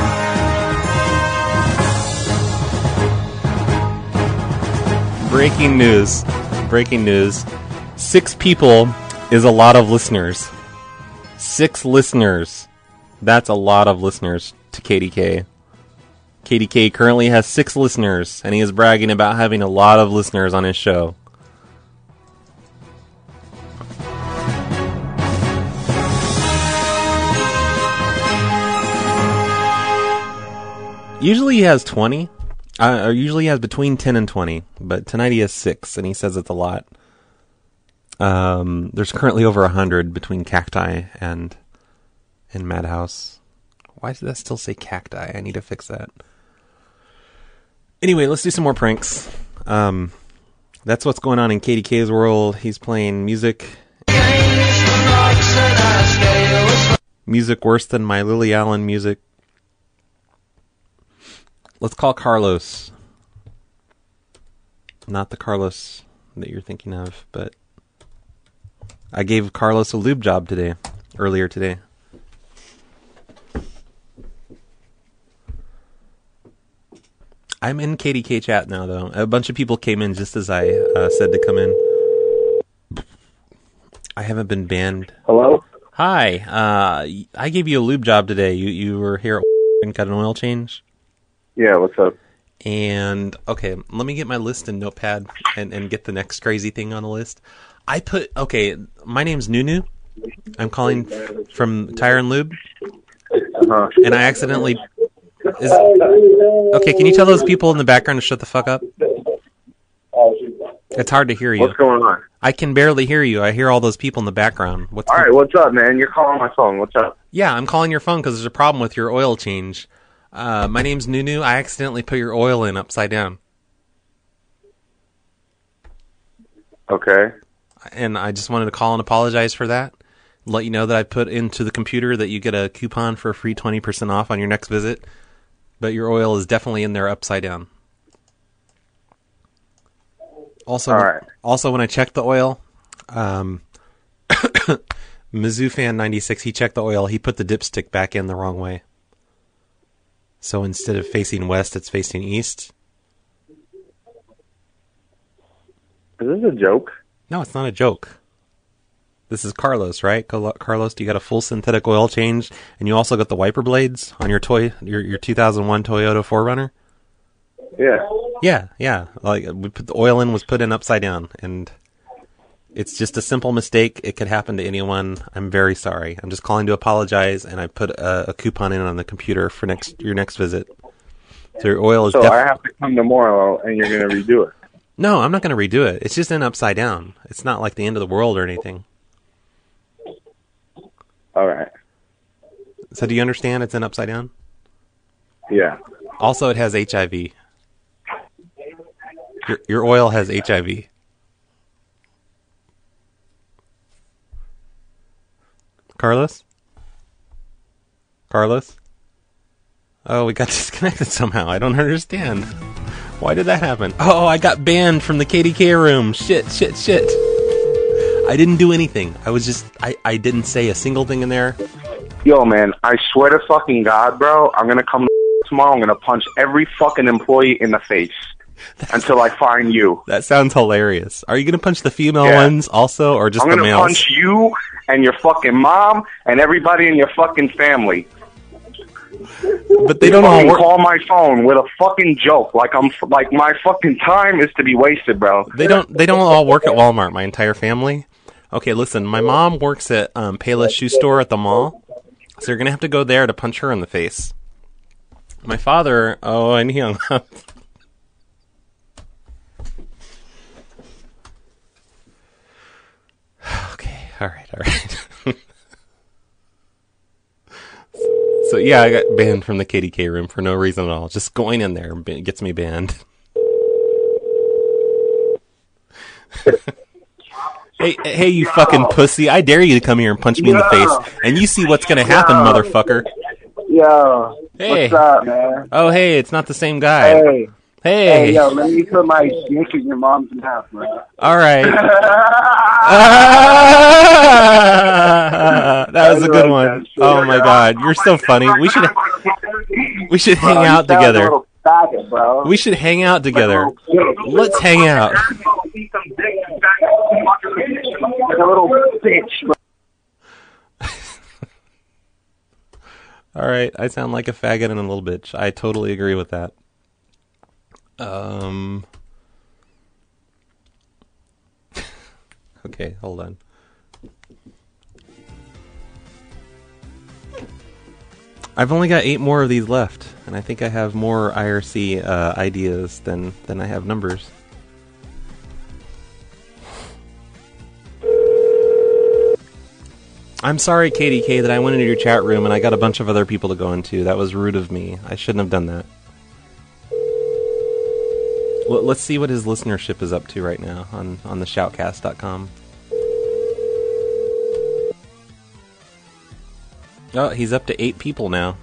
Breaking news. Breaking news. Six people is a lot of listeners. Six listeners. That's a lot of listeners to K D K. K D K currently has six listeners, and he is bragging about having a lot of listeners on his show. Usually he has twenty. Uh, or usually he has between ten and twenty. But tonight he has six, and he says it's a lot. Um, there's currently over one hundred between Cacti and and Madhouse. Why does that still say Cacti? I need to fix that. Anyway, let's do some more pranks. Um, that's what's going on in K D K's world. He's playing music. Music worse than my Lily Allen music. Let's call Carlos. Not the Carlos that you're thinking of, but I gave Carlos a lube job today, earlier today. I'm in K D K chat now, though. A bunch of people came in just as I uh, said to come in. I haven't been banned. Hello? Hi. Uh, I gave you a lube job today. You you were here at and got an oil change? Yeah, what's up? And, okay, let me get my list in Notepad and, and get the next crazy thing on the list. I put, okay, my name's Nunu. I'm calling from Tire and Lube. Uh-huh. And I accidentally... Is, okay, can you tell those people in the background to shut the fuck up? It's hard to hear you. What's going on? I can barely hear you. I hear all those people in the background. What's All right, what's up, man? You're calling my phone. What's up? Yeah, I'm calling your phone because there's a problem with your oil change. Uh, my name's Nunu. I accidentally put your oil in upside down. Okay. And I just wanted to call and apologize for that. Let you know that I put into the computer that you get a coupon for a free twenty percent off on your next visit. But your oil is definitely in there upside down. Also, All right. also when I checked the oil, um, Mizzou Fan ninety-six, he checked the oil. He put the dipstick back in the wrong way. So instead of facing west, it's facing east. Is this a joke? No, it's not a joke. This is Carlos, right? Cal- Carlos, you got a full synthetic oil change, and you also got the wiper blades on your toy, your your two thousand one Toyota four runner. Yeah. Yeah, yeah. Like we put the oil in was put in upside down, and it's just a simple mistake. It could happen to anyone. I'm very sorry. I'm just calling to apologize, and I put a, a coupon in on the computer for next your next visit. So your oil is. So def- I have to come tomorrow, and you're going to redo it. No, I'm not going to redo it. It's just in upside down. It's not like the end of the world or anything. All right. So do you understand it's in upside down? Yeah. Also, it has H I V. Your, your oil has H I V. Carlos? Carlos? Oh, we got disconnected somehow. I don't understand. Why did that happen? Oh, I got banned from the K D K room. Shit, shit, shit. I didn't do anything. I was just, I, I didn't say a single thing in there. Yo, man, I swear to fucking God, bro, I'm going to come tomorrow. I'm going to punch every fucking employee in the face until I find you. That sounds hilarious. Are you going to punch the female Yeah. ones also, or just I'm the gonna males? punch you and your fucking mom and everybody in your fucking family. But they You don't all fucking work. call my phone with a fucking joke. Like I'm, like my fucking time is to be wasted, bro. They don't. They don't all work at Walmart. My entire family. Okay, listen. My mom works at um, Payless Shoe Store at the mall, so you're gonna have to go there to punch her in the face. My father. Oh, and he hung up. Okay. All right. All right. So yeah, I got banned from the K D K room for no reason at all. Just going in there gets me banned. Hey, hey, you fucking pussy! I dare you to come here and punch me in the face, and you see what's gonna happen, motherfucker. Yo, Hey. what's up, man? Oh, hey, it's not the same guy. Hey. Hey. Hey, yo, let me put my dick in your mom's mouth, bro. All right. Ah, that was a good one. Oh my god, you're so funny. We should we should hang Bro, you out sound together. a little faggot, bro. We should hang out together. Let's hang out. Like a little bitch, bro. All right, I sound like a faggot and a little bitch. I totally agree with that. Um. Okay, hold on. I've only got eight more of these left, and I think I have more I R C uh, ideas than than I have numbers. I'm sorry, K D K, that I went into your chat room and I got a bunch of other people to go into. That was rude of me. I shouldn't have done that. Well, let's see what his listenership is up to right now on, on the shoutcast dot com. Oh, he's up to eight people now.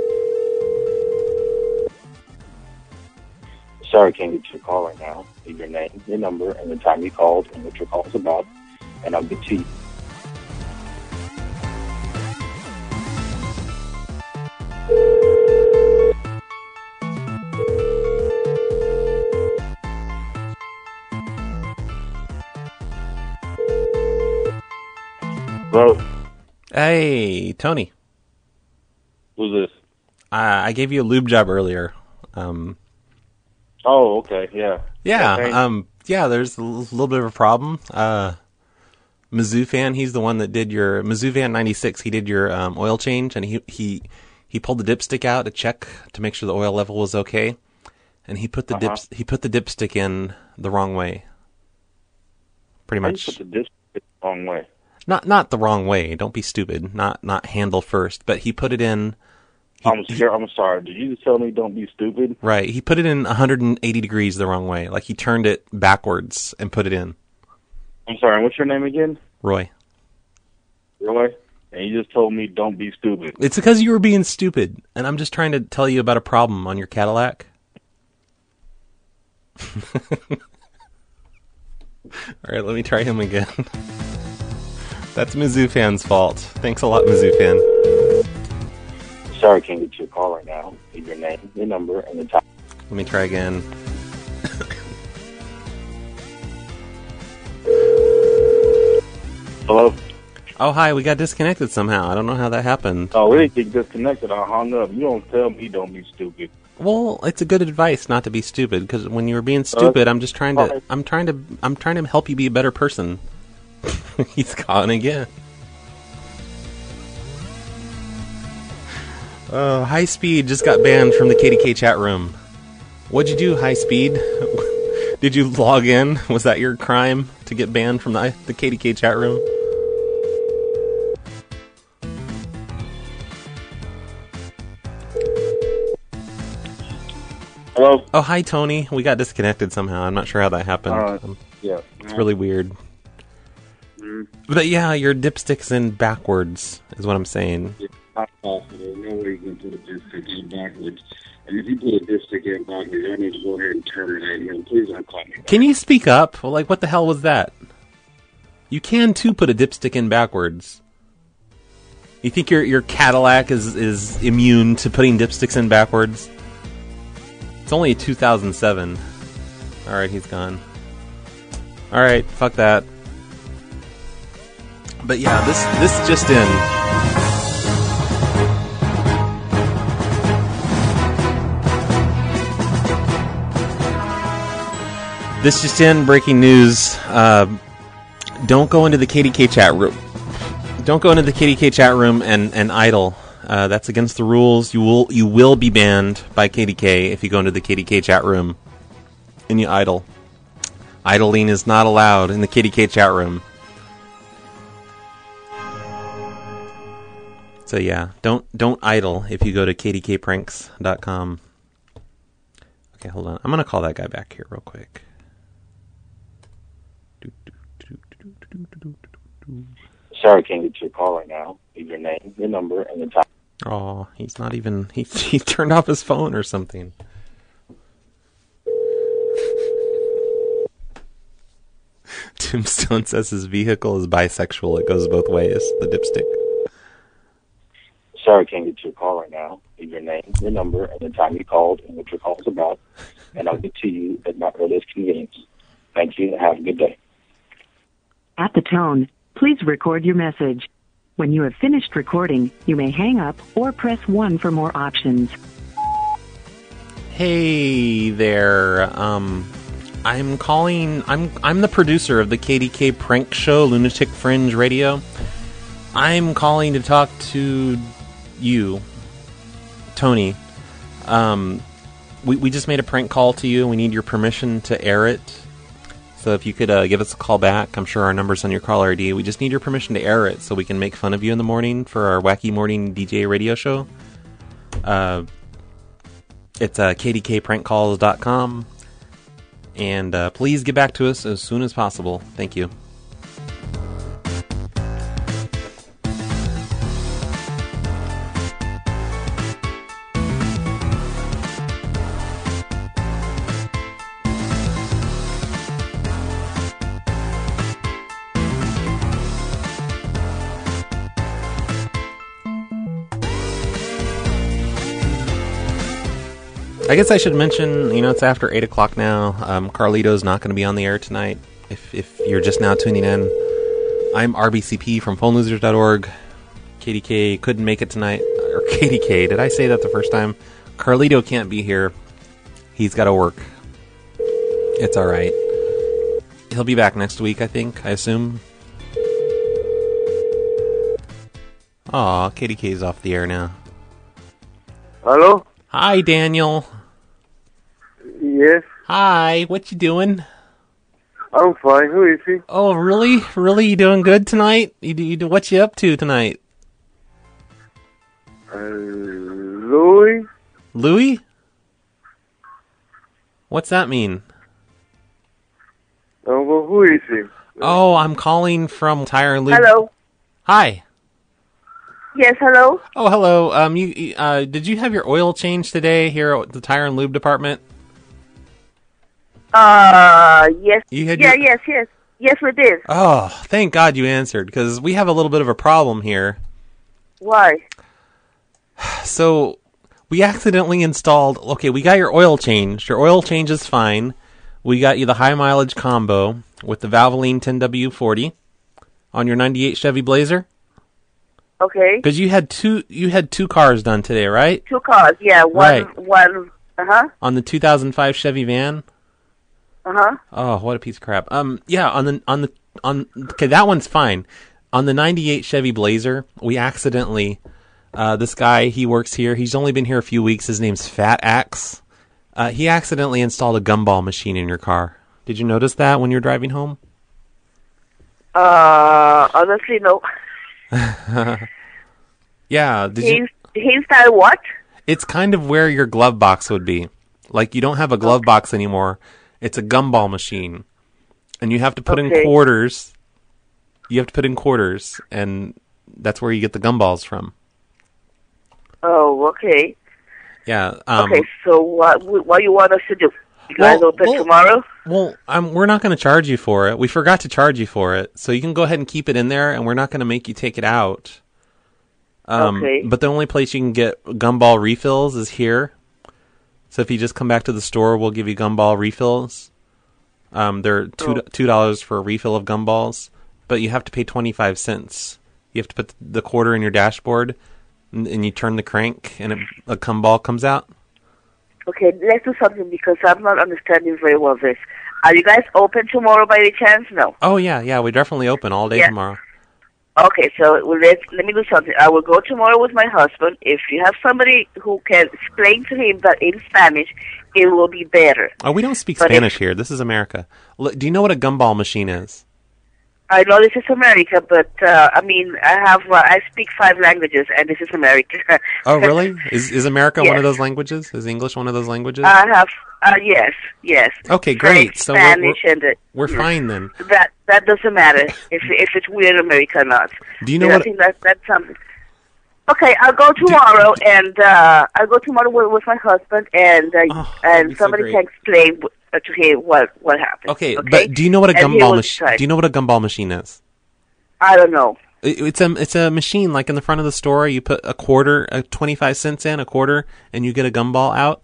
Sorry, can't get your call right now. Leave your name, your number, and the time you called, and what your call is about, and I'll get to you. Hello? Hey, Tony. Who's this? Uh, I gave you a lube job earlier. Um, Oh, okay, yeah. yeah, Okay. um, yeah. There's a l- little bit of a problem. Uh, Mizzou Fan, he's the one that did your Mizzou Van ninety-six. He did your um, oil change, and he he he pulled the dipstick out to check to make sure the oil level was okay, and he put the Uh-huh. dips he put the dipstick in the wrong way. pretty How you much. put the disc the wrong way. Not not the wrong way. Don't be stupid. Not not handle first. But he put it in. He, I'm scared. I'm sorry. Did you just tell me don't be stupid? Right. He put it in one hundred eighty degrees the wrong way. Like he turned it backwards and put it in. I'm sorry. What's your name again? Roy. Roy? And you just told me don't be stupid. It's because you were being stupid, and I'm just trying to tell you about a problem on your Cadillac. All right, let me try him again. That's Mizzou Fan's fault. Thanks a lot, Mizzou Fan. Sorry, I can't get your call right now. Leave your name, your number, and the time. Let me try again. Hello? Oh, hi, we got disconnected somehow. I don't know how that happened. Oh, we didn't get disconnected. I hung up. You don't tell me don't be stupid. Well, it's a good advice not to be stupid, because when you were being stupid, I'm just trying to, okay. I'm trying to, I'm trying to help you be a better person. He's calling again. Oh, High Speed just got banned from the K D K chat room. What'd you do, High Speed? Did you log in? Was that your crime to get banned from the, the K D K chat room? Hello? Oh, hi, Tony. We got disconnected somehow. I'm not sure how that happened. Uh, Um, yeah. It's really weird. Mm. But yeah, your dipstick's in backwards, is what I'm saying. It's not possible. There's no way you can put a dipstick in backwards. And if you put a dipstick in backwards, I need to go ahead and terminate you. Please don't call me back. Can you speak up? Well, like, what the hell was that? You can, too, put a dipstick in backwards. You think your your Cadillac is, is immune to putting dipsticks in backwards? It's only two thousand seven. Alright, he's gone. Alright, fuck that. But yeah, this this just in. This just in, breaking news. Uh, don't go into the K D K chat room. Don't go into the K D K chat room and, and idle. Uh, that's against the rules. You will you will be banned by K D K if you go into the K D K chat room and you idle. Idling is not allowed in the K D K chat room. So yeah, don't don't idle if you go to k d k pranks dot com. Okay, hold on. I'm gonna call that guy back here real quick. Sorry, I can't get your call right now. Leave your name, your number, and the time. Oh, he's not even... He, he turned off his phone or something. Tim Stone says his vehicle is bisexual. It goes both ways, the dipstick. Sorry, I can't get your call right now. Leave your name, your number, and the time you called and what your call is about. And I'll get to you at my earliest convenience. Thank you, and have a good day. At the tone, please record your message. When you have finished recording, you may hang up or press one for more options. Hey there. Um, I'm calling. I'm I'm the producer of the K D K prank show, Lunatic Fringe Radio. I'm calling to talk to you, Tony. Um, we we just made a prank call to you. We need your permission to air it. So if you could uh, give us a call back, I'm sure our number's on your caller I D. We just need your permission to air it so we can make fun of you in the morning for our wacky morning D J radio show. Uh, it's uh, k d k prank calls dot com. And uh, please get back to us as soon as possible. Thank you. I guess I should mention, you know, it's after eight o'clock now. Um, Carlito's not going to be on the air tonight. If if you're just now tuning in, I'm R B C P from phone losers dot org. K D K couldn't make it tonight. Or K D K, did I say that the first time? Carlito can't be here. He's got to work. It's alright. He'll be back next week, I think, I assume. Aw, K D K's off the air now. Hello? Hi, Daniel. Yes. Hi, what you doing? I'm fine. Who is he? Oh, really? Really? You doing good tonight? You, you do what you up to tonight? Uh, Louis? Louis? What's that mean? Oh, well, who is he? Oh, I'm calling from Tire and Lube. Hello. Hi. Yes, hello. Oh, hello. Um, you you, uh, did you have your oil changed today here at the Tire and Lube department? Uh, yes. You had yeah, your- yes, yes. Yes, we did. Oh, thank God you answered, because we have a little bit of a problem here. Why? So, we accidentally installed... Okay, we got your oil changed. Your oil change is fine. We got you the high mileage combo with the Valvoline ten W forty on your ninety-eight Chevy Blazer. Okay. Because you had two, you had two cars done today, right? Two cars, yeah. One, Right. one, uh-huh, On the two thousand five Chevy van. uh-huh. Oh, what a piece of crap. Um, yeah, on the on the on. Okay, that one's fine. On the ninety-eight Chevy Blazer, we accidentally. Uh, this guy, he works here. He's only been here a few weeks. His name's Fat Axe. Uh, he accidentally installed a gumball machine in your car. Did you notice that when you were driving home? Uh, honestly, no. Yeah. Did He's, you? he's that what? It's kind of where your glove box would be. Like, you don't have a glove box anymore. It's a gumball machine. And you have to put in Okay. quarters. You have to put in quarters, and that's where you get the gumballs from. Oh, okay. Yeah. Um, okay, so what what you want us to do? You guys Well, open well- tomorrow? Well, um, we're not going to charge you for it. We forgot to charge you for it. So you can go ahead and keep it in there, and we're not going to make you take it out. Um, Okay. But the only place you can get gumball refills is here. So if you just come back to the store, we'll give you gumball refills. Um, they're two Oh. two dollars for a refill of gumballs, but you have to pay twenty five cents. You have to put the quarter in your dashboard, and, and you turn the crank, and it, a gumball comes out. Okay, let's do something because I'm not understanding very well this. Are you guys open tomorrow by any chance? No. Oh yeah, yeah, we're definitely open all day Yeah. tomorrow. Okay, so well, let let me do something. I will go tomorrow with my husband. If you have somebody who can explain to him that in Spanish, it will be better. Oh, we don't speak But Spanish if- here. This is America. L- do you know what a gumball machine is? I know this is America, but uh, I mean, I have uh, I speak five languages, and this is America. Oh, really? Is is America one Yes. of those languages? Is English one of those languages? I have uh, yes, yes. Okay, French, great. So we're- Spanish, we're- and uh, We're yes. fine then. That that doesn't matter if if it's weird America or not. Do you know And what- I think that that's something. Okay, I'll go tomorrow, and uh, I'll go tomorrow with, with my husband, and uh, and be so somebody great. can explain w- uh, to him what what happened. Okay, but do you know what a And he gumball will machine? decide. Do you know what a gumball machine is? I don't know. It, it's a it's a machine like in the front of the store. You put a quarter, a twenty five cents in, a quarter, and you get a gumball out.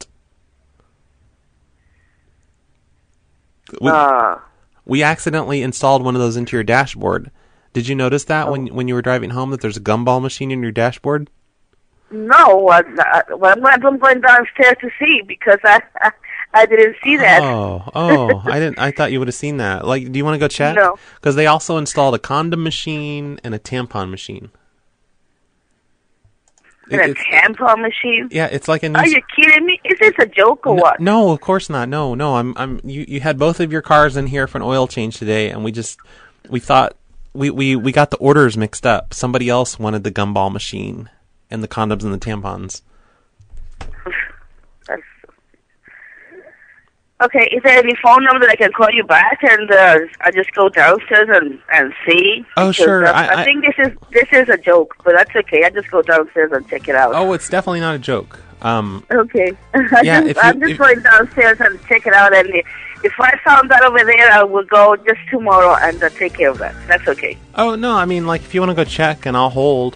We, Uh, we accidentally installed one of those into your dashboard. Did you notice that Oh. when when you were driving home that there's a gumball machine in your dashboard? no, uh, uh, well, I'm, going- I'm going downstairs to see because I I, I didn't see that. Oh, oh, I didn't. I thought you would have seen that. Like, do you want to go check? No. Because they also installed a condom machine and a tampon machine. And a It- it's- tampon machine. yeah, it's like a new. Are you kidding me? Is this a joke or no, what? no, of course not. No, no. I'm. I'm. You. You had both of your cars in here for an oil change today, and we just we thought we we we got the orders mixed up. Somebody else wanted the gumball machine and the condoms and the tampons. That's... Okay, is there any phone number that I can call you back and uh, I just go downstairs and, and see? Oh, Because, sure. uh, I- I, I- think this is this is a joke, but that's okay. I just go downstairs and check it out. Oh, it's definitely not a joke. Um. Okay. I Yeah, just, if you- I'm just if- going downstairs and check it out, and if I found that over there, I will go just tomorrow and uh, take care of that. That's okay. Oh no, I mean, like, if you want to go check, and I'll hold.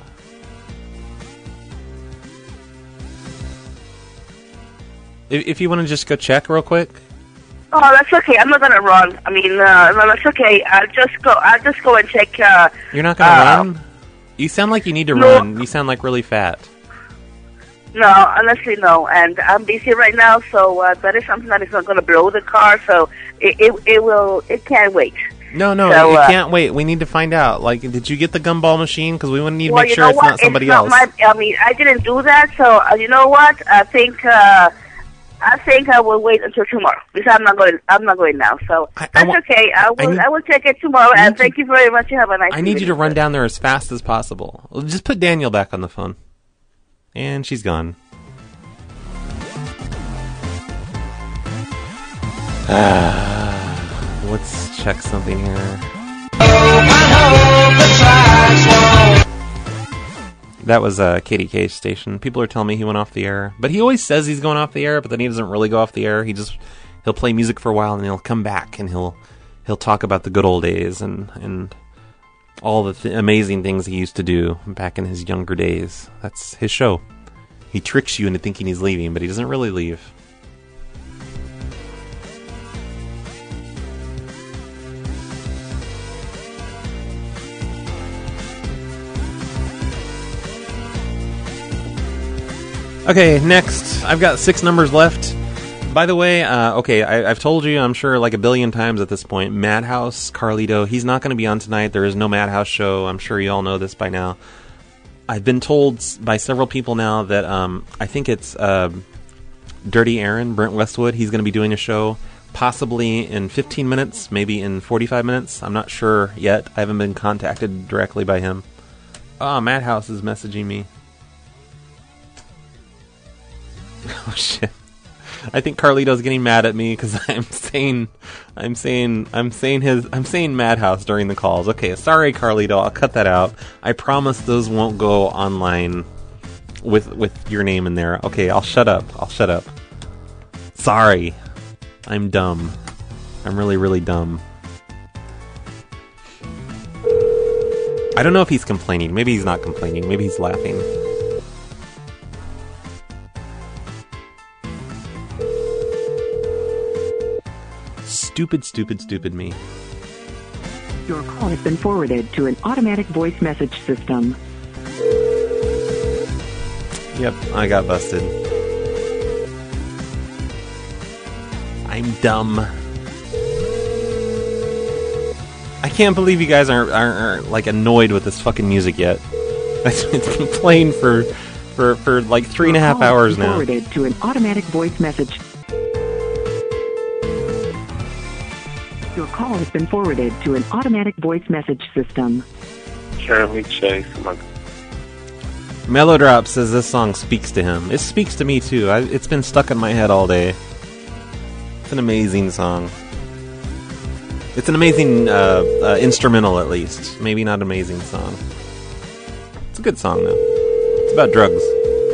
If, if you want to just go check real quick. Oh, that's okay. I'm not gonna run. I mean, uh, no, that's okay. I'll just go. I'll just go and check. Uh, You're not gonna uh, run. You sound like you need to no. run. You sound like really fat. No, honestly, no. And I'm busy right now, so uh, that is something that is not going to blow the car. So it, it it will. It can't wait. No, no, So, you uh, can't wait. We need to find out. Like, did you get the gumball machine? Because we want to need to well, make you sure know it's what? not somebody it's not else. My, I mean, I didn't do that. So uh, you know what? I think uh, I think I will wait until tomorrow because I'm not going. I'm not going now. So I, that's I wa- okay. I will. I I, need- will check it tomorrow. And thank you very much. You have a nice. I need you to evening. run down there as fast as possible. Just put Daniel back on the phone. And she's gone. Ah, let's check something here. That was uh, K D K's station. People are telling me he went off the air. But he always says he's going off the air, but then he doesn't really go off the air. He just, he'll play music for a while and he'll come back and he'll he'll talk about the good old days and, and all the th- amazing things he used to do back in his younger days. That's his show. He tricks you into thinking he's leaving, but he doesn't really leave. Okay, next. I've got six numbers left. By the way, uh, okay, I, I've told you, I'm sure, like a billion times at this point, Madhouse, Carlito, he's not going to be on tonight. There is no Madhouse show. I'm sure you all know this by now. I've been told by several people now that um, I think it's uh, Dirty Aaron, Brent Westwood. He's going to be doing a show possibly in fifteen minutes, maybe in forty-five minutes. I'm not sure yet. I haven't been contacted directly by him. Oh, Madhouse is messaging me. Oh shit! I think Carlito's getting mad at me because I'm saying, I'm saying, I'm saying his, I'm saying Madhouse during the calls. Okay, sorry, Carlito. I'll cut that out. I promise those won't go online with with your name in there. Okay, I'll shut up. I'll shut up. Sorry, I'm dumb. I'm really, really dumb. I don't know if he's complaining. Maybe he's not complaining. Maybe he's laughing. Stupid, stupid, stupid me. Your call has been forwarded to an automatic voice message system. Yep, I got busted. I'm dumb. I can't believe you guys aren't, aren't, aren't like annoyed with this fucking music yet. It's been playing for, for, for like three and a half hours now. Forwarded to an automatic voice message. Your call has been forwarded to an automatic voice message system. Shirley Chase. My... Mellowdrop says this song speaks to him. It speaks to me too. I, it's been stuck in my head all day. It's an amazing song. It's an amazing uh, uh, instrumental, at least. Maybe not amazing song. It's a good song though. It's about drugs.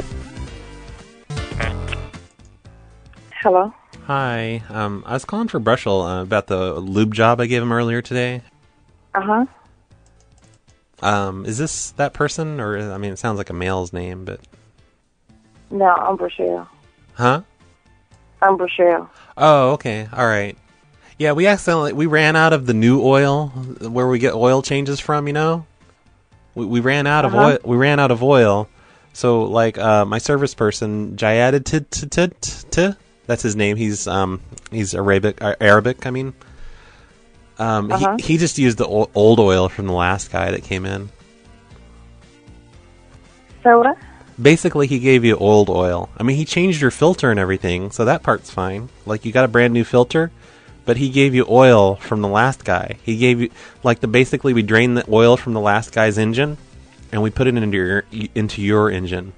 Hello? Hi. Um, I was calling for Brushel uh, about the lube job I gave him earlier today. Uh-huh. Um, is this that person? Or, I mean, it sounds like a male's name, but... No, I'm Rochelle. Huh? I'm Rochelle. Oh, okay. All right. Yeah, we accidentally... We ran out of the new oil, where we get oil changes from, you know? We, we ran out of Uh-huh. oil. We ran out of oil. So, like, uh, my service person, Jayad t t t t that's his name. He's um he's Arabic. Uh, Arabic. I mean, um Uh-huh. he he just used the o- old oil from the last guy that came in. So what? Basically, he gave you old oil. I mean, he changed your filter and everything, so that part's fine. Like, you got a brand new filter, but he gave you oil from the last guy. He gave you like the basically we drained the oil from the last guy's engine, and we put it into your into your engine.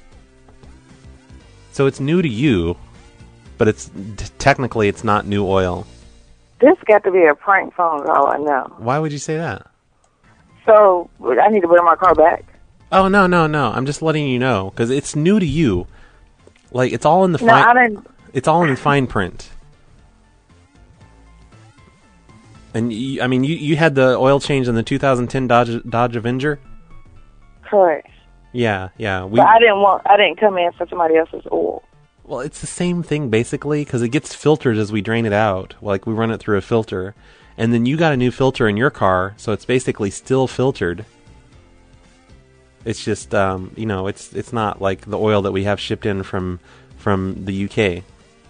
So it's new to you. But it's t- technically it's not new oil. This got to be a prank phone call, I know. Why would you say that? So, I need to bring my car back. Oh no no no! I'm just letting you know because it's new to you. Like it's all in the No, I fine. didn't. It's all in the fine print. And you, I mean, you you had the oil change in the two thousand ten Dodge Dodge Avenger. Correct. Yeah yeah. We. But I didn't want, I didn't come in for somebody else's oil. Well, it's the same thing basically because it gets filtered as we drain it out. Like we run it through a filter, and then you got a new filter in your car, so it's basically still filtered. It's just, um, you know, it's it's not like the oil that we have shipped in from from the U K.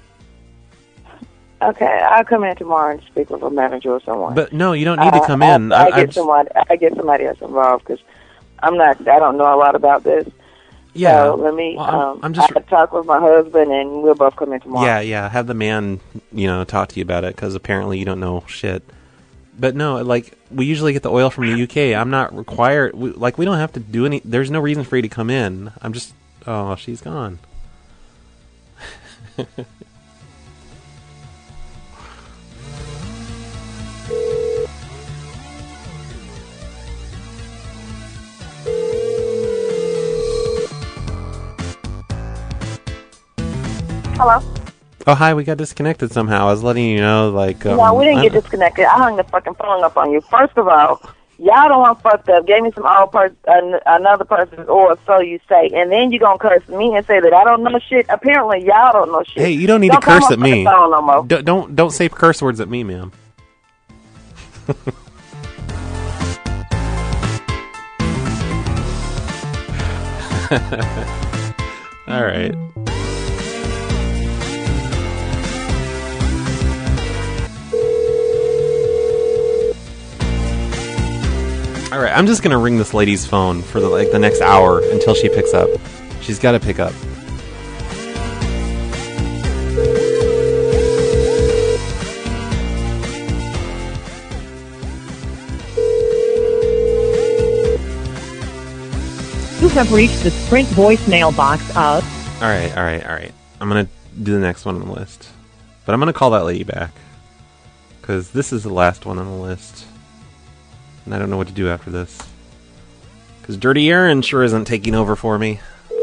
Okay, I'll come in tomorrow and speak with a manager or someone. But no, you don't need to come I, in. I, I I- get I'm- somebody. I get somebody else involved because I'm not. I don't know a lot about this. Yeah. So let me. Well, I'm- um, I'm just- I can talk with my husband, and we'll both come in tomorrow. Yeah, yeah. Have the man, you know, talk to you about it because apparently you don't know shit. But no, like we usually get the oil from the U K. I'm not required. We, like we don't have to do any. There's no reason for you to come in. I'm just. Oh, she's gone. Hello? Oh, hi. We got disconnected somehow. I was letting you know, like. Um, no, we didn't get I- disconnected. I hung the fucking phone up on you. First of all, y'all don't want fucked up. Gave me some old person, an- another person's oil, so you say. And then you gonna curse me and say that I don't know shit. Apparently, y'all don't know shit. Hey, you don't need don't to curse come at on me. the phone no more. Don't, don't don't say curse words at me, ma'am. All right. All right, I'm just gonna ring this lady's phone for the, like the next hour until she picks up. She's got to pick up. You have reached the Sprint voicemail box of... All right, all right, all right. I'm gonna do the next one on the list, but I'm gonna call that lady back because this is the last one on the list, and I don't know what to do after this because Dirty Aaron sure isn't taking over for me.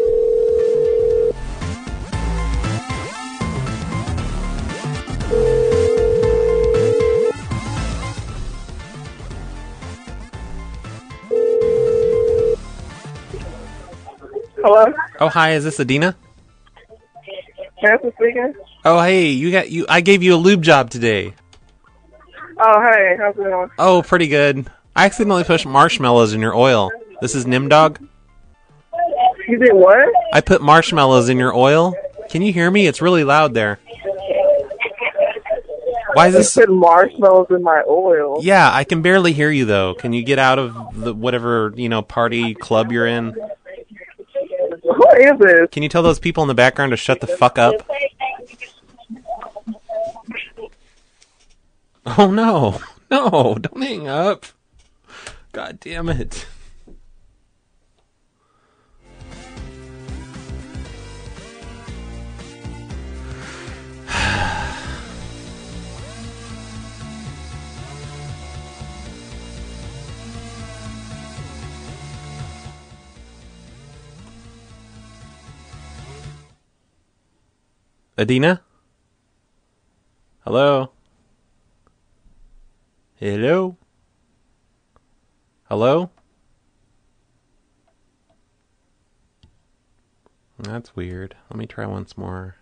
Hello? Oh, hi, is this Adina? Nancy speaking? Oh, hey, you got you. I gave you a lube job today. Oh, hey, how's it going? Oh, pretty good. I accidentally pushed marshmallows in your oil. This is Nimdog. You did what? I put marshmallows in your oil. Can you hear me? It's really loud there. Why is this? You put marshmallows in my oil. Yeah, I can barely hear you though. Can you get out of the whatever, you know, party club you're in? What is this? Can you tell those people in the background to shut the fuck up? Oh no. No, don't hang up. God damn it. Adina? Hello? Hello? Hello? That's weird. Let me try once more.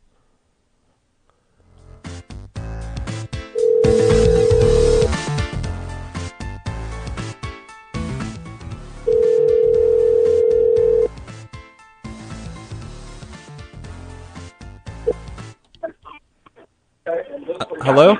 Hello?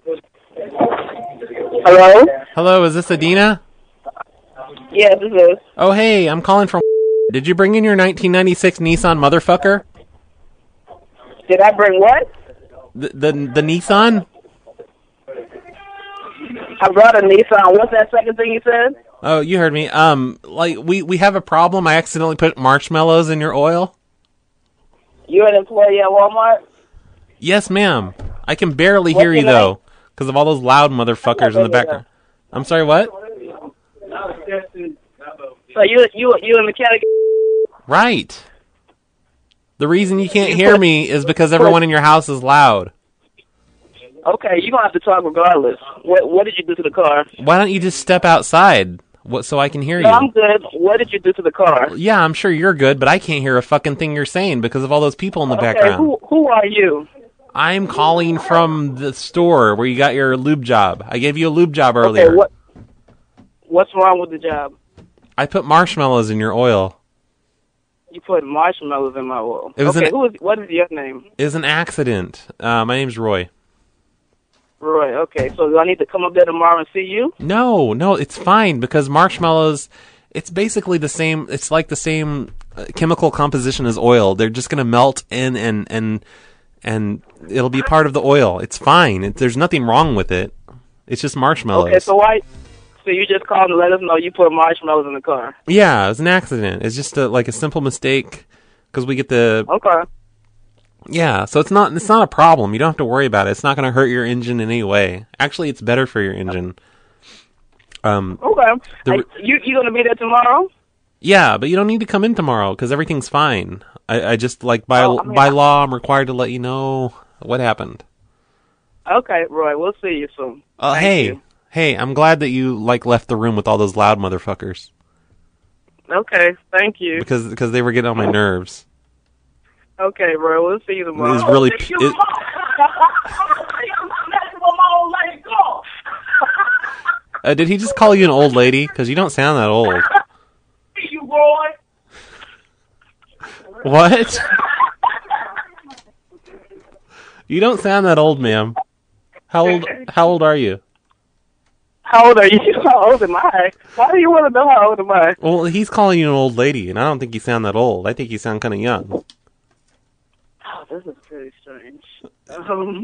Hello? Hello, is this Adina? Yeah, this is. Oh, hey, I'm calling from... Did you bring in your nineteen ninety-six Nissan motherfucker? Did I bring what? The, the, the Nissan? I brought a Nissan. What's that second thing you said? Oh, you heard me. Um, like, we, we have a problem. I accidentally put marshmallows in your oil. You an employee at Walmart? Yes, ma'am. I can barely What's hear you, your name? though, because of all those loud motherfuckers in the background. I'm sorry, what? So you you you a mechanic? Right. The reason you can't hear me is because everyone in your house is loud. Okay, you're gonna have to talk regardless. What what did you do to the car? Why don't you just step outside what, so I can hear No, you? I'm good. What did you do to the car? Yeah, I'm sure you're good, but I can't hear a fucking thing you're saying because of all those people in the Okay, background. who who are you? I'm calling from the store where you got your lube job. I gave you a lube job earlier. Okay, what what's wrong with the job? I put marshmallows in your oil. You put marshmallows in my oil. It was okay, an- who is what is your name? It was an accident. Uh, my name's Roy. Roy. Okay, so do I need to come up there tomorrow and see you? No, no, it's fine because marshmallows, it's basically the same, it's like the same uh, chemical composition is oil. They're just going to melt in and and and it'll be part of the oil. It's fine. It, there's nothing wrong with it. It's just marshmallows. Okay, so why? So you just called to let us know you put marshmallows in the car? Yeah, it was an accident. It's just a, like a simple mistake because we get the. Okay. Yeah, so it's not it's not a problem. You don't have to worry about it. It's not going to hurt your engine in any way. Actually, it's better for your engine. Um. Okay. The, I, you you gonna be there tomorrow? Yeah, but you don't need to come in tomorrow because everything's fine. I, I just like by Oh, I mean, by law, I'm required to let you know what happened. Okay, Roy. We'll see you soon. Uh, Thank hey, you. hey, I'm glad that you like left the room with all those loud motherfuckers Okay. Thank you. because because they were getting on my nerves. Okay, Roy. We'll see you tomorrow. It was really. It, uh, did he just call you an old lady? Because you don't sound that old. You boy. What? You don't sound that old, ma'am. How old? How old are you? How old are you? How old am I? Why do you want to know how old am I? Well, he's calling you an old lady, and I don't think you sound that old. I think you sound kind of young. Oh, this is pretty strange. Um,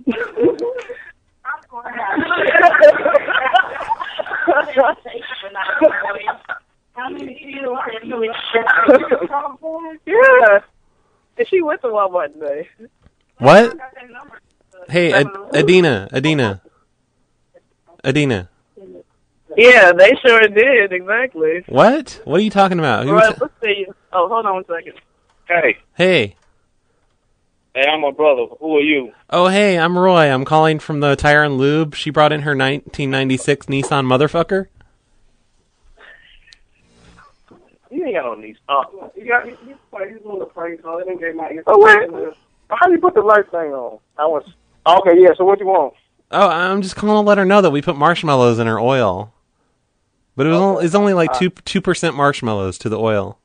yeah. And she went to Walmart today. What? Hey, Ad- Adina, Adina, Adina. Yeah, they sure did, exactly. What? What are you talking about? Who Right, was- let's see. Oh, hold on one second. Hey, Hey. hey, I'm a brother. Who are you? Oh, hey, I'm Roy. I'm calling from the Tire and Lube. She brought in her nineteen ninety-six Nissan motherfucker. You ain't got no knees. Uh, you got you, you play. You doing the prank call. They didn't get my. Oh, wait. How do you put the light thing on? I was. Okay, yeah. So what you want? Oh, I'm just calling to let her know that we put marshmallows in her oil. But it was only, it's only like two two percent marshmallows to the oil.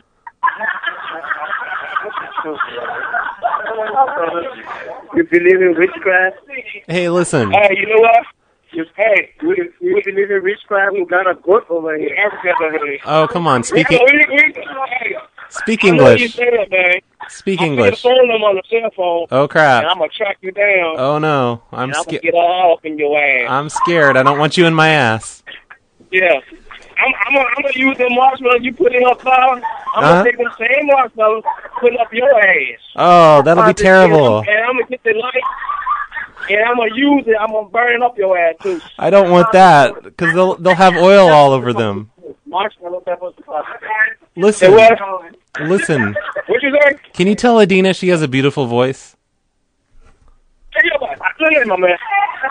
You believe in witchcraft? Hey, listen. Hey, you know what? Just, hey, we, we believe in witchcraft. We got a good over here. Everybody. Oh, come on, speak Yeah, it- we- we- hey, Speak I know English. you said it, man. Speak I see English. the phone number on the cell phone. Oh, crap. And I'm gonna track you down. Oh no, I'm and I'm gonna scared. get all up in your ass. I'm scared. I don't want you in my ass. Yeah. I'm, I'm, gonna, I'm gonna use the marshmallows you put in her car. I'm Uh-huh. gonna take the same marshmallows, put it up your ass. Oh, that'll be I'm gonna terrible. get- And I'm gonna get the light, and I'm gonna use it. I'm gonna burn up your ass too. I don't want that because they'll they'll have oil all over them. Marshmallow peppers. Listen, Say what? listen. What you say? Can you tell Adina she has a beautiful voice? Take your butt. Look at it, my man.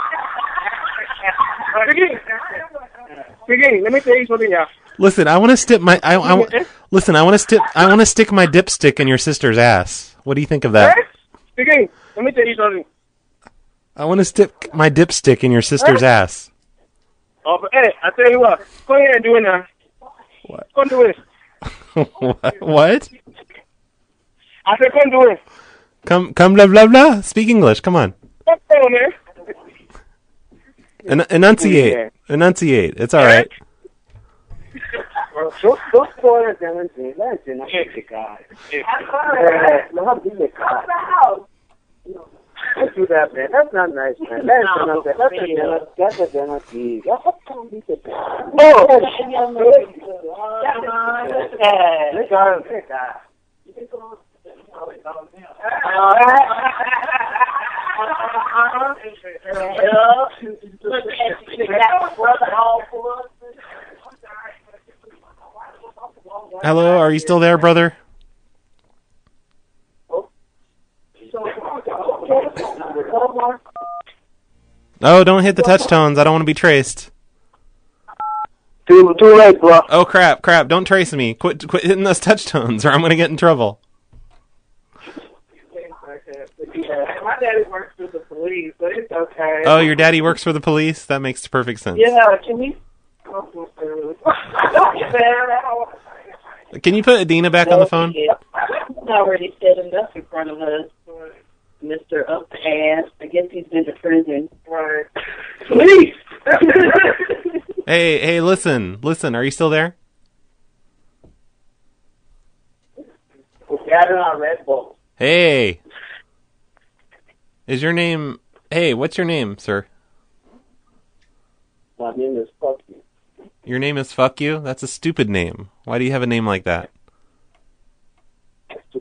Begin. Begin. Let me tell you something, y'all. Listen, I want to stick my I, I listen. I want to stick I want to stick my dipstick in your sister's ass. What do you think of that? Begin. Let me tell you something. I want to stick my dipstick in your sister's ass. Oh, but, hey, I tell you what. Go ahead and do it now. What? Go and do it. What? What? I said, go and do it. Come, come, blah blah blah. Speak English. Come on. What's going on, man? En- enunciate. Enunciate. It's all right. Dos horas de ansiedade na cara. Não havia cara. Don't do that, man. That's not nice, man. That's not that. That's a dinner. That's a dinner. Hello, are you still there, brother? Oh, don't hit the touch tones. I don't want to be traced. Too, too late, bro. Oh, crap, crap. Don't trace me. Quit quit hitting those touch tones or I'm going to get in trouble. My daddy works for the police, but it's okay. Oh, your daddy works for the police? That makes perfect sense. Yeah, can we? Can you put Adina back on the phone? Already set him up in front of us. Mister Up the Ass. I guess he's been to prison. Right. Please. Hey, hey, listen. Listen, are you still there? got it on Red Bull. Hey. Is your name... Hey, what's your name, sir? My name is Fuck You. Your name is Fuck You? That's a stupid name. Why do you have a name like that? You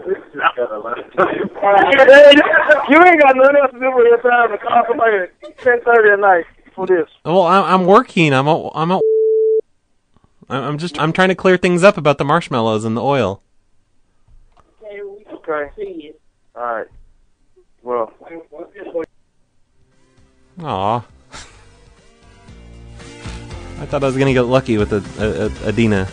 ain't got nothing else to do with your time to call somebody at ten thirty at night for this. Well, I'm, I'm working. I'm a, I'm a, I'm just I'm trying to clear things up about the marshmallows and the oil. Okay. All right. Well. Aw. I thought I was gonna get lucky with a, a, a Adina.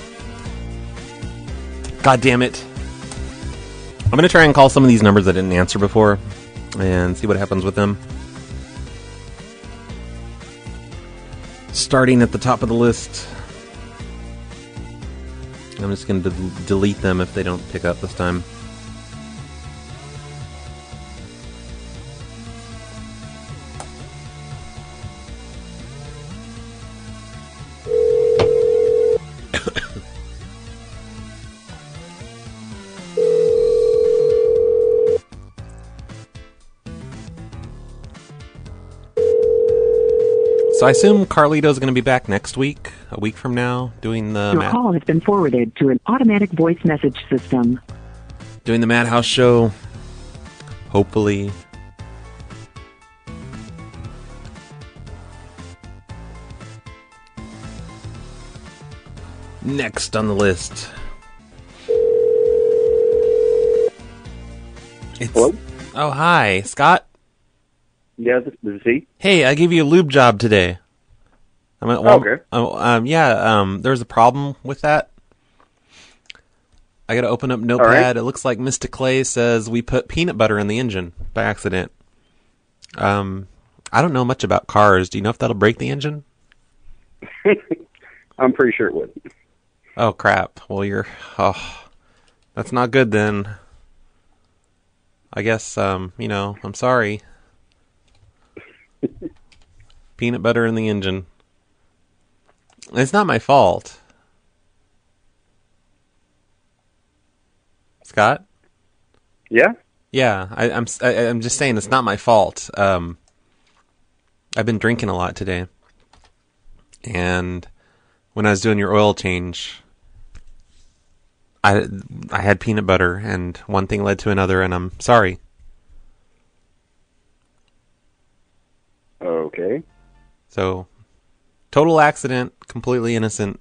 God damn it. I'm gonna try and call some of these numbers I didn't answer before and see what happens with them. Starting at the top of the list. I'm just gonna de- delete them if they don't pick up this time. So I assume Carlito's going to be back next week, a week from now, doing the Your Mad- call has been forwarded to an automatic voice message system. doing the Madhouse show. Hopefully. Next on the list. It's, Hello? Oh, hi, Scott. Yeah, this, this is he. Hey, I gave you a lube job today. I'm at Oh, Walmart. okay. Oh, um, yeah, um, there's a problem with that. I gotta open up Notepad. right. It looks like Mister Clay says we put peanut butter in the engine by accident. Um, I don't know much about cars. Do you know if that'll break the engine? I'm pretty sure it would. Oh, crap. Well, you're... Oh, that's not good then. I guess, um, you know, I'm sorry. Peanut butter in the engine. It's not my fault. Scott? Yeah? Yeah, I, I'm I, I'm just saying it's not my fault. Um, I've been drinking a lot today. And when I was doing your oil change, I, I had peanut butter, and one thing led to another, and I'm sorry. Okay. So, total accident, completely innocent.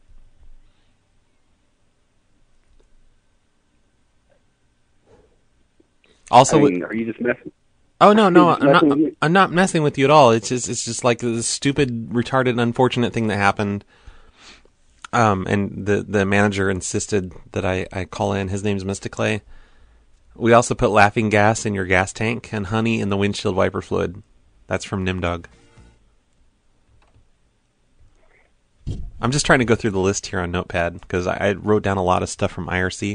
Also, I mean, are you just messing? oh no, no, Just I'm not. messing with you? I'm not messing with you at all. It's just, it's just like this stupid, retarded, unfortunate thing that happened. Um, and the the manager insisted that I, I call in. His name's Mister Clay. We also put laughing gas in your gas tank and honey in the windshield wiper fluid. That's from Nimdog. I'm just trying to go through the list here on Notepad because I, I wrote down a lot of stuff from I R C.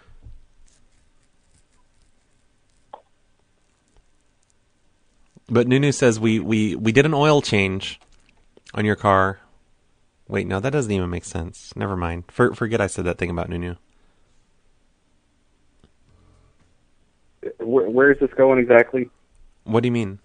But Nunu says we, we, we did an oil change on your car. Wait, no, that doesn't even make sense. Never mind. For, forget I said that thing about Nunu. Where, where is this going exactly? What do you mean?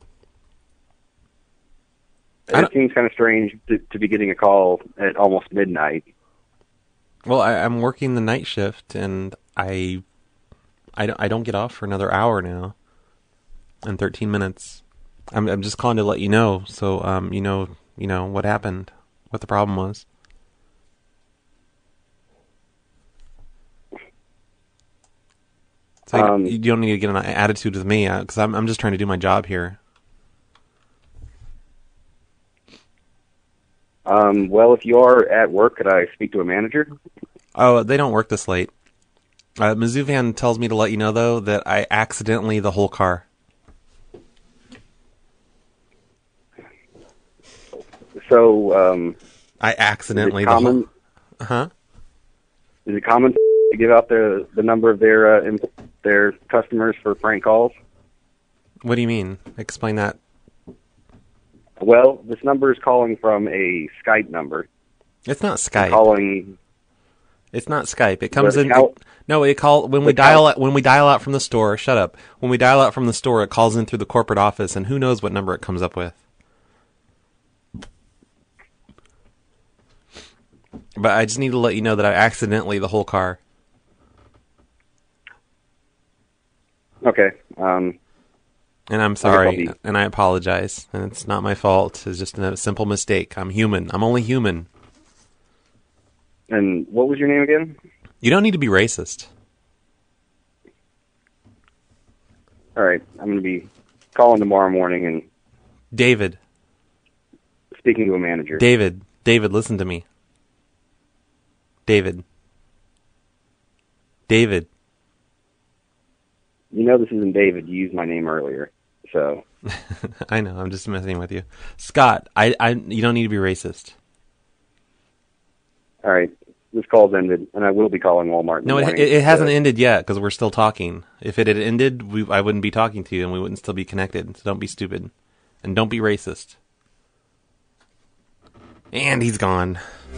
It seems kind of strange to, to be getting a call at almost midnight. Well, I, I'm working the night shift, and I, I don't, I don't get off for another hour now, and thirteen minutes. I'm, I'm just calling to let you know, so um, you know, you know what happened, what the problem was. So Um, you, you don't need to get an attitude with me, because I'm, I'm just trying to do my job here. Um, well, if you are at work, could I speak to a manager? Oh, they don't work this late. Uh, Mizzouvan tells me to let you know, though, that I accidentally the whole car. So, um... I accidentally is it common, the whole... Huh? Is it common to give out the, the number of their, uh, imp- their customers for prank calls? What do you mean? Explain that. Well, this number is calling from a Skype number. It's not Skype. I'm calling... It's not Skype. It comes But in. how- it- no, it call when we but dial how- out, when we dial out from the store. Shut up. When we dial out from the store, it calls in through the corporate office, and who knows what number it comes up with. But I just need to let you know that I accidentally the whole car. Okay. Um, And I'm I guess sorry, I'll be- and I apologize. And it's not my fault. It's just a simple mistake. I'm human. I'm only human. and what was your name again? You don't need to be racist. All right. I'm going to be calling tomorrow morning and David. speaking to a manager. David. David, listen to me. David. David. You know this isn't David. You used my name earlier, so I know. I'm just messing with you, Scott. I, I. You don't need to be racist. all right. This call's ended, and I will be calling Walmart. In No, the it, morning it, it hasn't to- ended yet because we're still talking. If it had ended, we, I wouldn't be talking to you, and we wouldn't still be connected. So don't be stupid, and don't be racist. And he's gone.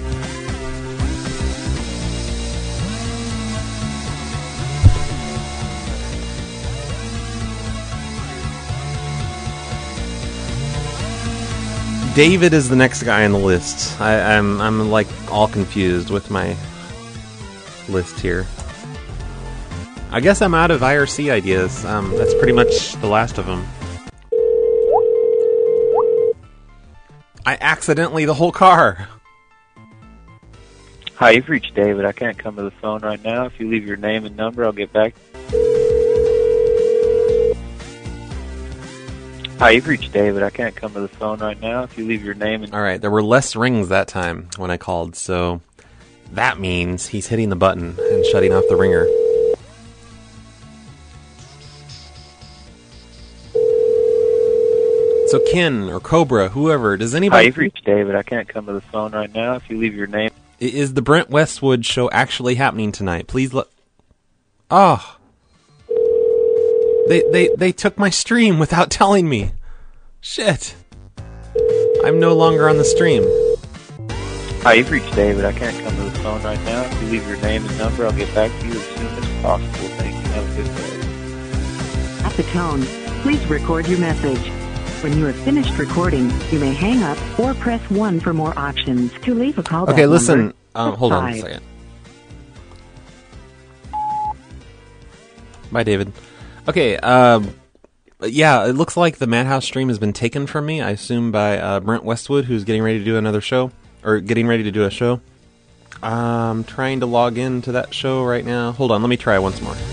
David is the next guy on the list. I, I'm I'm like all confused with my list here. I guess I'm out of I R C ideas. Um, that's pretty much the last of them. I accidentally the whole car. Hi, you've reached David. I can't come to the phone right now. If you leave your name and number, I'll get back. Hi, you've reached David. I can't come to the phone right now. If you leave your name and... All right, there were less rings that time when I called, so that means he's hitting the button and shutting off the ringer. So Ken or Cobra, whoever, does Hi, anybody... you've reached David. I can't come to the phone right now. If you leave your name... Is the Brent Westwood show actually happening tonight? Please let... Oh. They, they, they took my stream without telling me. Shit. I'm no longer on the stream. Hi, you've reached David. I can't come to the phone right now. If you leave your name and number, I'll get back to you as soon as possible. Thank you. Have a good day. At the tone, please record your message. When you have finished recording, you may hang up or press one for more options. To leave a callback Okay, listen. number, Um, press hold on a five. second. Bye, David. Okay, um, yeah, it looks like the Madhouse stream has been taken from me, I assume by uh, Brent Westwood, who's getting ready to do another show, or getting ready to do a show. I'm trying to log into that show right now. Hold on, let me try once more.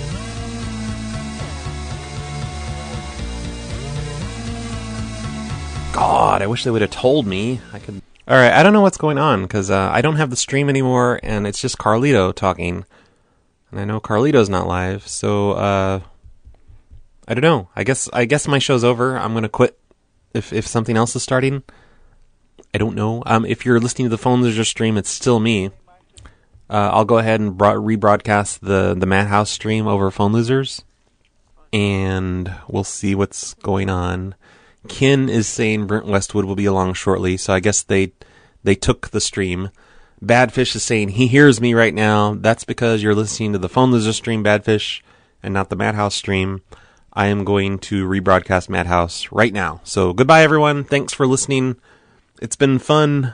God, I wish they would have told me. I could. All right, I don't know what's going on because uh, I don't have the stream anymore, and it's just Carlito talking, and I know Carlito's not live, so uh, I don't know. I guess I guess my show's over. I'm gonna quit if if something else is starting. I don't know. Um, if you're listening to the Phone Loser stream, it's still me. Uh, I'll go ahead and bro- rebroadcast the the Madhouse stream over Phone Losers, and we'll see what's going on. Ken is saying Brent Westwood will be along shortly, so I guess they they took the stream. Badfish is saying he hears me right now. That's because you're listening to the Phone Loser stream, Badfish, and not the Madhouse stream. I am going to rebroadcast Madhouse right now. So goodbye, everyone. Thanks for listening. It's been fun.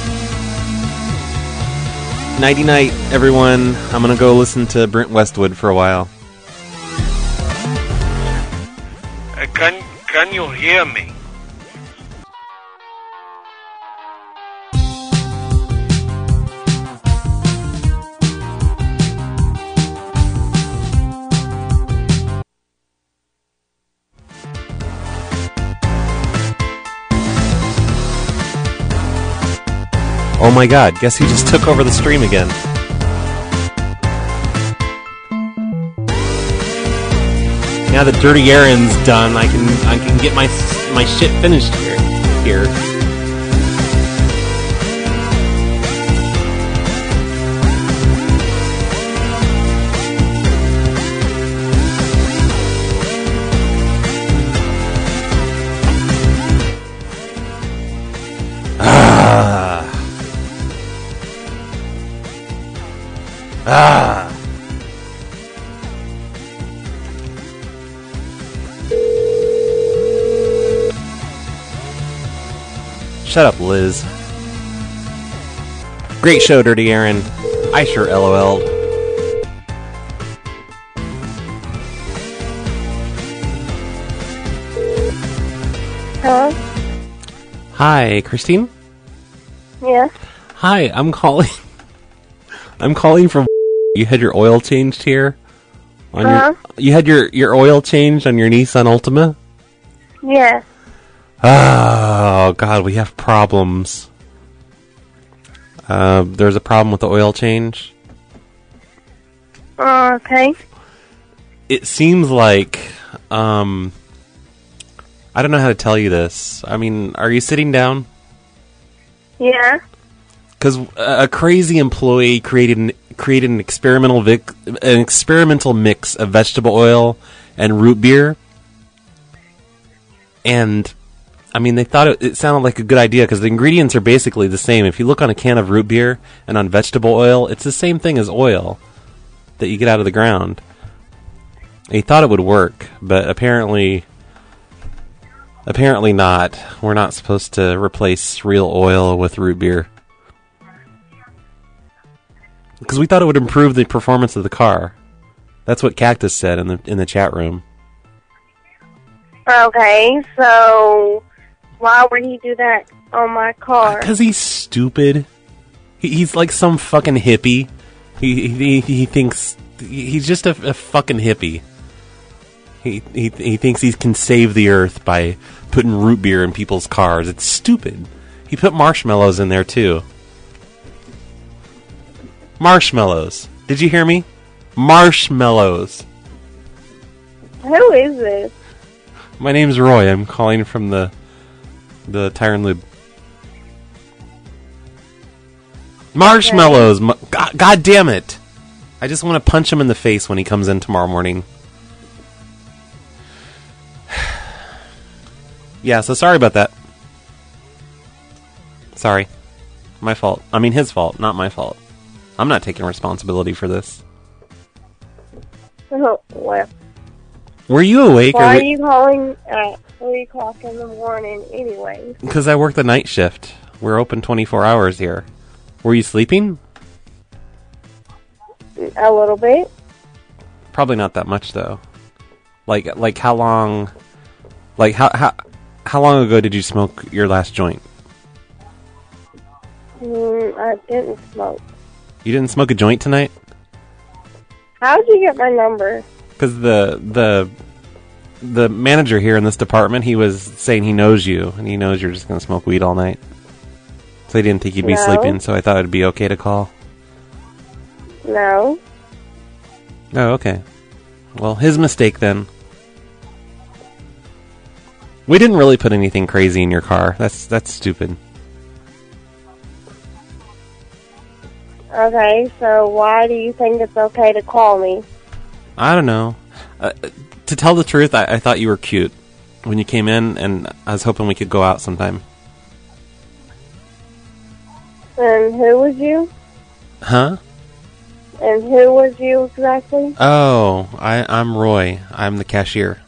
Nighty night, everyone. I'm gonna go listen to Brent Westwood for a while. Uh, can can you hear me? Oh my god, guess who just took over the stream again? Now that Dirty Errand's done, I can I can get my my shit finished here. Here. Ah. Shut up, Liz. Great show, Dirty Aaron. I sure LOL'd. Hello? Hi, Christine? Yes. Hi, I'm calling... I'm calling from... You had your oil changed here? On Huh? your, you had your, your oil changed on your Nissan Altima? Yes. Oh, God, we have problems. Uh, there's a problem with the oil change. Uh, okay. It seems like... Um, I don't know how to tell you this. I mean, are you sitting down? Yeah. Because a crazy employee created an, created an experimental vic, an experimental mix of vegetable oil and root beer, and I mean they thought it, it sounded like a good idea because the ingredients are basically the same. If you look on a can of root beer and on vegetable oil, it's the same thing as oil that you get out of the ground. And he thought it would work, but apparently, apparently not. We're not supposed to replace real oil with root beer. Because we thought it would improve the performance of the car. That's what Cactus said in the in the chat room. Okay, so why would he do that on my car? Because he's stupid. He, he's like some fucking hippie. He he he thinks he's just a, a fucking hippie. He he he thinks he can save the earth by putting root beer in people's cars. It's stupid. He put marshmallows in there too. Marshmallows. Did you hear me? Marshmallows. Who is this? My name's Roy. I'm calling from the the Tire and Lube. Marshmallows. Ma- God, God damn it! I just want to punch him in the face when he comes in tomorrow morning. Yeah, so sorry about that. Sorry. My fault. I mean his fault, not my fault. I'm not taking responsibility for this. Oh, well, Were you awake? why or are you calling at three o'clock in the morning anyway? Because I work the night shift. We're open twenty-four hours here. Were you sleeping? A little bit. Probably not that much though. Like like how long? Like how how how long ago did you smoke your last joint? Mm, I didn't smoke. You didn't smoke a joint tonight? How did you get my number? Because the the the manager here in this department, he was saying he knows you and he knows you're just gonna smoke weed all night. So he didn't think you'd be No. sleeping. So I thought it'd be okay to call. No. Oh, okay. Well, his mistake then. We didn't really put anything crazy in your car. That's that's stupid. Okay, so why do you think it's okay to call me? I don't know. Uh, to tell the truth, I, I thought you were cute when you came in, and I was hoping we could go out sometime. And who was you? Huh? And who was you exactly? Oh, I, I'm Roy. I'm the cashier.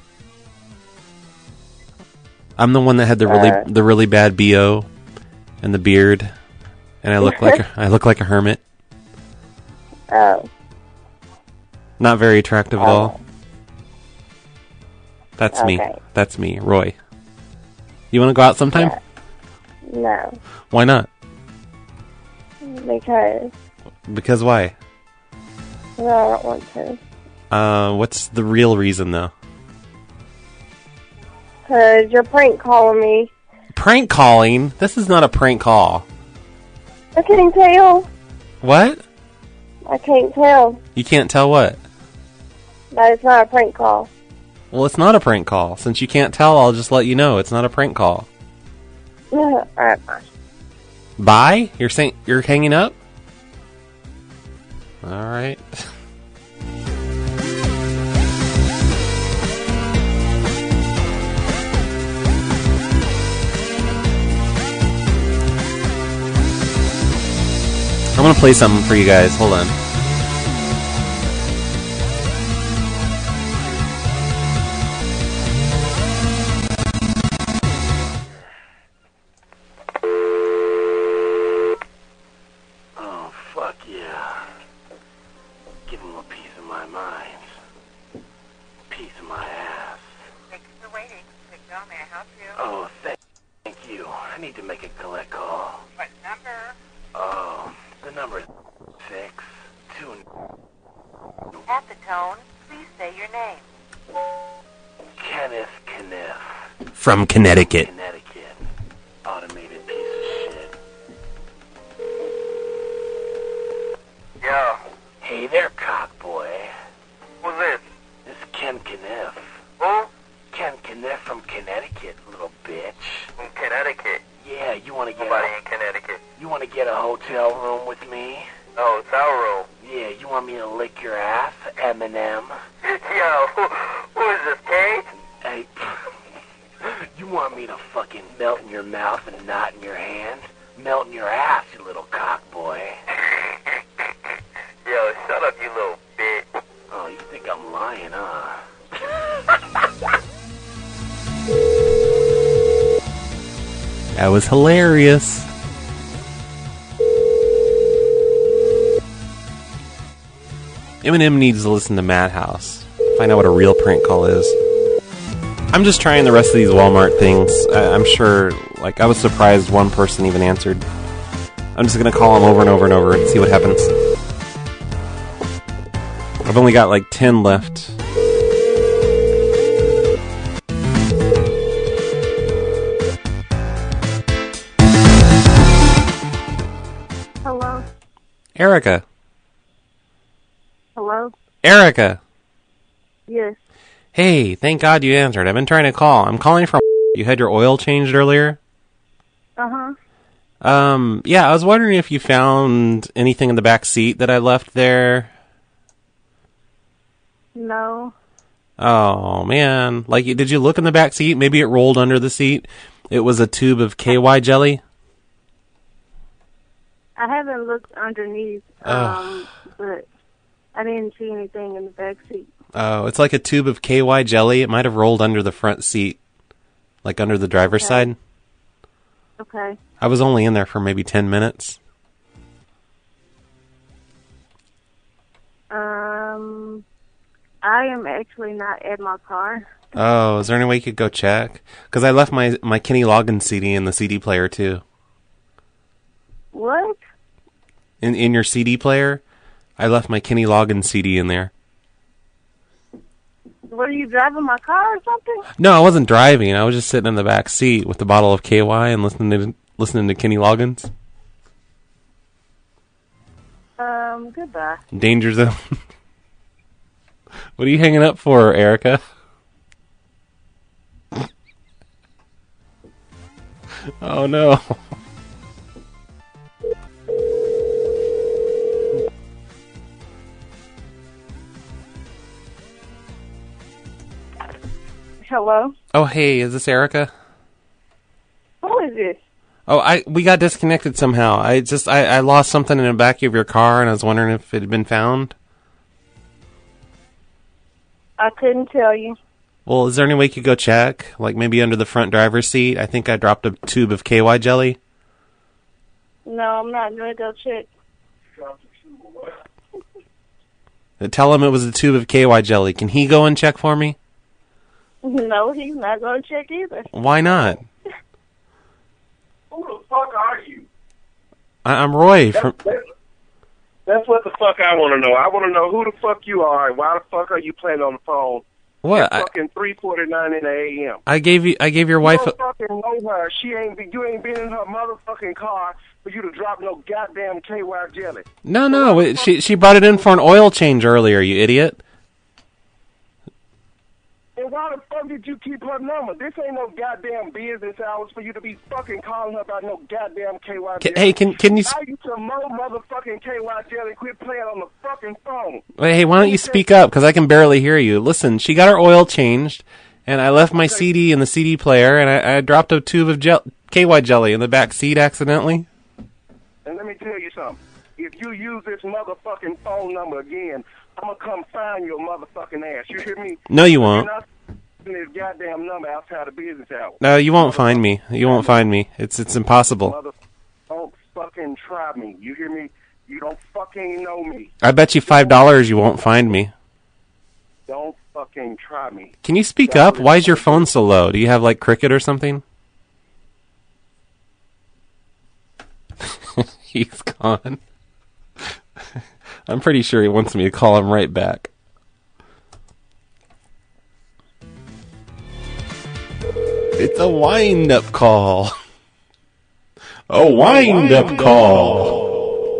I'm the one that had the really Uh. the really bad B O and the beard, and I look like a, I look like a hermit. Oh. Not very attractive at all. That's me. Okay. That's me, Roy. You want to go out sometime? No. Why not? Because Because why? well, I don't want to. Uh, what's the real reason, though? Because you're prank calling me. Prank calling? This is not a prank call. I can't tell. What? I can't tell. You can't tell what? That it's not a prank call. Well, it's not a prank call. Since you can't tell, I'll just let you know it's not a prank call. Alright, fine. Bye? You're saying you're hanging up? All right. I'm gonna play something for you guys. Hold on. my mind. Piece of my ass. Thank you for waiting. Big John, may I help you? Oh, thank, thank you. I need to make a collect call. What number? Oh, the number is six two. At the tone, please say your name. Kenneth Kniff. From Connecticut. Connecticut. Automated piece of shit. Yo. Hey there, cockboy. Who's this? This is Ken Kniff. Who? Ken Kniff from Connecticut, little bitch. From Connecticut. Yeah, you want to get Nobody a, in Connecticut. you want to get a hotel room with me? Oh, it's our room. Yeah, you want me to lick your ass, Eminem? Yo, who, who is this, Kate? Hey, you want me to fucking melt in your mouth and not in your hand? Melt in your ass, you little cockboy. Yo, shut up, you little bitch. Oh, you think I'm lying, huh? That was hilarious. Eminem needs to listen to Madhouse. Find out what a real prank call is. I'm just trying the rest of these Walmart things. I- I'm sure, like, I was surprised one person even answered. I'm just gonna call them over and over and over and see what happens. I've only got like ten left. Hello? Erica. Hello? Erica. Yes. Hey, thank God you answered. I've been trying to call. I'm calling from... You had your oil changed earlier? Uh-huh. Um, yeah, I was wondering if you found anything in the back seat that I left there. No. Oh, man. Like, did you look in the back seat? Maybe it rolled under the seat. It was a tube of K Y jelly. I haven't looked underneath, um, but I didn't see anything in the back seat. Oh, it's like a tube of K Y jelly. It might have rolled under the front seat, like under the driver's Okay. side. Okay. I was only in there for maybe ten minutes. Um, I am actually not at my car. Oh, is there any way you could go check? Because I left my, my Kenny Loggins C D in the C D player, too. What? In in your C D player, I left my Kenny Loggins C D in there. Were you driving my car or something? No, I wasn't driving. I was just sitting in the back seat with the bottle of K Y and listening to listening to Kenny Loggins. Um, goodbye. Danger Zone. What are you hanging up for, Erica? Oh no. Hello? Oh, hey, is this Erica? Who is this? Oh, I we got disconnected somehow. I just I, I lost something in the back of your car, and I was wondering if it had been found. I couldn't tell you. Well, is there any way you could go check? Like maybe under the front driver's seat? I think I dropped a tube of K Y jelly. No, I'm not going to go check. Tell him it was a tube of K Y jelly. Can he go and check for me? No, he's not going to check either. Why not? Who the fuck are you? I, I'm Roy That's, from. that's, that's what the fuck I want to know. I want to know who the fuck you are and why the fuck are you playing on the phone? What? At I, fucking three forty-nine in the A M. I gave you. I gave your You wife. don't A, fucking know her. She ain't. Be, you ain't been in her motherfucking car for you to drop no goddamn K Y jelly. no, no. It, she she brought it in for an oil change earlier. You idiot. And why the fuck did you keep her number? This ain't no goddamn business hours for you to be fucking calling her about no goddamn K Y Can, jelly. hey, can can you? I used to mow motherfucking K Y jelly. Quit playing on the fucking phone. Wait, hey, why don't you speak up? Because I can barely hear you. Listen, she got her oil changed, and I left my C D in the C D player, and I, I dropped a tube of gel- K Y jelly in the back seat accidentally. And let me tell you something. If you use this motherfucking phone number again, I'm gonna come find your motherfucking ass. You hear me? No, you won't. You're not this goddamn number outside of business hours. No, you won't find me. You won't find me. It's it's impossible. Mother, don't fucking try me. You hear me? You don't fucking know me. I bet you five dollars you won't find me. fucking try me. Can you speak up? Why is your phone so low? Do you have like Cricket or something? He's gone. I'm pretty sure he wants me to call him right back. It's a wind-up call. A wind-up call.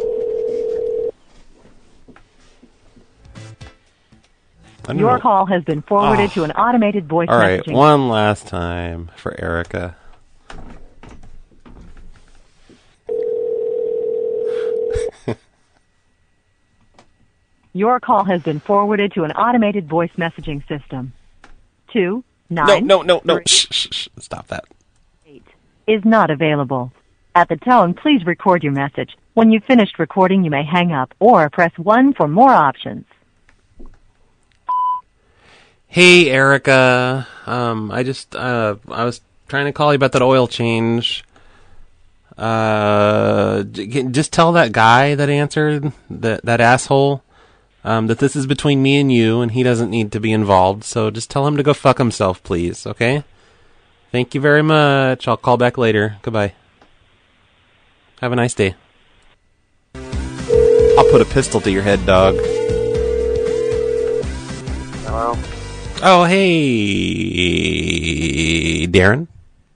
Your know. call has been forwarded Oh. to an automated voice All right, messaging. one last time for Erica. Your call has been forwarded to an automated voice messaging system. Two nine No, no, no, no. three Shh, shh, shh. Stop that. is not available. At the tone, please record your message. When you've finished recording, you may hang up or press one for more options. Hey, Erica. Um, I just, uh, I was trying to call you about that oil change. Uh, j- just tell that guy that answered, that, that asshole, um, that this is between me and you, and he doesn't need to be involved, so just tell him to go fuck himself, please, okay? Thank you very much. I'll call back later. Goodbye. Have a nice day. I'll put a pistol to your head, dog. Hello? Oh, hey, Darren?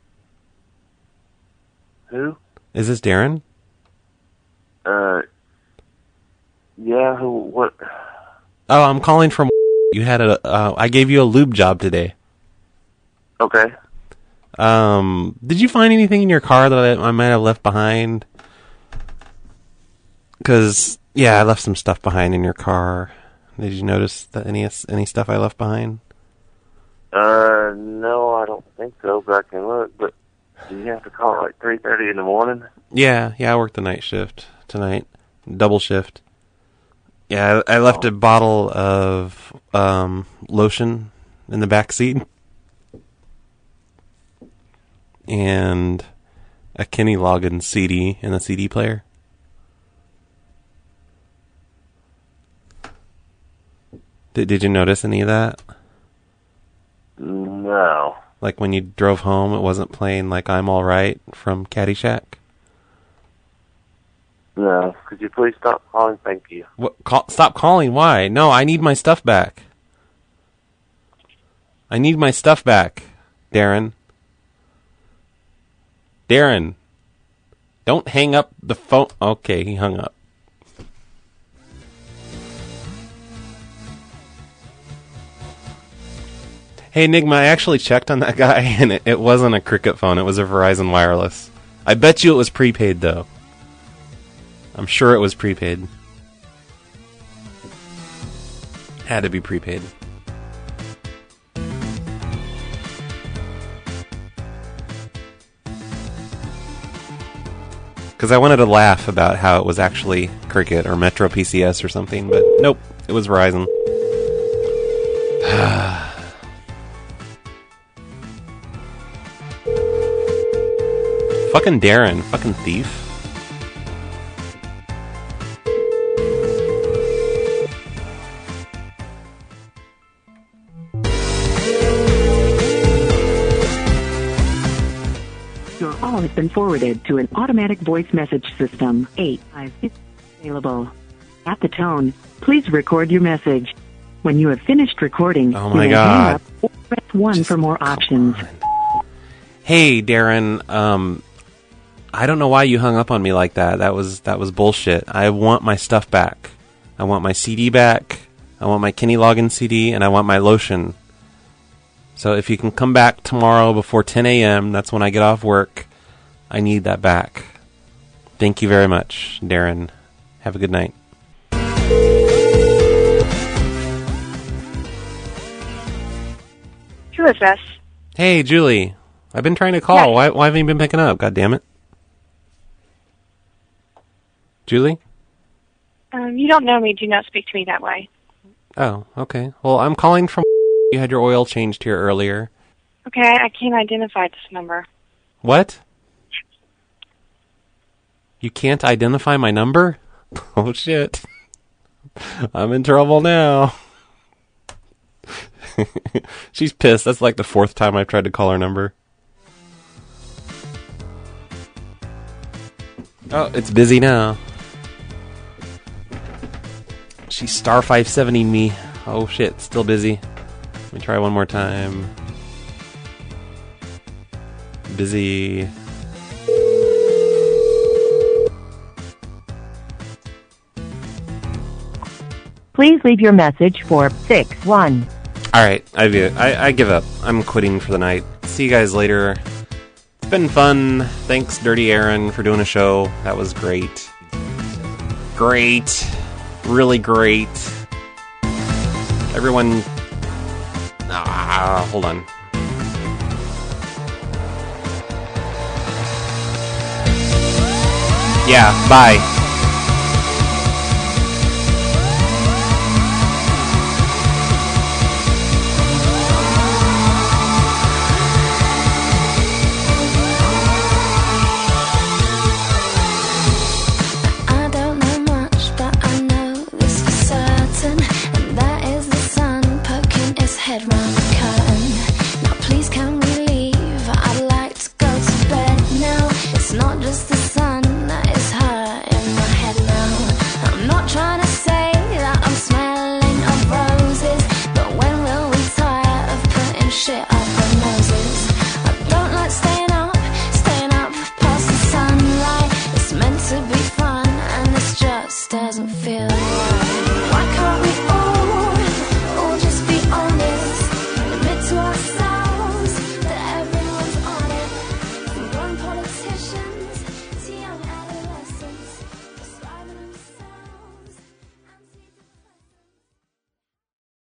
Who? Is this Darren? Uh, yeah, who, what? Oh, I'm calling from. You had a. Uh, I gave you a lube job today. Okay. Um, did you find anything in your car that I, I might have left behind? Because yeah, I left some stuff behind in your car. Did you notice that any any stuff I left behind? Uh, no, I don't think so, but I can look, but do you have to call at like three thirty in the morning? Yeah, yeah, I worked the night shift tonight, double shift. Yeah, I, I left a bottle of um, lotion in the back seat, and a Kenny Loggins C D in the C D player. Did Did you notice any of that? No. Like when you drove home, it wasn't playing like "I'm All Right" from Caddyshack. No. Could you please stop calling? Thank you. What? Call, stop calling. Why? No, I need my stuff back. I need my stuff back, Darren. Darren, don't hang up the phone. Okay, he hung up. Hey, Enigma, I actually checked on that guy, and it, it wasn't a Cricket phone. It was a Verizon Wireless. I bet you it was prepaid, though. I'm sure it was prepaid. Had to be prepaid. Because I wanted to laugh about how it was actually Cricket or Metro P C S or something, but nope, it was Verizon. Fucking Darren, fucking thief. Your call has been forwarded to an automatic voice message system. Eight five is available. At the tone, please record your message. When you have finished recording, Oh you my may God. hang up or press one for more options. Hey, Darren, um, I don't know why you hung up on me like that. That was that was bullshit. I want my stuff back. I want my C D back. I want my Kenny Loggins C D, and I want my lotion. So if you can come back tomorrow before ten a.m., that's when I get off work. I need that back. Thank you very much, Darren. Have a good night. Who is this? Hey, Julie. I've been trying to call. Yes. Why, why haven't you been picking up? God damn it. Julie? Um, you don't know me. Do not speak to me that way. Oh, okay. Well, I'm calling from... You had your oil changed here earlier. Okay, I can't identify this number. What? You can't identify my number? Oh, shit. I'm in trouble now. She's pissed. That's like the fourth time I've tried to call her number. Oh, it's busy now. She's star five seventy me. Oh shit, still busy. Let me try one more time. Busy. Please leave your message for six one. Alright, I, I, I give up. I'm quitting for the night. See you guys later. It's been fun. Thanks, Dirty Aaron, for doing a show. That was great. Great. Really great. Everyone... Ah, hold on. Yeah, bye. I don't know much, but I know this for certain, and that is the sun poking its head round the curtain.